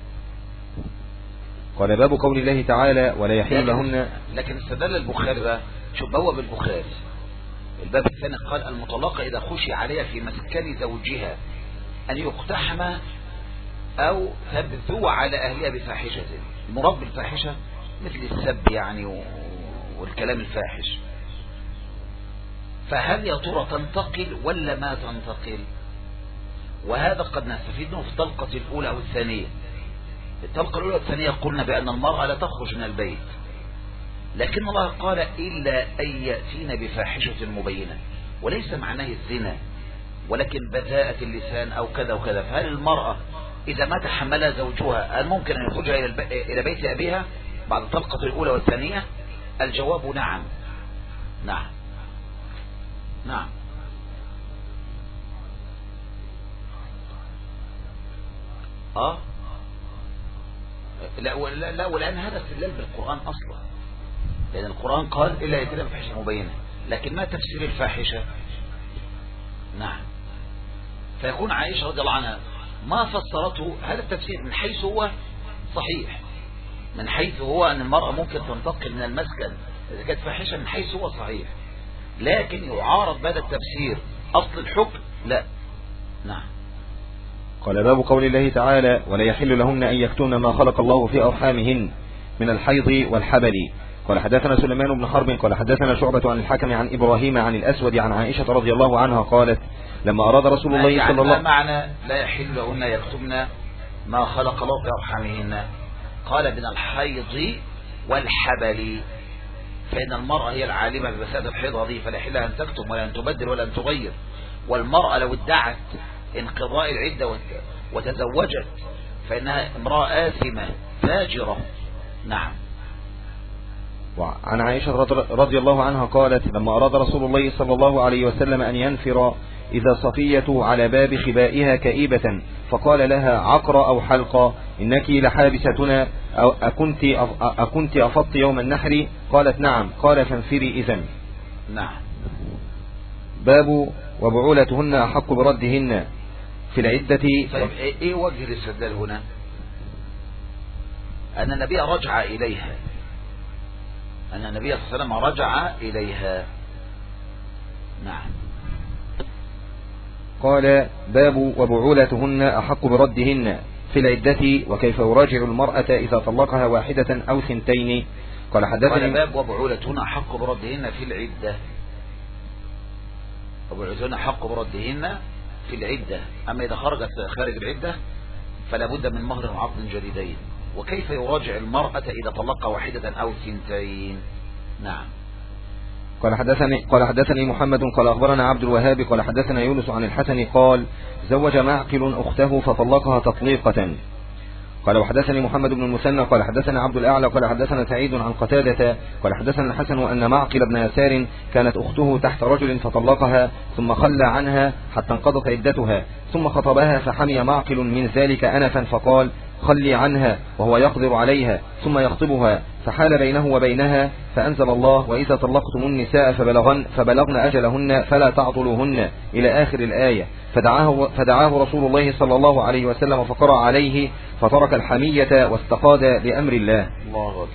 قال: باب قول الله تعالى: ولا يحل لهن. لكن استدل البخاري بقى، شوف بواب البخاري الباب الثاني، قال: المطلقة إذا خشي عليها في مسكن زوجها أن يقتحم أو تبثو على أهلها بفاحشة. المراد بالفاحشة مثل السب يعني والكلام الفاحش. فهل يا ترى تنتقل ولا ما تنتقل؟ وهذا قد نستفيد منه في الطلقة الأولى أو الثانية. الطلقة الأولى والثانية قلنا بأن المرأة لا تخرج من البيت، لكن الله قال إلا أن يأتين بفاحشة مبينة، وليس معناه الزنا ولكن بذاءة اللسان أو كذا وكذا. فهل المرأة إذا ما تحملها زوجها هل ممكن أن يخرجها إلى بيت أبيها بعد الطلقة الأولى والثانية؟ الجواب نعم. نعم نعم. لا ولأن هذا استدلال بالقرآن أصلا، لأن القرآن قال إلا يتلى بفاحشة مبينة، لكن ما تفسير الفاحشة؟ نعم. فيكون عائشة رضي الله عنها ما فسرته هذا التفسير من حيث هو صحيح، من حيث هو أن المرأة ممكن تنتقل من المسكن إذا كانت فاحشة، من حيث هو صحيح، لكن يعارض بهذا التفسير أصل الحكم لا. نعم. قال باب قول الله تعالى ولا يحل لهن أن يكتمن ما خلق الله في أرحامهن من الحيض والحبل. قال حدثنا سليمان بن حرب قال حدثنا شعبة عن الحكم عن إبراهيم عن الأسود عن عائشة رضي الله عنها قالت لما أراد رسول الله صلى الله عليه وسلم معنى لا يحل لهن يكتمن ما خلق الله في أرحامهن؟ قال من الحيض والحبل، فإن المرأة هي العالمة بفساد الحيض هذه، فلا يحل أن تكتم ولا أن تبدل ولا أن تغير. والمرأة لو ادعت انقضاء العدة وتزوجت فإنها امرأة آثمة فاجرة. نعم. وعن عائشة رضي الله عنها قالت لما أراد رسول الله صلى الله عليه وسلم أن ينفر إذا صفية على باب خبائها كئيبة فقال لها عقر أو حلقة إنك لحابستنا أو أكنت أفضت يوم النحر؟ قالت نعم. قال فانفري إذن. نعم. باب وبعولتهن أحق بردهن في العدة. طيب ايه وجه الاستدلال هنا؟ أن النبي رجع إليها، أن النبي صلى الله عليه وسلم رجع إليها. نعم. قال باب وبعولتهن أحق بردهن في العدة وكيف يراجع المرأة إذا طلقها واحدة أو ثنتين. قال حدثني باب وبعولتهن أحق بردهن في العدة، وبعولتهن أحق بردهن في العدة، أما إذا خرجت خارج العدة فلا بد من مهر وعقد جديدين. وكيف يراجع المرأة إذا طلق واحدة أو ثنتين. نعم. قال حدثني محمد قال أخبرنا عبد الوهاب قال حدثنا يونس عن الحسن قال زوج معقل أخته فطلقها تطليقة. قال وحدثني محمد بن المثنى قال حدثنا عبد الأعلى قال حدثنا سعيد عن قتادة قال حدثنا الحسن أن معقل بن يسار كانت أخته تحت رجل فطلقها ثم خلى عنها حتى انقضت عدتها ثم خطبها فحمي معقل من ذلك أنفا فقال خلي عنها وهو يقدر عليها ثم يخطبها فحال بينه وبينها فأنزل الله وإذا طلقتم النساء فبلغن أجلهن فلا تعطلوهن إلى آخر الآية. فدعاه رسول الله صلى الله عليه وسلم فقرأ عليه فترك الحمية واستقاد لأمر الله. الله أكبر.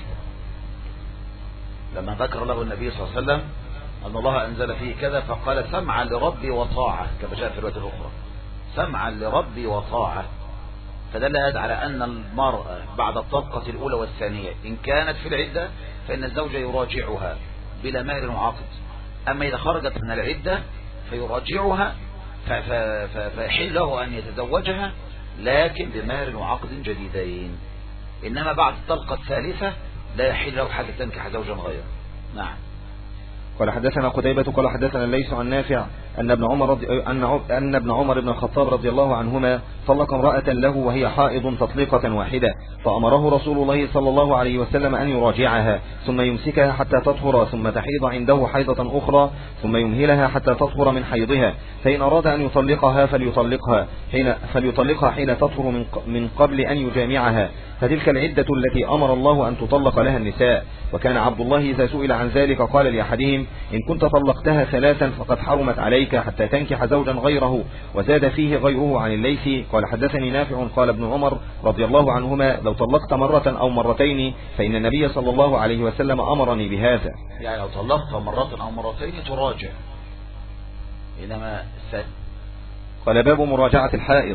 لما ذكر له النبي صلى الله عليه وسلم أن الله أنزل فيه كذا فقال سمعا لربي وطاعة كما جاء في الرواية الأخرى، سمعا لربي وطاعة. فدل هذا على أن المرأة بعد الطلقة الأولى والثانية إن كانت في العدة فإن الزوج يراجعها بلا مهر وعقد، أما إذا خرجت من العدة فيراجعها فيحل له أن يتزوجها لكن بمهر وعقد جديدين، إنما بعد الطلقة الثالثة لا يحل له حتى تنكح زوجا غيره. نعم. قال حدثنا قتيبة قال حدثنا ليس عن نافع أن ابن عمر بن الخطاب رضي الله عنهما طلق امرأة له وهي حائض تطليقة واحدة فأمره رسول الله صلى الله عليه وسلم أن يراجعها ثم يمسكها حتى تطهر ثم تحيض عنده حيضة أخرى ثم يمهلها حتى تطهر من حيضها فإن أراد أن يطلقها فليطلقها حين تطهر من قبل أن يجامعها فتلك العدة التي أمر الله أن تطلق لها النساء. وكان عبد الله إذا سئل عن ذلك قال لأحدهم إن كنت طلقتها ثلاثا فقد حرمت عليك حتى تنكح زوجا غيره. وزاد فيه غيره عن الليث قال حدثني نافع قال ابن عمر رضي الله عنهما لو طلقت مرة أو مرتين فإن النبي صلى الله عليه وسلم أمرني بهذا. يعني لو طلقت مرة أو مرتين تراجع. إنما قال باب مراجعة الحائض.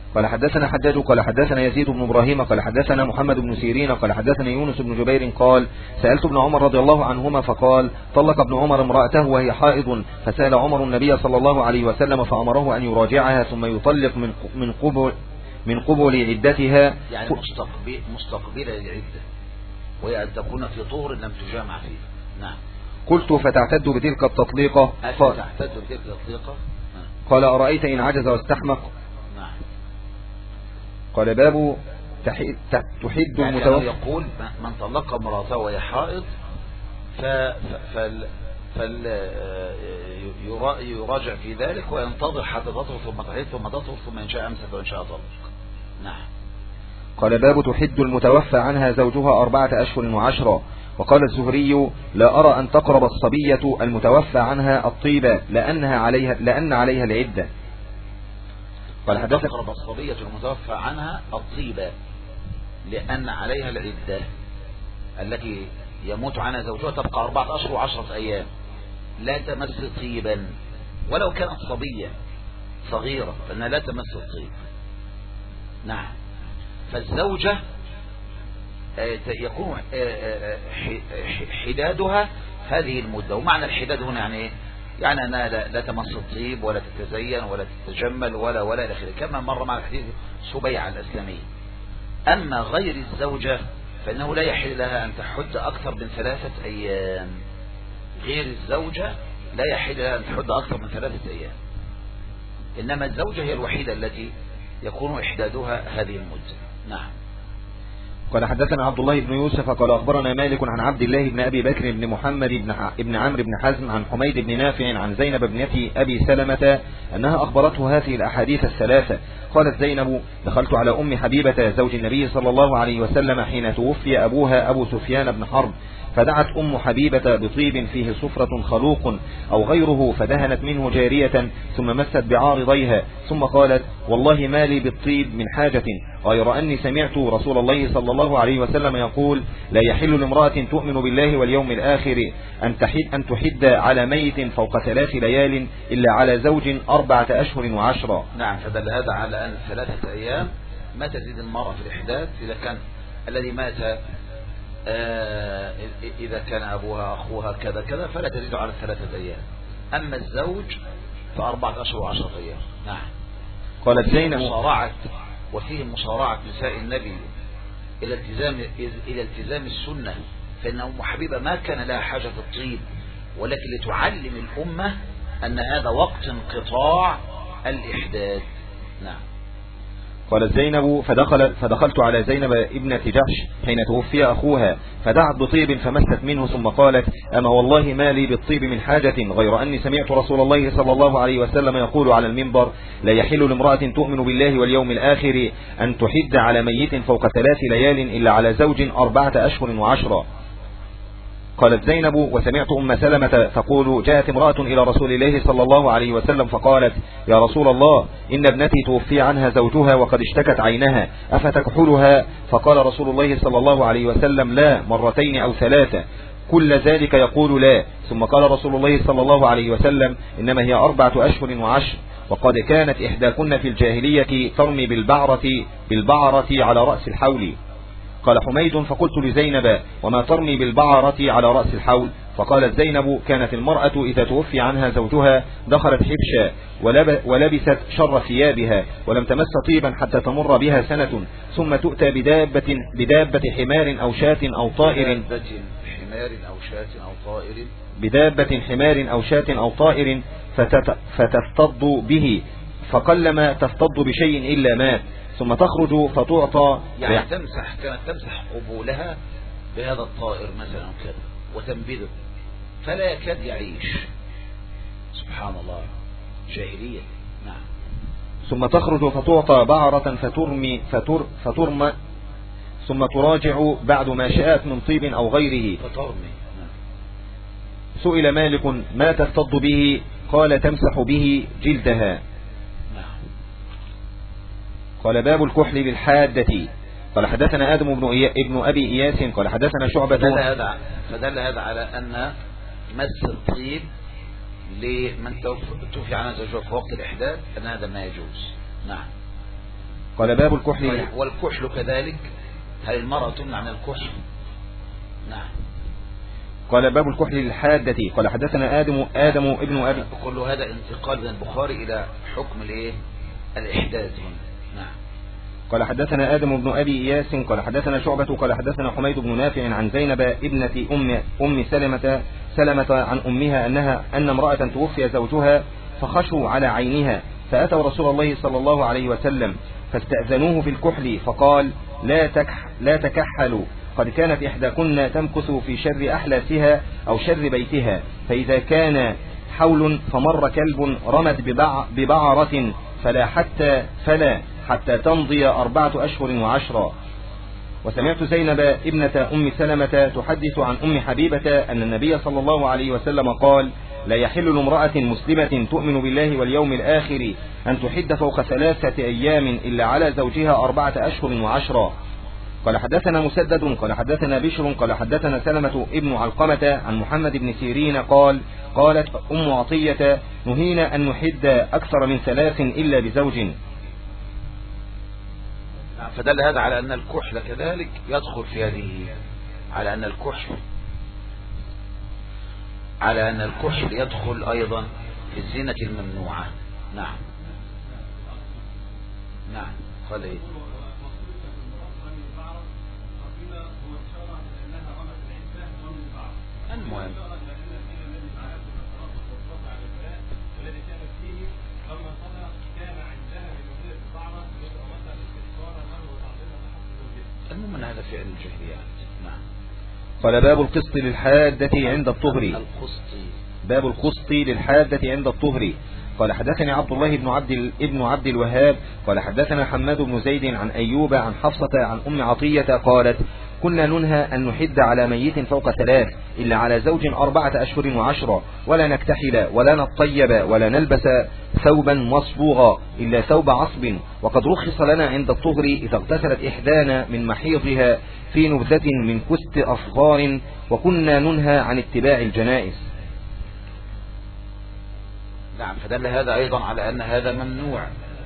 قال حدثنا حجاج قال حدثنا يزيد بن إبراهيم قال حدثنا محمد بن سيرين قال حدثنا يونس بن جبير قال سألت ابن عمر رضي الله عنهما فقال طلق ابن عمر امرأته وهي حائض فسأل عمر النبي صلى الله عليه وسلم فأمره أن يراجعها ثم يطلق من قبل عدتها، يعني مستقبلة للعدة، وهي أن تكون في طهر لم تجامع فيه. نعم. قلت فتعتد بتلك التطليقة؟ تعتد بتلك التطليقة. قال أرأيت إن عجز واستحمق؟ نعم. قال باب تحد يعني المتوفى. يقول من طلق امرأته وهي حائض يراجع في ذلك وينتظر حتى تطهر ثم تحيض ثم تطهر ثم إن شاء أمسك وإن شاء طلق. نعم. قال باب تحد المتوفى عنها زوجها 4 أشهر و10. وقال الزهري لا أرى أن تقرب الصبية المتوفى عنها الطيبة لأن عليها العدة. قال حدثنا تقرب الصبية المتوفى عنها الطيبة لأن عليها العدة التي يموت عنها زوجها تبقى 4 أشهر و10 أيام لا تمس طيبا ولو كانت صبية صغيرة فإنها لا تمس الطيب. نعم. فالزوجة يكون حدادها هذه المدة. ومعنى الحداد هنا يعني ايه؟ يعني أنها لا تمس الطيب ولا تتزين ولا تتجمل ولا إلى آخره، كما مر مع الحديث سبيعة الأسلامية. أما غير الزوجة فإنه لا يحل لها أن تحد أكثر من 3 أيام. غير الزوجة لا يحل لها أن تحد أكثر من 3 أيام، إنما الزوجة هي الوحيدة التي يكون إحدادها هذه المدة. نعم. قال حدثنا عبد الله بن يوسف قال أخبرنا مالك عن عبد الله بن أبي بكر بن محمد بن عمرو بن حزم عن حميد بن نافع عن زينب بنت أبي سلمة أنها أخبرته هذه الأحاديث الثلاثة. قالت زينب دخلت على أم حبيبة زوج النبي صلى الله عليه وسلم حين توفي أبوها أبو سفيان بن حرب، فدعت أم حبيبة بطيب فيه صفرة خلوق أو غيره فدهنت منه جارية ثم مست بعارضيها ثم قالت والله ما لي بالطيب من حاجة غير أني سمعت رسول الله صلى الله عليه وسلم يقول لا يحل لامرأة تؤمن بالله واليوم الآخر أن تحد على ميت فوق 3 ليال إلا على زوج 4 أشهر و10. نعم. فدل هذا على أن 3 أيام ما تزيد المرأة في الإحداث إذا كان الذي مات إذا كان أبوها أخوها كذا كذا فلا تزيد على 3 أيام. أما الزوج ف4 أشهر و10 أيام. نعم. قالت زينب وفيه مصارعة نساء النبي إلى التزام السنة، فإن أم حبيبة ما كان لها حاجة الطيب ولكن لتعلم الأمة أن هذا وقت انقطاع الإحداث. نعم. قالت زينب فدخلت على زينب ابنة جحش حين توفي أخوها فدعت بطيب فمست منه ثم قالت أما والله ما لي بالطيب من حاجة غير أني سمعت رسول الله صلى الله عليه وسلم يقول على المنبر لا يحل لامرأة تؤمن بالله واليوم الآخر أن تحد على ميت فوق 3 ليال إلا على زوج 4 أشهر و10. قالت زينب وسمعت أم سلمة تقول جاءت امرأة إلى رسول الله صلى الله عليه وسلم فقالت يا رسول الله إن ابنتي توفي عنها زوجها وقد اشتكت عينها أفتكحلها؟ فقال رسول الله صلى الله عليه وسلم لا 2 أو 3 كل ذلك يقول لا. ثم قال رسول الله صلى الله عليه وسلم إنما هي 4 أشهر و10 وقد كانت إحداكن في الجاهلية ترمي بالبعرة على رأس الحول. قال حميد فقلت لزينب وما ترمي بالبعرة على رأس الحول؟ فقالت زينب كانت المرأة إذا توفي عنها زوجها دخلت حبشا ولبست شر ثيابها ولم تمس طيبا حتى تمر بها سنة ثم تؤتى بدابة حمار أو شاة أو طائر فتفتض به فقلما تفتض بشيء إلا مات ثم تخرج فتعطى يعني كانت تمسح قبولها بهذا الطائر مثلا كذا وتنبذه فلا يكاد يعيش. سبحان الله جاهلية. نعم. ثم تخرج فتعطى بعرة فترمى ثم تراجع بعد ما شاءت من طيب أو غيره فترمي. نعم. سئل مالك ما تفتض به؟ قال تمسح به جلدها. قال باب الكحل بالحادة. قال حدثنا آدم ابن أبي إياس قال حدثنا شعبة. فدل هذا على أن مس الطيب لمن توفي عنها زوجها في وقت الإحداث أن هذا ما يجوز. نعم. قال باب الكحل. طيب والكحل كذلك، هل المرأة تمنع من الكحل؟ نعم. قال باب الكحل للحادة. قال حدثنا آدم ابن أبي. كل هذا انتقال من البخاري إلى حكم الايه الإحداث هنا. نعم. قال حدثنا آدم بن أبي إياس قال حدثنا شعبة قال حدثنا حميد بن نافع عن زينب ابنة أم سلمة عن أمها أن امرأة توفي زوجها فخشوا على عينها فأتوا رسول الله صلى الله عليه وسلم فاستأذنوه في الكحل فقال لا تكحلوا، قد كانت إحداكن تمكث في شر أحلاسها أو شر بيتها، فإذا كان حول فمر كلب رمت ببعرة فلا حتى تمضي 4 أشهر و10. وسمعت زينب ابنة أم سلمة تحدث عن أم حبيبة أن النبي صلى الله عليه وسلم قال: لا يحل لامرأة مسلمة تؤمن بالله واليوم الآخر أن تحد فوق 3 أيام إلا على زوجها 4 أشهر و10. قال حدثنا مسدد قال حدثنا بشر قال حدثنا سلمة ابن علقمة عن محمد بن سيرين قالت أم عطية: نهينا أن نحد أكثر من 3 إلا بزوج. فدل هذا على أن الكحل كذلك يدخل في هذه، على أن الكحل يدخل أيضا في الزينة الممنوعة. نعم. قال إيه؟ المهم من هذا فعل الجاهليات. نعم. قال باب القسط للحادة عند الطهر. باب القسط للحادة عند الطهر. قال حدثني عبد الله ابن عبد الوهاب قال حدثنا حماد بن زيد عن أيوب عن حفصة عن أم عطية قالت: كنا ننهى أن نحد على ميت فوق 3 إلا على زوج 4 أشهر و10، ولا نكتحل ولا نطيب ولا نلبس ثوبا مصبوغا إلا ثوب عصب، وقد رخص لنا عند الطهر إذا اغتسلت إحدانا من محيضها في نبذة من كست أصغار، وكنا ننهى عن اتباع الجنائز. نعم. فدل هذا أيضا على أن هذا ممنوع،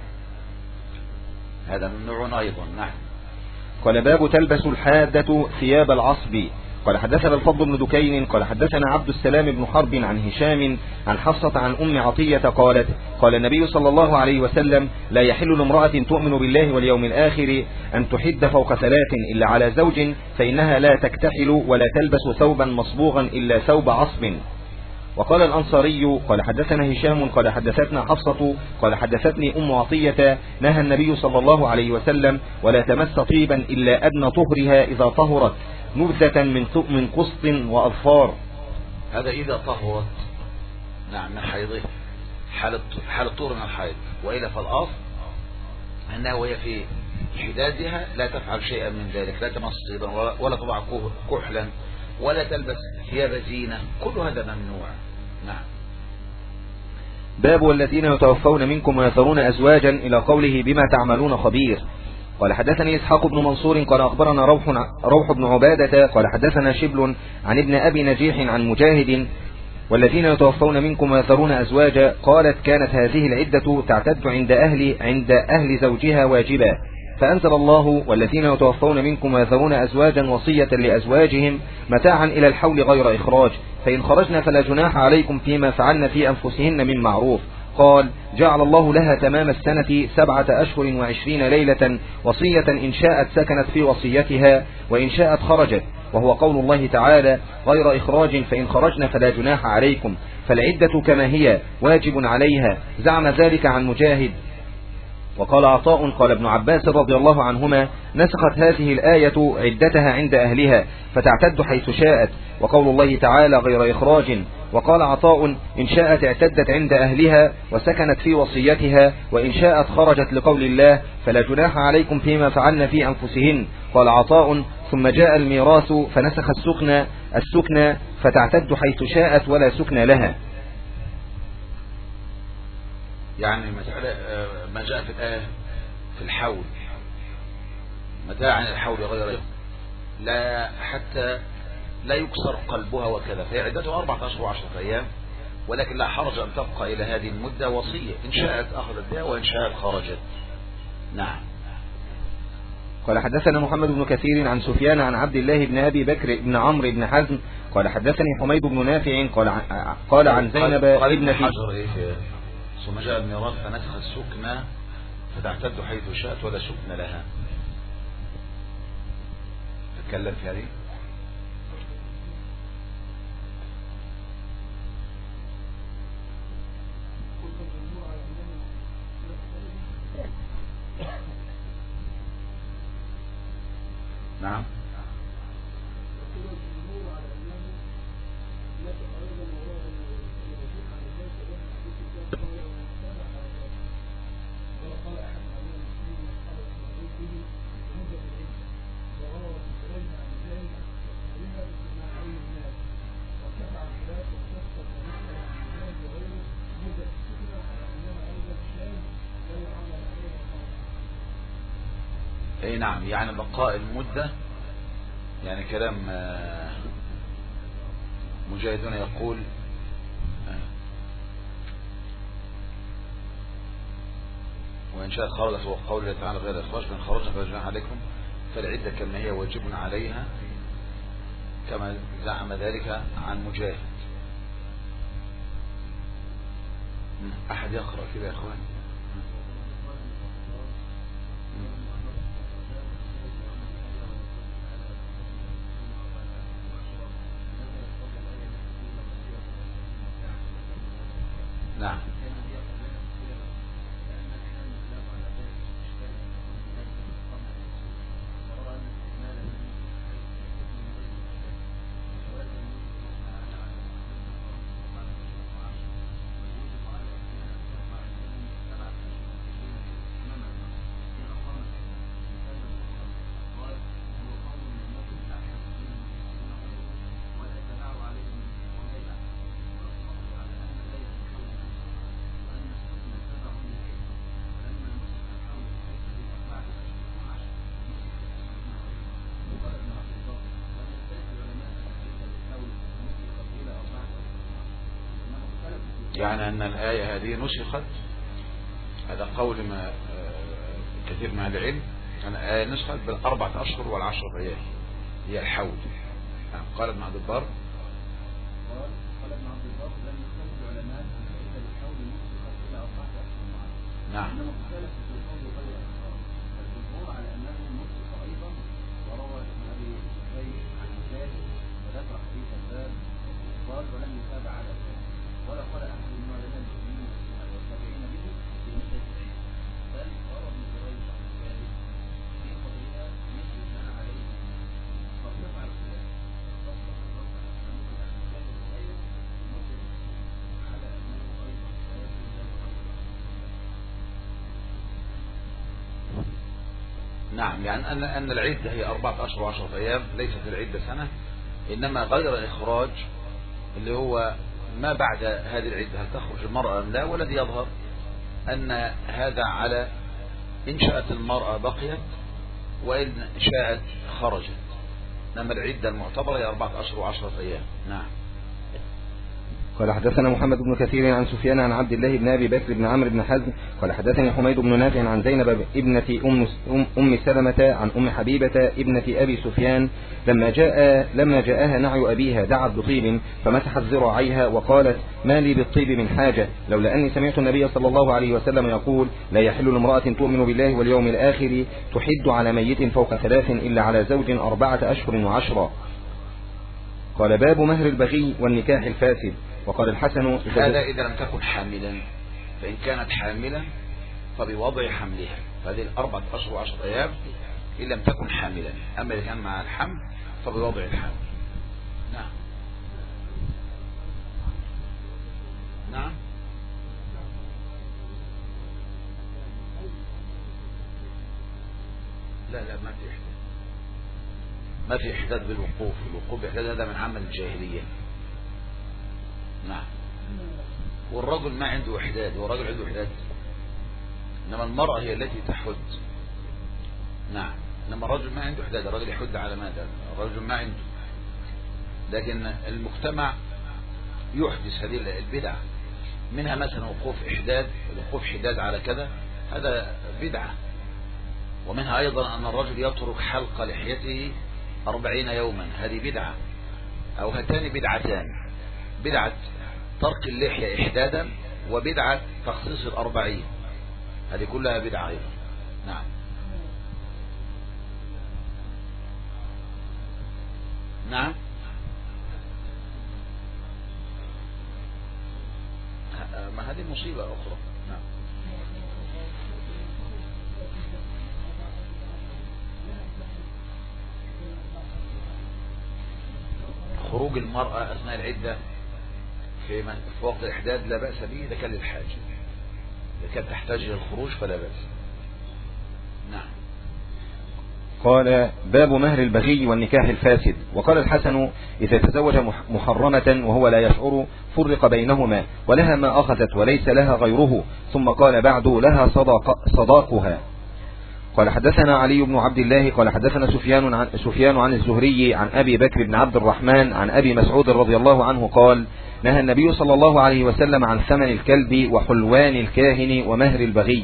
أيضا. نعم. قال باب تلبس الحادة ثياب العصب. قال حدثنا الفضل بن دكين قال حدثنا عبد السلام بن حرب عن هشام عن حفصة عن أم عطية قالت: قال النبي صلى الله عليه وسلم: لا يحل لامرأة تؤمن بالله واليوم الآخر أن تحد فوق 3 إلا على زوج، فإنها لا تكتحل ولا تلبس ثوبا مصبوغا إلا ثوب عصب. وقال الأنصاري قال حدثنا هشام قال حدثتنا حفصة قال حدثتني أم عطية: نهى النبي صلى الله عليه وسلم: ولا تمس طيبا إلا أدنى طهرها إذا طهرت، نبذة من قسط وأظفار. هذا إذا طهرت. نعم. من حيضه، حال الطهر من الحيض، وإلا فالأصل أنها وهي في حدادها لا تفعل شيئا من ذلك، لا تمس طيبا ولا تضع كحلا ولا تلبس ثياب زينة، كل هذا ممنوع. نعم. باب والذين يتوفون منكم ويذرون أزواجا إلى قوله: بما تعملون خبير. قال حدثني إسحاق بن منصور قال أخبرنا روح بن عبادة قال حدثنا شبل عن ابن أبي نجيح عن مجاهد: والذين يتوفون منكم ويذرون أزواجا، قالت: كانت هذه العدة تعتد عند أهل زوجها واجبا، فأنزل الله: والذين يتوفون منكم ويذرون أزواجا وصية لأزواجهم متاعا إلى الحول غير إخراج، فإن خرجنا فلا جناح عليكم فيما فعلن في أنفسهن من معروف. قال: جعل الله لها تمام السنة 7 أشهر و20 ليلة وصية، إن شاءت سكنت في وصيتها وإن شاءت خرجت، وهو قول الله تعالى: غير إخراج، فإن خرجنا فلا جناح عليكم، فالعدة كما هي واجب عليها. زعم ذلك عن مجاهد. وقال عطاء قال ابن عباس رضي الله عنهما: نسخت هذه الآية عدتها عند أهلها فتعتد حيث شاءت، وقول الله تعالى: غير إخراج. وقال عطاء: إن شاءت اعتدت عند أهلها وسكنت في وصيتها، وإن شاءت خرجت، لقول الله: فلا جناح عليكم فيما فعلن في أنفسهن. قال عطاء: ثم جاء الميراث فنسخ السكنى فتعتد حيث شاءت ولا سكن لها. يعني ما جاء في الآية في الحول متاعا الحول غير لا حتى لا يكسر قلبها وكذا، فهي عدتها 4 أشهر و10 أيام، ولكن لا حرج أن تبقى إلى هذه المدة وصية، إن شاءت أخذت بها وإن شاءت خرجت. نعم. قال حدثنا محمد بن كثير عن سفيان عن عبد الله بن أبي بكر بن عمرو بن حزم قال حدثني حميد بن نافع قال عن زينب ابنة حجر ثم جاء الميراث فنسخ السكنى فتعتد حيث شاءت ولا سكن لها. تتكلم في هذه. نعم. اي نعم، يعني بقاء المدة، يعني كلام مجاهدون يقول وإن شاء خرجت، وقول الله تعالى غير إخراج من خرجنا فجناح عليكم فالعدة كما هي واجب عليها كما زعم ذلك عن مجاهد. أحد يقرأ كده يا أخوان؟ نعم. يعني أن الآية هذه نسخت، هذا قول ما كثير من العلم، أن الآية نسخت بالأربعة أشهر والعشرة أيام هي الحول. يعني قال ابن عبد البر نعم. نعم، يعني أن العدة هي 4 أشهر و10 أيام، ليست العدة سنة، إنما غير الإخراج اللي هو ما بعد هذه العدة هل تخرج المرأة أم لا، والذي يظهر أن هذا على إن شاءت المرأة بقيت وإن شاءت خرجت، إنما العدة المعتبرة هي 4 أشهر و10 أيام. نعم. قال حدثنا محمد بن كثير عن سفيان عن عبد الله بن أبي بكر بن عمرو بن حزم قال حدثني حميد بن نافع عن زينب ابنة أم سلمة عن أم حبيبة ابنة أبي سفيان لما جاءها نعي أبيها دعت بطيب فمسحت ذراعيها وقالت ما لي بالطيب من حاجة لولا أني سمعت النبي صلى الله عليه وسلم يقول لا يحل لامرأة تؤمن بالله واليوم الآخر تحد على ميت فوق 3 إلا على زوج 4 أشهر و10. قال باب مهر البغي والنكاح الفاسد. وقال الحسن هذا إذا لم تكن حاملا، فإن كانت حاملا فبوضع حملها، فهذه 4 أشهر و10 أيام إن لم تكن حاملا، أما إذا كان مع الحمل فبوضع الحمل. نعم. نعم. لا ما في إحداد، ما في إحداد بالوقوف، الوقوف بإحداد هذا من عمل الجاهلية. نعم. والرجل ما عنده إحداد، والرجل عنده إحداد، إنما المرأة هي التي تحد. نعم. إنما الرجل ما عنده إحداد، الرجل يحد على ماذا؟ الرجل ما عنده، لكن المجتمع يحدث هذه البدعة، منها مثلا وقوف إحداد، الوقوف حداد على كذا، هذا بدعة، ومنها أيضا أن الرجل يترك حلق لحيته 40 يوما، هذه بدعة، أو هاتان بدعتان، بدعة ترك اللحية إحدادا وبدعة تخصيص 40، هذه كلها بدعة أيضا. نعم. نعم. ما هذه مصيبة أخرى. نعم. خروج المرأة أثناء العدة في وقت الإحداد لا بأس به إذا كان للحاجة، إذا كانت تحتاج إلى الخروج فلا بأس. نعم. قال باب مهر البغي والنكاح الفاسد. وقال الحسن إذا تزوج محرمة وهو لا يشعر فرق بينهما ولها ما أخذت وليس لها غيره، ثم قال بعد لها صداقها. قال حدثنا علي بن عبد الله قال حدثنا سفيان عن الزهري عن أبي بكر بن عبد الرحمن عن أبي مسعود رضي الله عنه قال نهى النبي صلى الله عليه وسلم عن ثمن الكلب وحلوان الكاهن ومهر البغي.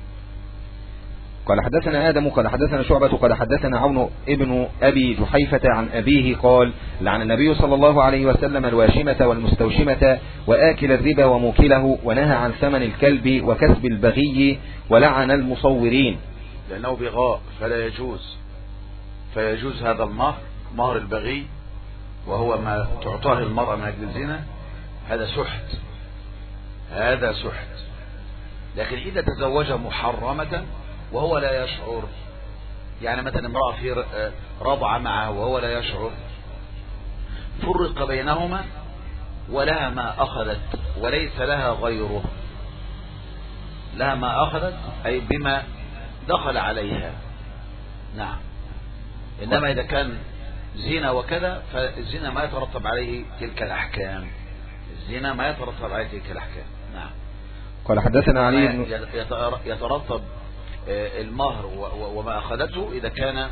قال حدثنا آدم قال حدثنا شعبة قال حدثنا عون ابن أبي جحيفة عن أبيه قال لعن النبي صلى الله عليه وسلم الواشمة والمستوشمة وآكل الربا وموكله، ونهى عن ثمن الكلب وكسب البغي، ولعن المصورين لأنه بغاء فلا يجوز، فيجوز هذا المهر، مهر البغي، وهو ما تعطاه المرأة من أجل الزنا، هذا سحت، هذا سحت. لكن إذا تزوج محرمة وهو لا يشعر، يعني مثلا امرأة في رضع معه وهو لا يشعر، فرق بينهما ولها ما أخذت وليس لها غيره، لها ما أخذت أي بما دخل عليها. نعم. إنما إذا كان زنا وكذا فالزنا ما يترتب عليه تلك الأحكام، الزنا ما يترتب عليه تلك الأحكام. نعم. قال حدثنا علي يترتب المهر وما أخذته إذا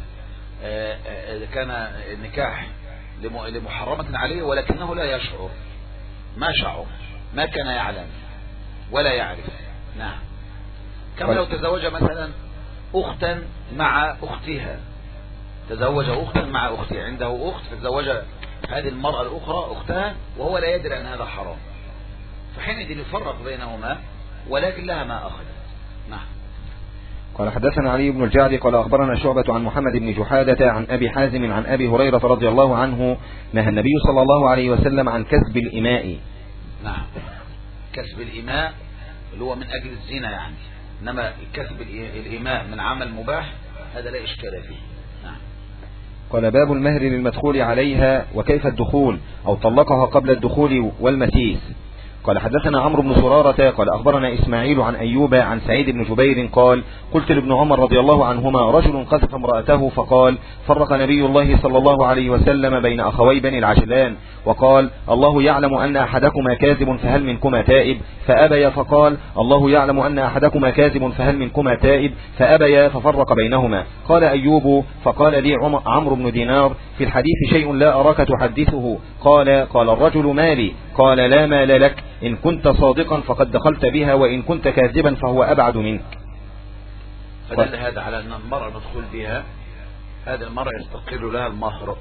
كان النكاح لمحرمة عليه ولكنه لا يشعر، ما شعر، ما كان يعلم ولا يعرف. نعم. كما لو تزوج مثلا أختا مع أختها، تزوج أختا مع أختها، عنده أخت فتزوج هذه المرأة الأخرى أختها وهو لا يدري أن هذا حرام، فحينئذ يفرق بينهما ولكن لها ما أخذت. نعم. قال حدثنا علي بن الجعد قال أخبرنا شعبة عن محمد بن جحادة عن أبي حازم عن أبي هريرة رضي الله عنه نهى النبي صلى الله عليه وسلم عن كسب الإماء. نعم. كسب الإماء اللي هو من أجل الزنا يعني، إنما كسب الإماء من عمل مباح هذا لا إشكال فيه. نعم. قال باب المهر للمدخول عليها وكيف الدخول أو طلقها قبل الدخول والمسيس. قال حدثنا عمرو بن سرارة قال أخبرنا إسماعيل عن أيوب عن سعيد بن جبير قال قلت لابن عمر رضي الله عنهما رجل قذف امرأته فقال فرق نبي الله صلى الله عليه وسلم بين أخوي بني العجلان وقال الله يعلم أن أحدكما كاذب فهل منكما تائب فأبيا، فقال الله يعلم أن أحدكما كاذب فهل منكما تائب فأبيا، ففرق بينهما. قال أيوب فقال لي عمرو بن دينار في الحديث شيء لا أراك تحدثه. قال الرجل مالي. قال لا مال لك، إن كنت صادقا فقد دخلت بها وإن كنت كاذبا فهو أبعد منك. فدل هذا على أن المرأة مدخول بها هذا المرأة يستقر لها المهر.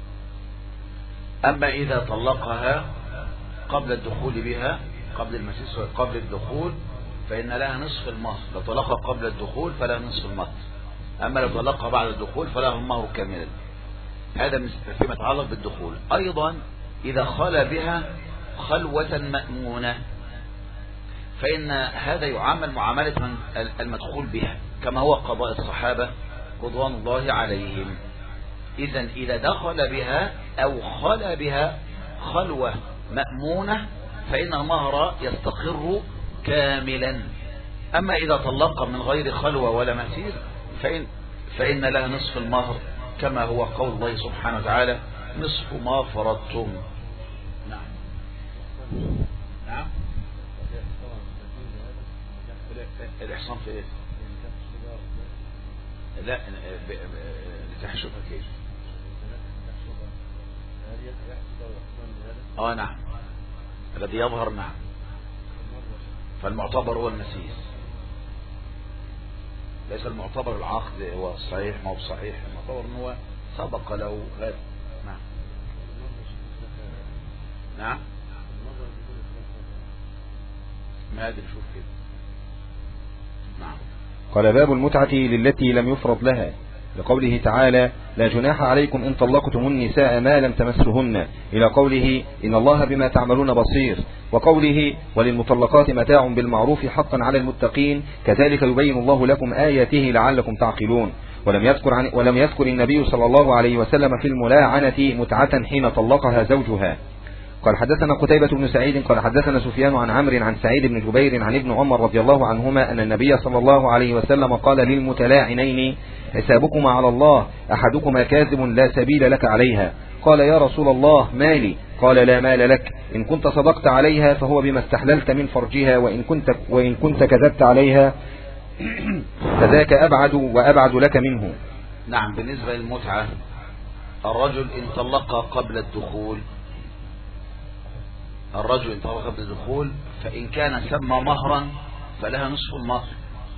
أما إذا طلقها قبل الدخول بها، قبل المسيس قبل الدخول، فإن لها نصف المهر. لو طلقها قبل الدخول فلها نصف المهر، أما لو طلقها بعد الدخول فلها المهر كاملا. هذا فيما يتعلق بالدخول. أيضا إذا خلى بها خلوة مأمونة فإن هذا يعامل معاملة من المدخول بها كما هو قضاء الصحابة رضوان الله عليهم. إذن إذا دخل بها أو خلى بها خلوة مأمونة فإن المهر يستقر كاملا. أما إذا طلق من غير خلوة ولا مسير فإن لها نصف المهر كما هو قول الله سبحانه وتعالى نصف ما فرضتم. نعم. نعم. الإحصان في إيه؟ لا لتحشفها كيف؟ نعم الذي يظهر. نعم. فالمعتبر هو المسيس. ليس المعتبر العقد هو صحيح ما هو صحيح، المعتبر ان هو سبق له هذا. نعم نعم ما ادري شوف كده. نعم. قال باب المتعة للتي لم يفرض لها، لقوله تعالى لا جناح عليكم إن طلقتم النساء ما لم تمسهن، إلى قوله إن الله بما تعملون بصير، وقوله وللمطلقات متاع بالمعروف حقا على المتقين كذلك يبين الله لكم آياته لعلكم تعقلون. ولم يذكر النبي صلى الله عليه وسلم في الملاعنة متعة حين طلقها زوجها. قال حدثنا قتيبة بن سعيد قال حدثنا سفيان عن عمرو عن سعيد بن جبير عن ابن عمر رضي الله عنهما أن النبي صلى الله عليه وسلم قال للمتلاعنين حسابكما على الله، أحدكما كاذب لا سبيل لك عليها. قال يا رسول الله مالي؟ قال لا مال لك، إن كنت صدقت عليها فهو بما استحللت من فرجها، وإن كنت كذبت عليها فذاك أبعد وأبعد لك منه. نعم. بالنسبة للمتعة، الرجل إن طلق قبل الدخول، فإن كان سمى مهرا فلها نصف المهر،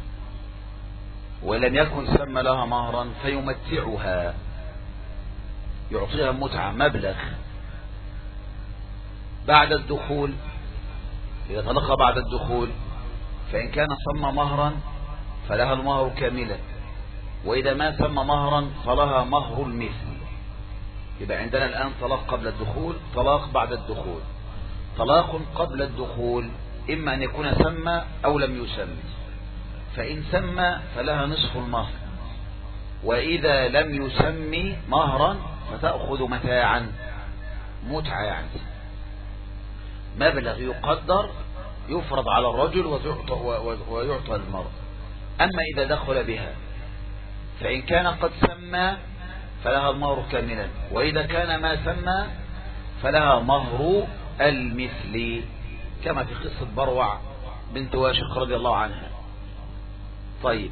ولم يكن سمى لها مهرا فيمتعها، يعطيها متعة مبلغ. بعد الدخول إذا طلق بعد الدخول فإن كان سمى مهرا فلها المهر كاملا، وإذا ما سمى مهرا فلها مهر المثل. يبقى عندنا الآن طلاق قبل الدخول، طلاق بعد الدخول. طلاق قبل الدخول إما أن يكون سمى أو لم يسمى، فإن سمى فلها نصف المهر، وإذا لم يسمي مهرا فتأخذ متاعا، متعة يعني مبلغ يقدر يفرض على الرجل ويعطى المرأة. أما إذا دخل بها فإن كان قد سمى فلها المهر كاملا، وإذا كان ما سمى فلها مهر المثل، كما في قصة بروع بنت واشق رضي الله عنها. طيب،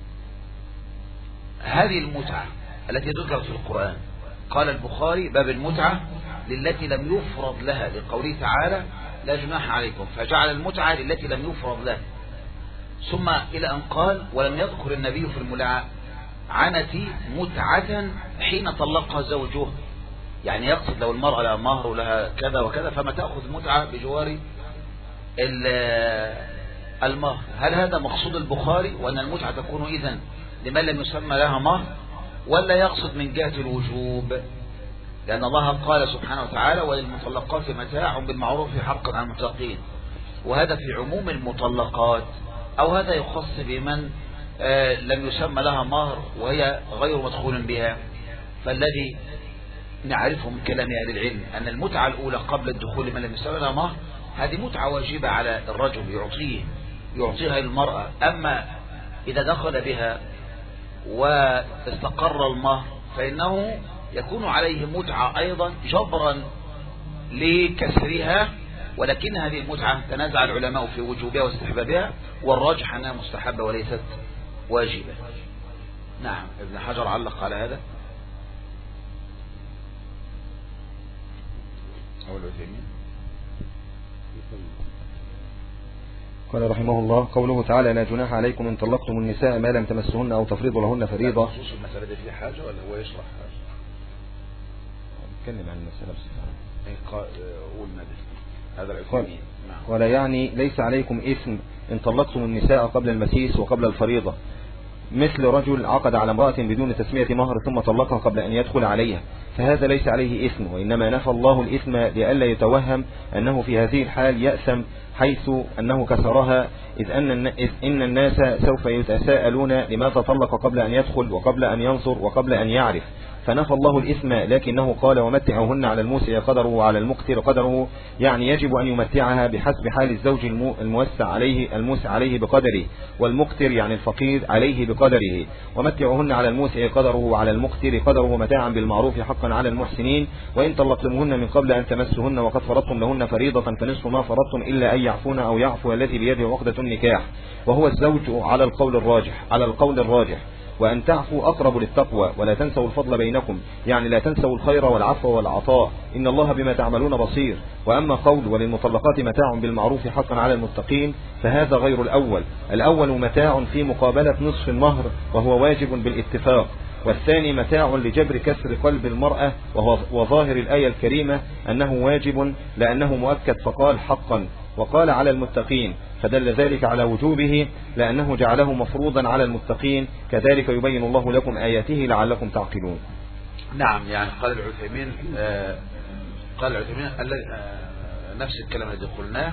هذه المتعة التي ذكرت في القرآن، قال البخاري باب المتعة للتي لم يفرض لها، لقوله تعالى لا جناح عليكم، فجعل المتعة للتي لم يفرض لها، ثم إلى أن قال ولم يذكر النبي في الملاعنة متعة حين طلقها زوجها، يعني يقصد لو المرأة لها مهر ولها كذا وكذا فما تأخذ متعة بجوار المهر. هل هذا مقصود البخاري وأن المتعة تكون إذن لمن لم يسمى لها مهر، ولا يقصد من جهة الوجوب؟ لأن الله قال سبحانه وتعالى وللمطلقات متاع بالمعروف حقا على المتقين، وهذا في عموم المطلقات، أو هذا يخص بمن لم يسمى لها مهر وهي غير مدخول بها. فالذي نعرفه من كلام أهل العلم أن المتعة الأولى قبل الدخول لمن لم يسمى لها مهر هذه متعة واجبة على الرجل يعطيها للمرأة. أما إذا دخل بها واستقر المهر فإنه يكون عليه متعة أيضا جبرا لكسرها، ولكن هذه المتعة تنازع العلماء في وجوبها واستحبابها، والراجح أنها مستحبة وليست واجبة. نعم. ابن حجر علق على هذا. قال رحمه الله قوله تعالى لا جناح عليكم إن طلقتم النساء ما لم تمسهن أو تفرضوا لهن فريضة. خصوص المسألة دي في حاجة ولا هو يشرح حاجة؟ نتكلم عن المسألة بس. قول هذا العثمين. ولا يعني ليس عليكم إثم إن طلقتم النساء قبل المسيس وقبل الفريضة، مثل رجل عقد على امرأة بدون تسمية مهر ثم طلقها قبل أن يدخل عليها، فهذا ليس عليه إثم، وإنما نفى الله الإثم لئلا يتوهم أنه في هذه الحال يأثم حيث أنه كسرها، إذ إن الناس سوف يتساءلون لماذا طلق قبل أن يدخل وقبل أن ينظر وقبل أن يعرف، فنفى الله الإثم، لكنه قال ومتعهن على الموسع قدره وعلى المقتر قدره، يعني يجب أن يمتعها بحسب حال الزوج الموسع عليه بقدره، والمقتر يعني الفقير عليه بقدره. ومتعهن على الموسع قدره وعلى المقتر قدره متاعا بالمعروف حقا على المحسنين، وإن طلقتموهن من قبل أن تمسهن وقد فرضتم لهن فريضة فنصف ما فرضتم إلا أن يعفون أو يعفو الذي بيده عقدة النكاح، وهو الزوج على القول الراجح. وأن تعفوا أقرب للتقوى، ولا تنسوا الفضل بينكم، يعني لا تنسوا الخير والعفو والعطاء، إن الله بما تعملون بصير. وأما قول وللمطلقات متاع بالمعروف حقا على المتقين فهذا غير الأول متاع في مقابلة نصف المهر وهو واجب بالاتفاق، والثاني متاع لجبر كسر قلب المرأة، وظاهر الآية الكريمة أنه واجب لأنه مؤكد فقال حقا، وقال على المتقين فدل ذلك على وجوبه لأنه جعله مفروضا على المتقين، كذلك يبين الله لكم آياته لعلكم تعقلون. نعم، يعني قال العثيمين نفس الكلام الذي قلناه.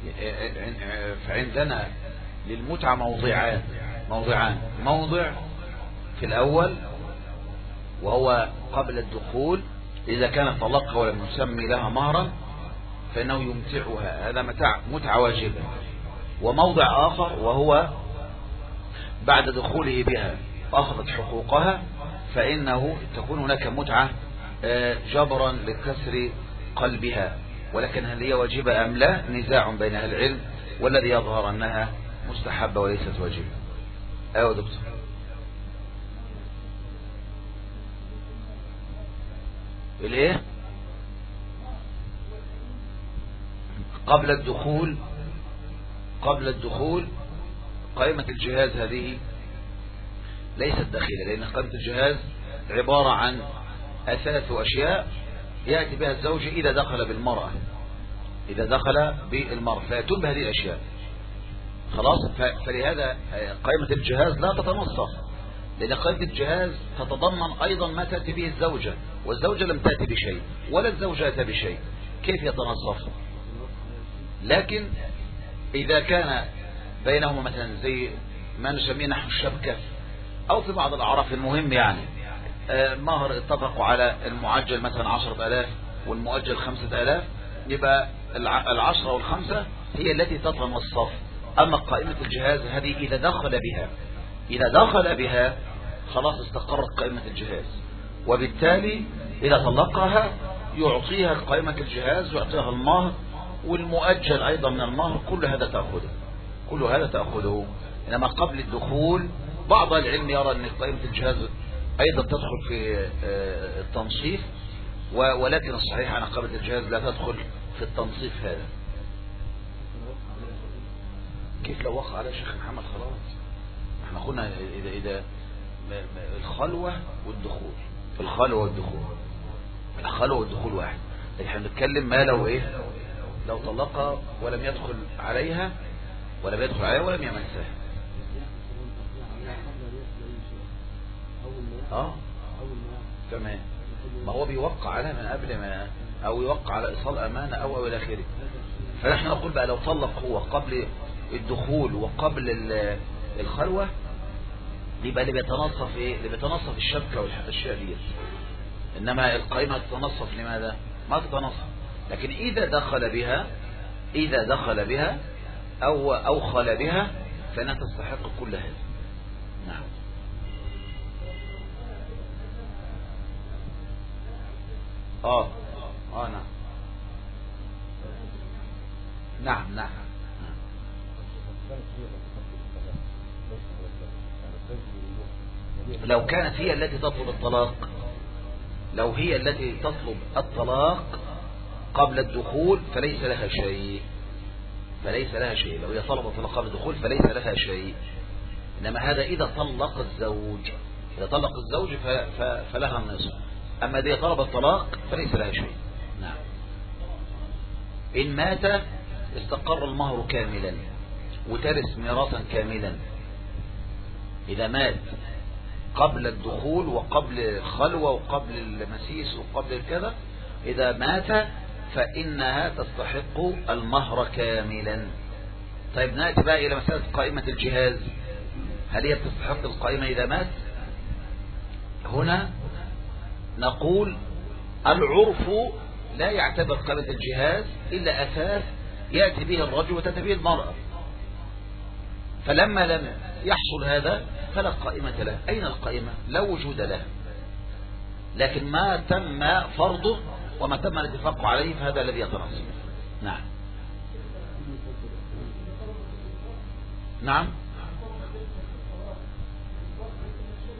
فعندنا للمتعة موضعان، موضع في الأول وهو قبل الدخول إذا كان طلقها ولم يسمي لها مهرا فإنه يمتعها، هذا متعة واجبة. وموضع آخر وهو بعد دخوله بها أخذت حقوقها فإنه تكون هناك متعة جبرا لكسر قلبها، ولكن هل هي واجبة أم لا نزاع بين أهل العلم، والذي يظهر أنها مستحبة وليست واجبة. أيوة دكتور. الايه قبل الدخول قائمة الجهاز هذه ليست داخلة، لأن قائمة الجهاز عبارة عن أثاث أشياء يأتي بها الزوج إذا دخل بالمرأة، فيأتون بهذه الأشياء خلاص. فلهذا قائمة الجهاز لا تتنصف، لأن قائمة الجهاز تتضمن أيضا ما تأتي به الزوجة، والزوجة لم تأتي بشيء ولا الزوجة أتى بشيء، كيف يتنصف؟ لكن إذا كان بينهما مثلا زي ما نسميه نحن الشبكة، أو في بعض الأعراف المهم يعني مهر اتفقوا على المعجل مثلا 10,000 والمؤجل 5,000، يبقى 10 وال5 هي التي تتنصف. أما قائمة الجهاز هذه إذا دخل بها خلاص استقرت قائمة الجهاز، وبالتالي إذا طلقها يعطيها قائمة الجهاز، يعطيها المهر والمؤجل أيضا من المهر، كل هذا تأخذه. إنما قبل الدخول بعض العلم يرى أن قائمة الجهاز أيضا تدخل في التنصيف، ولكن الصحيح أن قائمة الجهاز لا تدخل في التنصيف هذا. كيف لو وقع على شيخ محمد خلاص؟ احنا قلنا إذا الخلوة والدخول واحد، لكن احنا بنتكلم ما لو طلقها ولم يدخل عليها ولم يمسها. تمام، ما هو بيوقع عليها من قبل ما، او يوقع على ايصال امانه او الى اخره. فنحن نقول بقى لو طلق هو قبل الدخول وقبل الخلوه، يبقى اللي بيتنصف الشبكه والاشياء دي، انما القائمه تتنصف لماذا؟ ما تتنصف. لكن اذا دخل بها او خل بها فانها تستحق كل هذا. نعم. نعم. لو كانت هي التي تطلب الطلاق قبل الدخول فليس لها شيء. لو هي طلبت الطلاق قبل الدخول فليس لها شيء. إنما هذا إذا طلق الزوج فلها النصف. أما إذا طلب الطلاق فليس لها شيء. نعم. إن مات استقر المهر كاملا وترث ميراثا كاملا. إذا مات قبل الدخول وقبل الخلوة وقبل المسيس وقبل الكذا، إذا مات فإنها تستحق المهر كاملا. طيب نأتي بقى إلى مسألة قائمة الجهاز، هل هي تستحق القائمة إذا مات؟ هنا نقول العرف لا يعتبر قائمة الجهاز إلا أثاث يأتي به الرجل وتأتي به المرأة، فلما لم يحصل هذا فلا قائمة له. أين القائمة؟ لا وجود له. لكن ما تم فرضه وما تم الاتفاق عليه فهذا الذي يتنصف. نعم.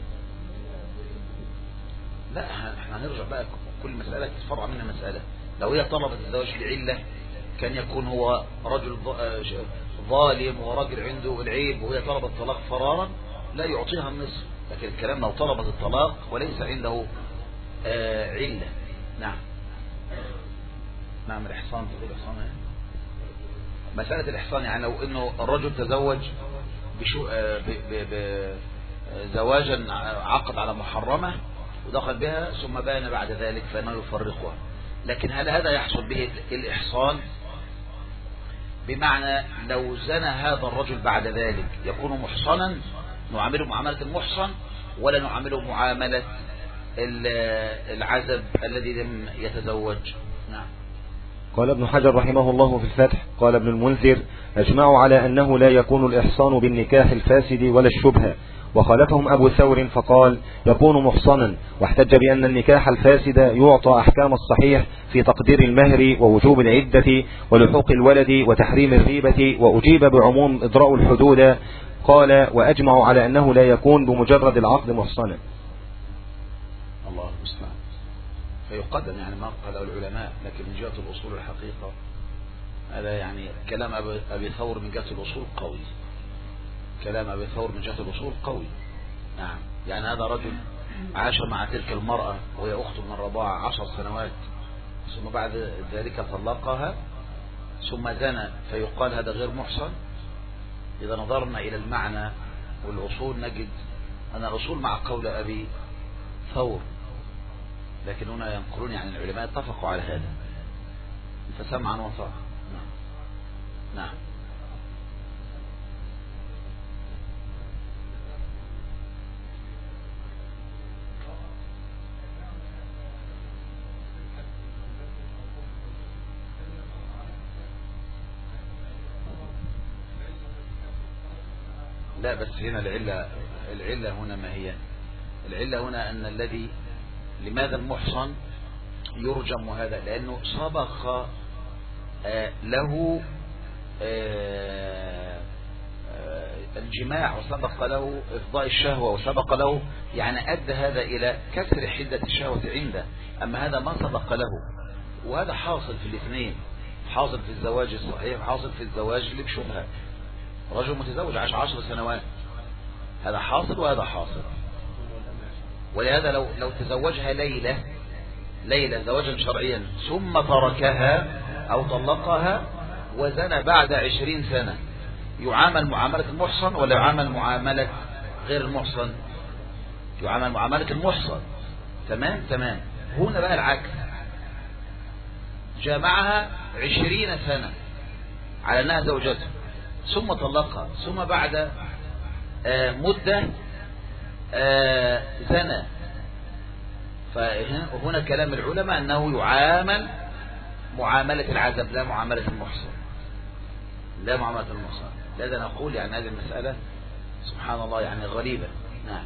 لا احنا هنرجع بقى، كل مسألة تتفرع منها مسألة. لو هي طلبت الزواج لعلة كان يكون هو رجل ظالم وراجل عنده العيب وهي طلبت الطلاق فرارا لا يعطيها النصف. لكن الكلام لو طلبت الطلاق وليس عنده علة. نعم نعم. الإحصان تقول إحصان يعني مسألة الإحصان، يعني لو إنه الرجل تزوج زواجا عقد على محرمة ودخل بها ثم بان بعد ذلك فإنه يفرقها. لكن هل هذا يحصل به الإحصان؟ بمعنى لو زنى هذا الرجل بعد ذلك يكون محصنا، نعامله معاملة المحصن ولا نعامله معاملة العزب الذي لم يتزوج؟ نعم. قال ابن حجر رحمه الله في الفتح، قال ابن المنذر: أجمعوا على أنه لا يكون الإحصان بالنكاح الفاسد ولا الشبهة، وخالفهم أبو ثور فقال يكون محصنا، واحتج بأن النكاح الفاسد يعطى أحكام الصحيح في تقدير المهر ووجوب العدة ولحوق الولد وتحريم الريبة، وأجيب بعموم إضراء الحدود. قال: وأجمعوا على أنه لا يكون بمجرد العقد محصنا. الله المستعان. فيقدم يعني ما قاله العلماء، لكن من جهة الأصول الحقيقة هذا يعني كلام أبي ثور من جهة الأصول قوي، كلام أبي ثور من جهة الأصول قوي. نعم. يعني هذا رجل عاش مع تلك المرأة وهي أخت من الرضاعة 10 سنوات، ثم بعد ذلك طلقها ثم زنى، فيقال هذا غير محصن. إذا نظرنا إلى المعنى والأصول نجد أن الأصول مع قول أبي ثور، لكن هنا ينقلون عن العلماء اتفقوا على هذا، فسمعا وطاعة. نعم. لا بس هنا العلة هنا ما هي العلة هنا؟ أن الذي لماذا المحصن يرجم هذا؟ لأنه سبق له الجماع وسبق له إفضاء الشهوة وسبق له، يعني أدى هذا إلى كسر حدة الشهوة عنده. أما هذا ما سبق له، وهذا حاصل في الاثنين، حاصل في الزواج الصحيح حاصل في الزواج اللي بشبهة. رجل متزوج عاش 10 سنوات، هذا حاصل وهذا حاصل. ولهذا لو تزوجها ليلة زواجا شرعيا ثم تركها أو طلقها وزنى بعد 20 سنة، يعامل معاملة المحصن ولا يعامل معاملة غير المحصن؟ يعامل معاملة المحصن. تمام. هنا بقى العكس، جامعها 20 سنة على أنها زوجته ثم طلقها ثم بعد مدة زنى. فهنا كلام العلماء أنه يعامل معاملة العزب لا معاملة المحصن، لا معاملة المحصن. لذا نقول يعني هذه المسألة سبحان الله يعني غريبة. نعم.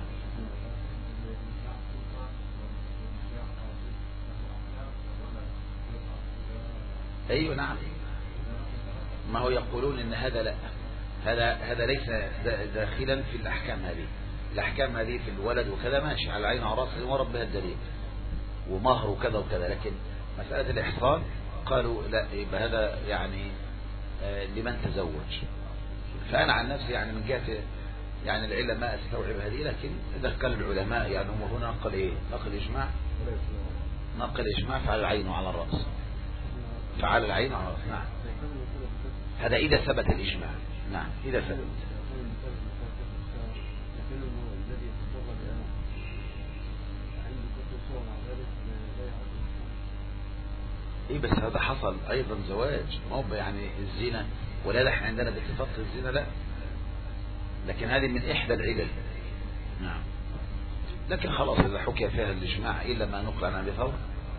أيوة نعم. ما هو يقولون إن هذا لا، هذا ليس داخلا في الأحكام هذه. الأحكام هذه في الولد وكذا ماشي على عين وراس ورب بها الدليل ومهر وكذا وكذا، لكن مسألة الإحصان قالوا لا، يبقى هذا يعني لمن تزوج. فأنا عن نفسي يعني من جهة يعني العلم ما استوعب هذه، لكن إذا كان العلماء يعني هم هنا نقل إيه؟ نقل إجماع فعلى العين وعلى الرأس، فعلى العين وعلى الرأس. نعم. هذا إذا ثبت الإجماع. نعم إذا ثبت. إيه بس هذا حصل أيضا زواج، ما هو يعني الزنا، ولا احنا عندنا باتفاق الزنا لا، لكن هذه من إحدى العلل. نعم. لكن خلاص إذا حكي فيها الإجماع إلا ما نقل عن أبي ثور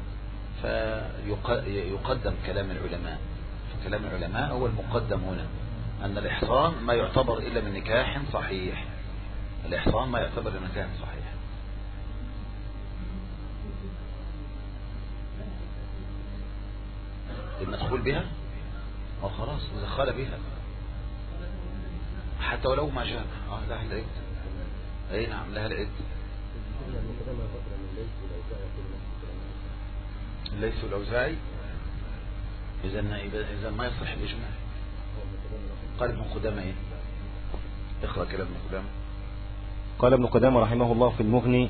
فيقدم كلام العلماء. كلام العلماء هو المقدم هنا، أن الإحصان ما يعتبر إلا من نكاح صحيح. الإحصان ما يعتبر من نكاح صحيح. المدخول بها أو خلاص إذا خال بها حتى ولو ما جاء لها العد. أي نعم لها العد. ليس الأوزاعي إذا ما يصح الإجماع. قال ابن قدامة إيه؟ اقرأ كلام ابن قدامة. قال ابن قدامة رحمه الله في المغني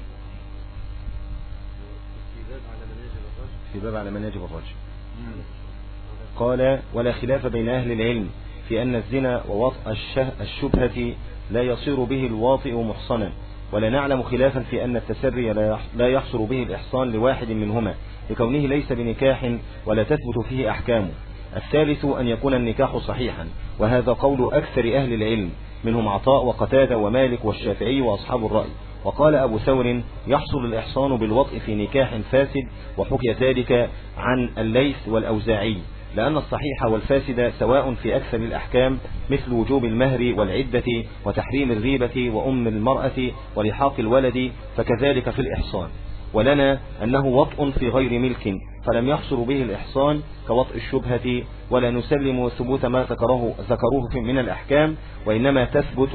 في باب على مناجب الرجل، قال: ولا خلاف بين أهل العلم في أن الزنا ووطء الشبهة لا يصير به الواطئ محصنا، ولا نعلم خلافا في أن التسري لا يحصل به الإحصان لواحد منهما لكونه ليس بنكاح ولا تثبت فيه أحكامه. الثالث أن يكون النكاح صحيحا، وهذا قول أكثر أهل العلم منهم عطاء وقتادة ومالك والشافعي وأصحاب الرأي. وقال أبو ثور: يحصل الإحصان بالوطء في نكاح فاسد، وحكي ذلك عن الليث والأوزاعي، لأن الصحيح والفاسد سواء في أكثر الأحكام، مثل وجوب المهر والعدة وتحريم الغيبة وأم المرأة ولحاق الولد، فكذلك في الإحصان. ولنا أنه وطء في غير ملك فلم يحصل به الإحصان كوطء الشبهة، ولا نسلم ثبوت ما ذكروه من الأحكام، وإنما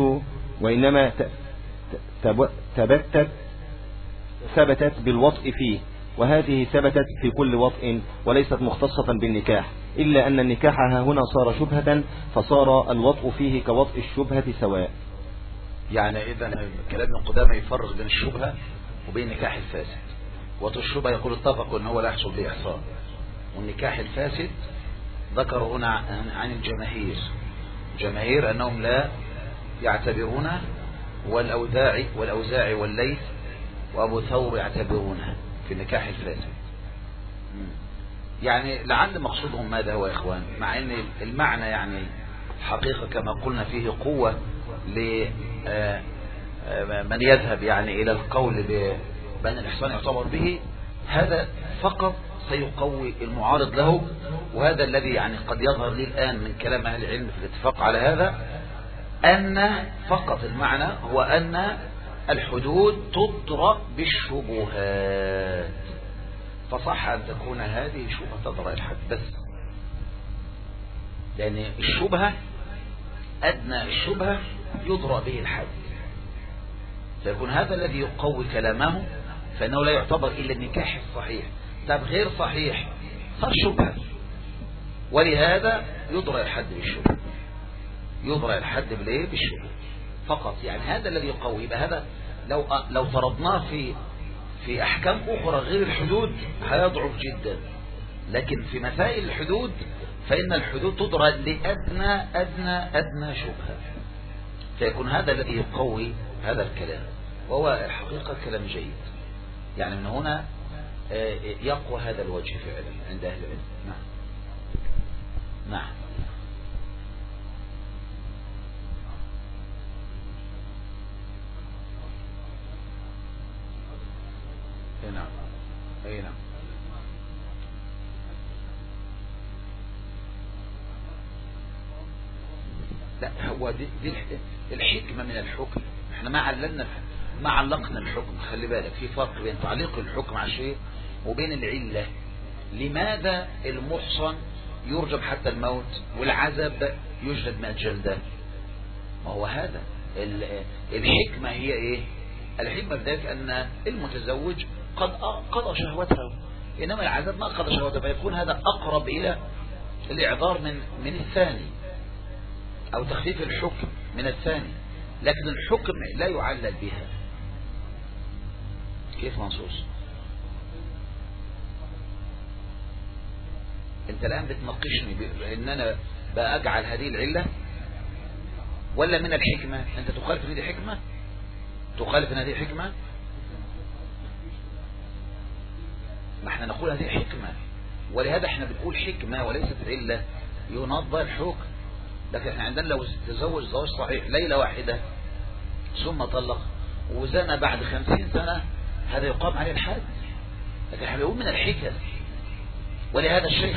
ثبتت بالوطء فيه، وهذه ثبتت في كل وطء وليست مختصة بالنكاح، إلا أن النكاح هنا صار شبهة فصار الوطء فيه كوطء الشبهة سواء. يعني إذا كلام ابن قدامة يفرق بين الشبهة وبين النكاح الفاسد. وطء الشبهة يقول اتفقوا أنه لا يحصل به إحصان، والنكاح الفاسد ذكروا هنا عن الجماهير أنهم لا يعتبرونه، والأوزاعي والليث وأبو ثور يعتبرونه في النكاح الفاسد. يعني لعل مقصودهم ماذا هو يا إخوان، مع أن المعنى يعني حقيقة كما قلنا فيه قوة لمن يذهب يعني إلى القول بأن الإحصان يعتبر به، هذا فقط سيقوي المعارض له. وهذا الذي يعني قد يظهر لي الآن من كلام أهل العلم في الاتفاق على هذا، أن فقط المعنى هو أن الحدود تطرأ بالشبهات، فصح أن تكون هذه شبهة تطرأ الحد بس، لأن الشبهة أدنى الشبهة يطرأ به الحد، فيكون هذا الذي يقوي كلامه، فإنه لا يعتبر إلا النكاح الصحيح. طب غير صحيح صار شبهة، ولهذا يطرأ الحد بالشبهة، يطرأ الحد بالشبهة فقط. يعني هذا الذي يقوي. يبقى هذا لو فرضناه في أحكام أخرى غير الحدود هيضعف جدا، لكن في مسائل الحدود فإن الحدود تطرأ لأدنى شبهة، فيكون هذا الذي يقوي هذا الكلام، وهو الحقيقة كلام جيد. يعني من هنا يقوى هذا الوجه فعلا عند أهل العلم. نعم. أي نعم. لا، هو دي الحكمة من الحكم. احنا ما علقنا الحكم. خلي بالك في فرق بين تعليق الحكم على شيء وبين العلة. لماذا المحصن يرجم حتى الموت والعذاب يجلد 100 جلدة؟ ما هو هذا الحكمة هي ايه؟ الحكمة بذلك ان المتزوج قد قضى شهوته، انما العذاب ما قضى شهوته، فيكون هذا اقرب الى الاعذار من الثاني، او تخفيف الحكم من الثاني. لكن الحكم لا يعلل بها. كيف منصوص؟ انت الان بتناقشني ان انا بأجعل هذه العلة ولا من الحكمة؟ انت تخالف ان هذه حكمة؟ تخالف ان هذه حكمة؟ ما احنا نقول هذه حكمة، ولهذا احنا بنقول حكمة وليست علة ينظر الحكم. لكن احنا عندنا لو تزوج زواج صحيح ليلة واحدة ثم طلق وزنى بعد 50 سنة، هذا يقام عليه الحد. لكن احنا بنقول من الحكم. ولهذا الشيخ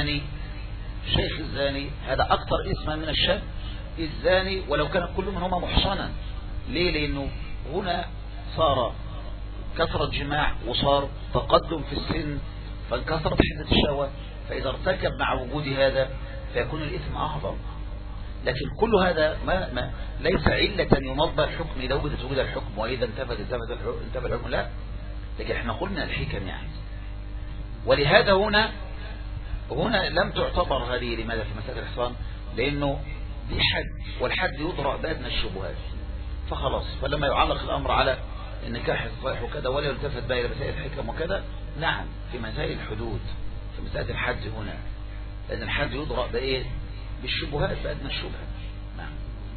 الزاني هذا اكثر اسما من الشاب الزاني ولو كان كل منهما محصنا. ليه؟ لانه هنا صار كثرة جماع وصار تقدم في السن فانكثرت حدة الشهوة، فإذا ارتكب مع وجود هذا فيكون الإثم أعظم. لكن كل هذا ما ليس علة يمضى الحكم إذا وجد الحكم، وإذا انتفت الحكم، لا. لكن احنا قلنا الحكم يعني. ولهذا هنا لم تعتبر هذه. لماذا في مسألة الإحصان؟ لأنه دي حد، والحد يضرع بأدنى الشبهات، فخلاص. فلما يعلق الأمر على النكاح الصحيح وكذا ولا يلتفت بقى إلى مسائل الحكم وكذا، نعم في مسائل الحدود، في مسألة الحد هنا، لأن الحد يضرع بإيه؟ بالشبهات، بأدنى الشبهات. نعم.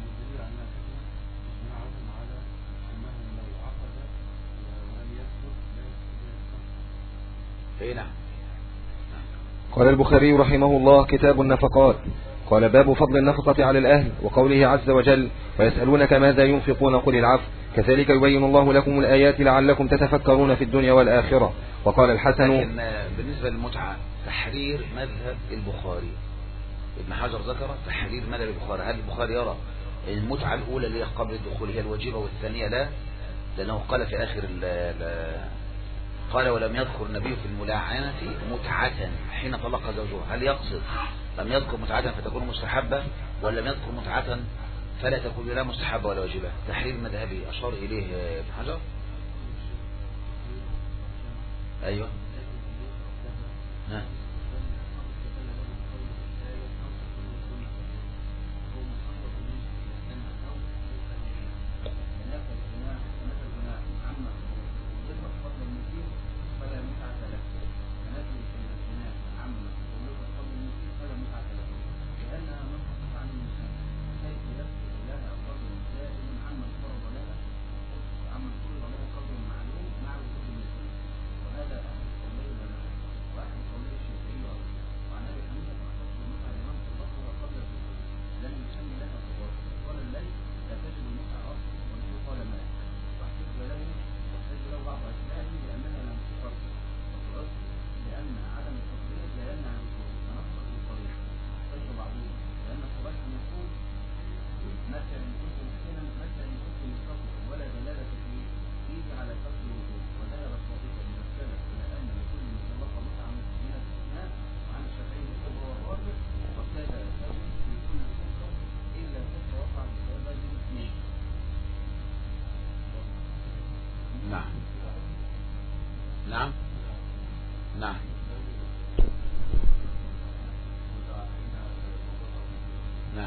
ايه نعم. قال البخاري رحمه الله: كتاب النفقات. قال: باب فضل النفقة على الأهل، وقوله عز وجل: ويسألونك ماذا ينفقون قل العفو، كذلك يبين الله لكم الآيات لعلكم تتفكرون في الدنيا والآخرة. وقال الحسن: لكن بالنسبة للمتعة تحرير مذهب البخاري. ابن حجر ذكر تحرير مذهب البخاري. هل البخاري يرى المتعة الأولى اللي هي قبل الدخول هي الواجبة والثانية لا؟ لأنه قال في آخر قال: ولم يذكر النبي في الملاعنة متعة حين طلق زوجها. هل يقصد لم يذكر متعة فتكون مستحبة، ولا لم يذكر متعة فلا تكون لا مستحبة ولا واجبة؟ تحرير مذهبي أشار إليه ابن حجر. أيوه. نعم نعم نعم.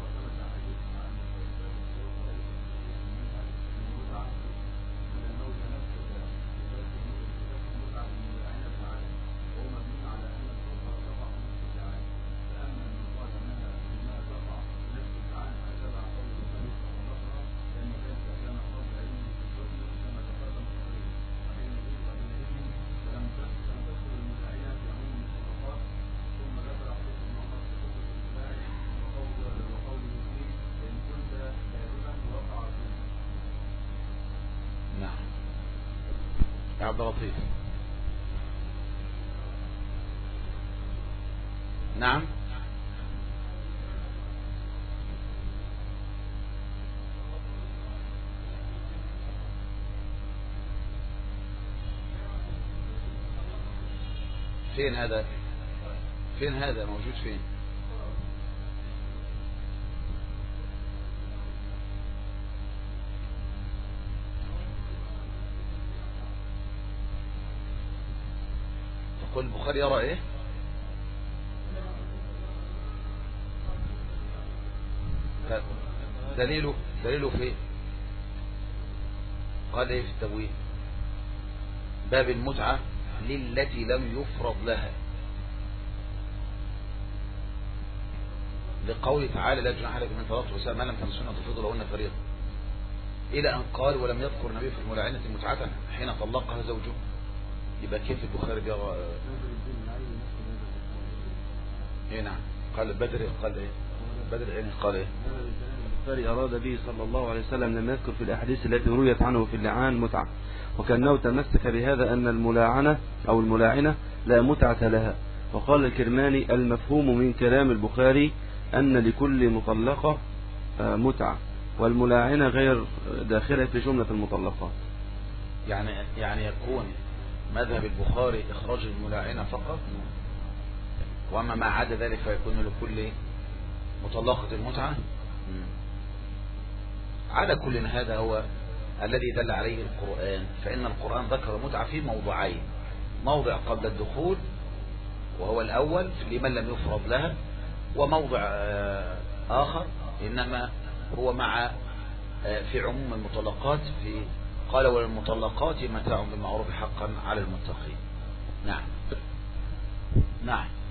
يا عبد اللطيف. نعم. فين هذا؟ فين هذا موجود فين؟ تقول البخاري يرى ايه؟ دليله فين؟ قال ايه في التبويب؟ باب المتعة للتي لم يفرض لها، لقوله تعالى: لا جناح عليكم من فرضتم وساء ما لم تمسون تفرضوا لهن فريضة، إلى أن قال: ولم يذكر النبي في الملاعنة متعة حين طلقها زوجه. يبقى كيف البخاري بيرى؟ ايه نعم. قال البدري قال ايه؟ بدر عيني قال ايه؟ البخاري أراد به صلى الله عليه وسلم لم يذكر في الأحاديث التي رويت عنه في اللعان متعة، وكأنه تمسك بهذا أن الملاعنة أو الملاعنة لا متعة لها. وقال الكرماني: المفهوم من كلام البخاري أن لكل مطلقة متعة، والملاعنة غير داخلة في جملة المطلقات. يعني يكون مذهب البخاري إخراج الملاعنة فقط، وأما ما عدا ذلك فيكون لكل مطلقة المتعة. على كل هذا هو الذي دل عليه القرآن، فإن القرآن ذكر المتعة في موضعين: موضع قبل الدخول وهو الأول لمن لم يفرض لها، وموضع آخر إنما هو مع في عموم المطلقات، في قال وللمطلقات متاع بالمعروف حقا على المتقين. نعم.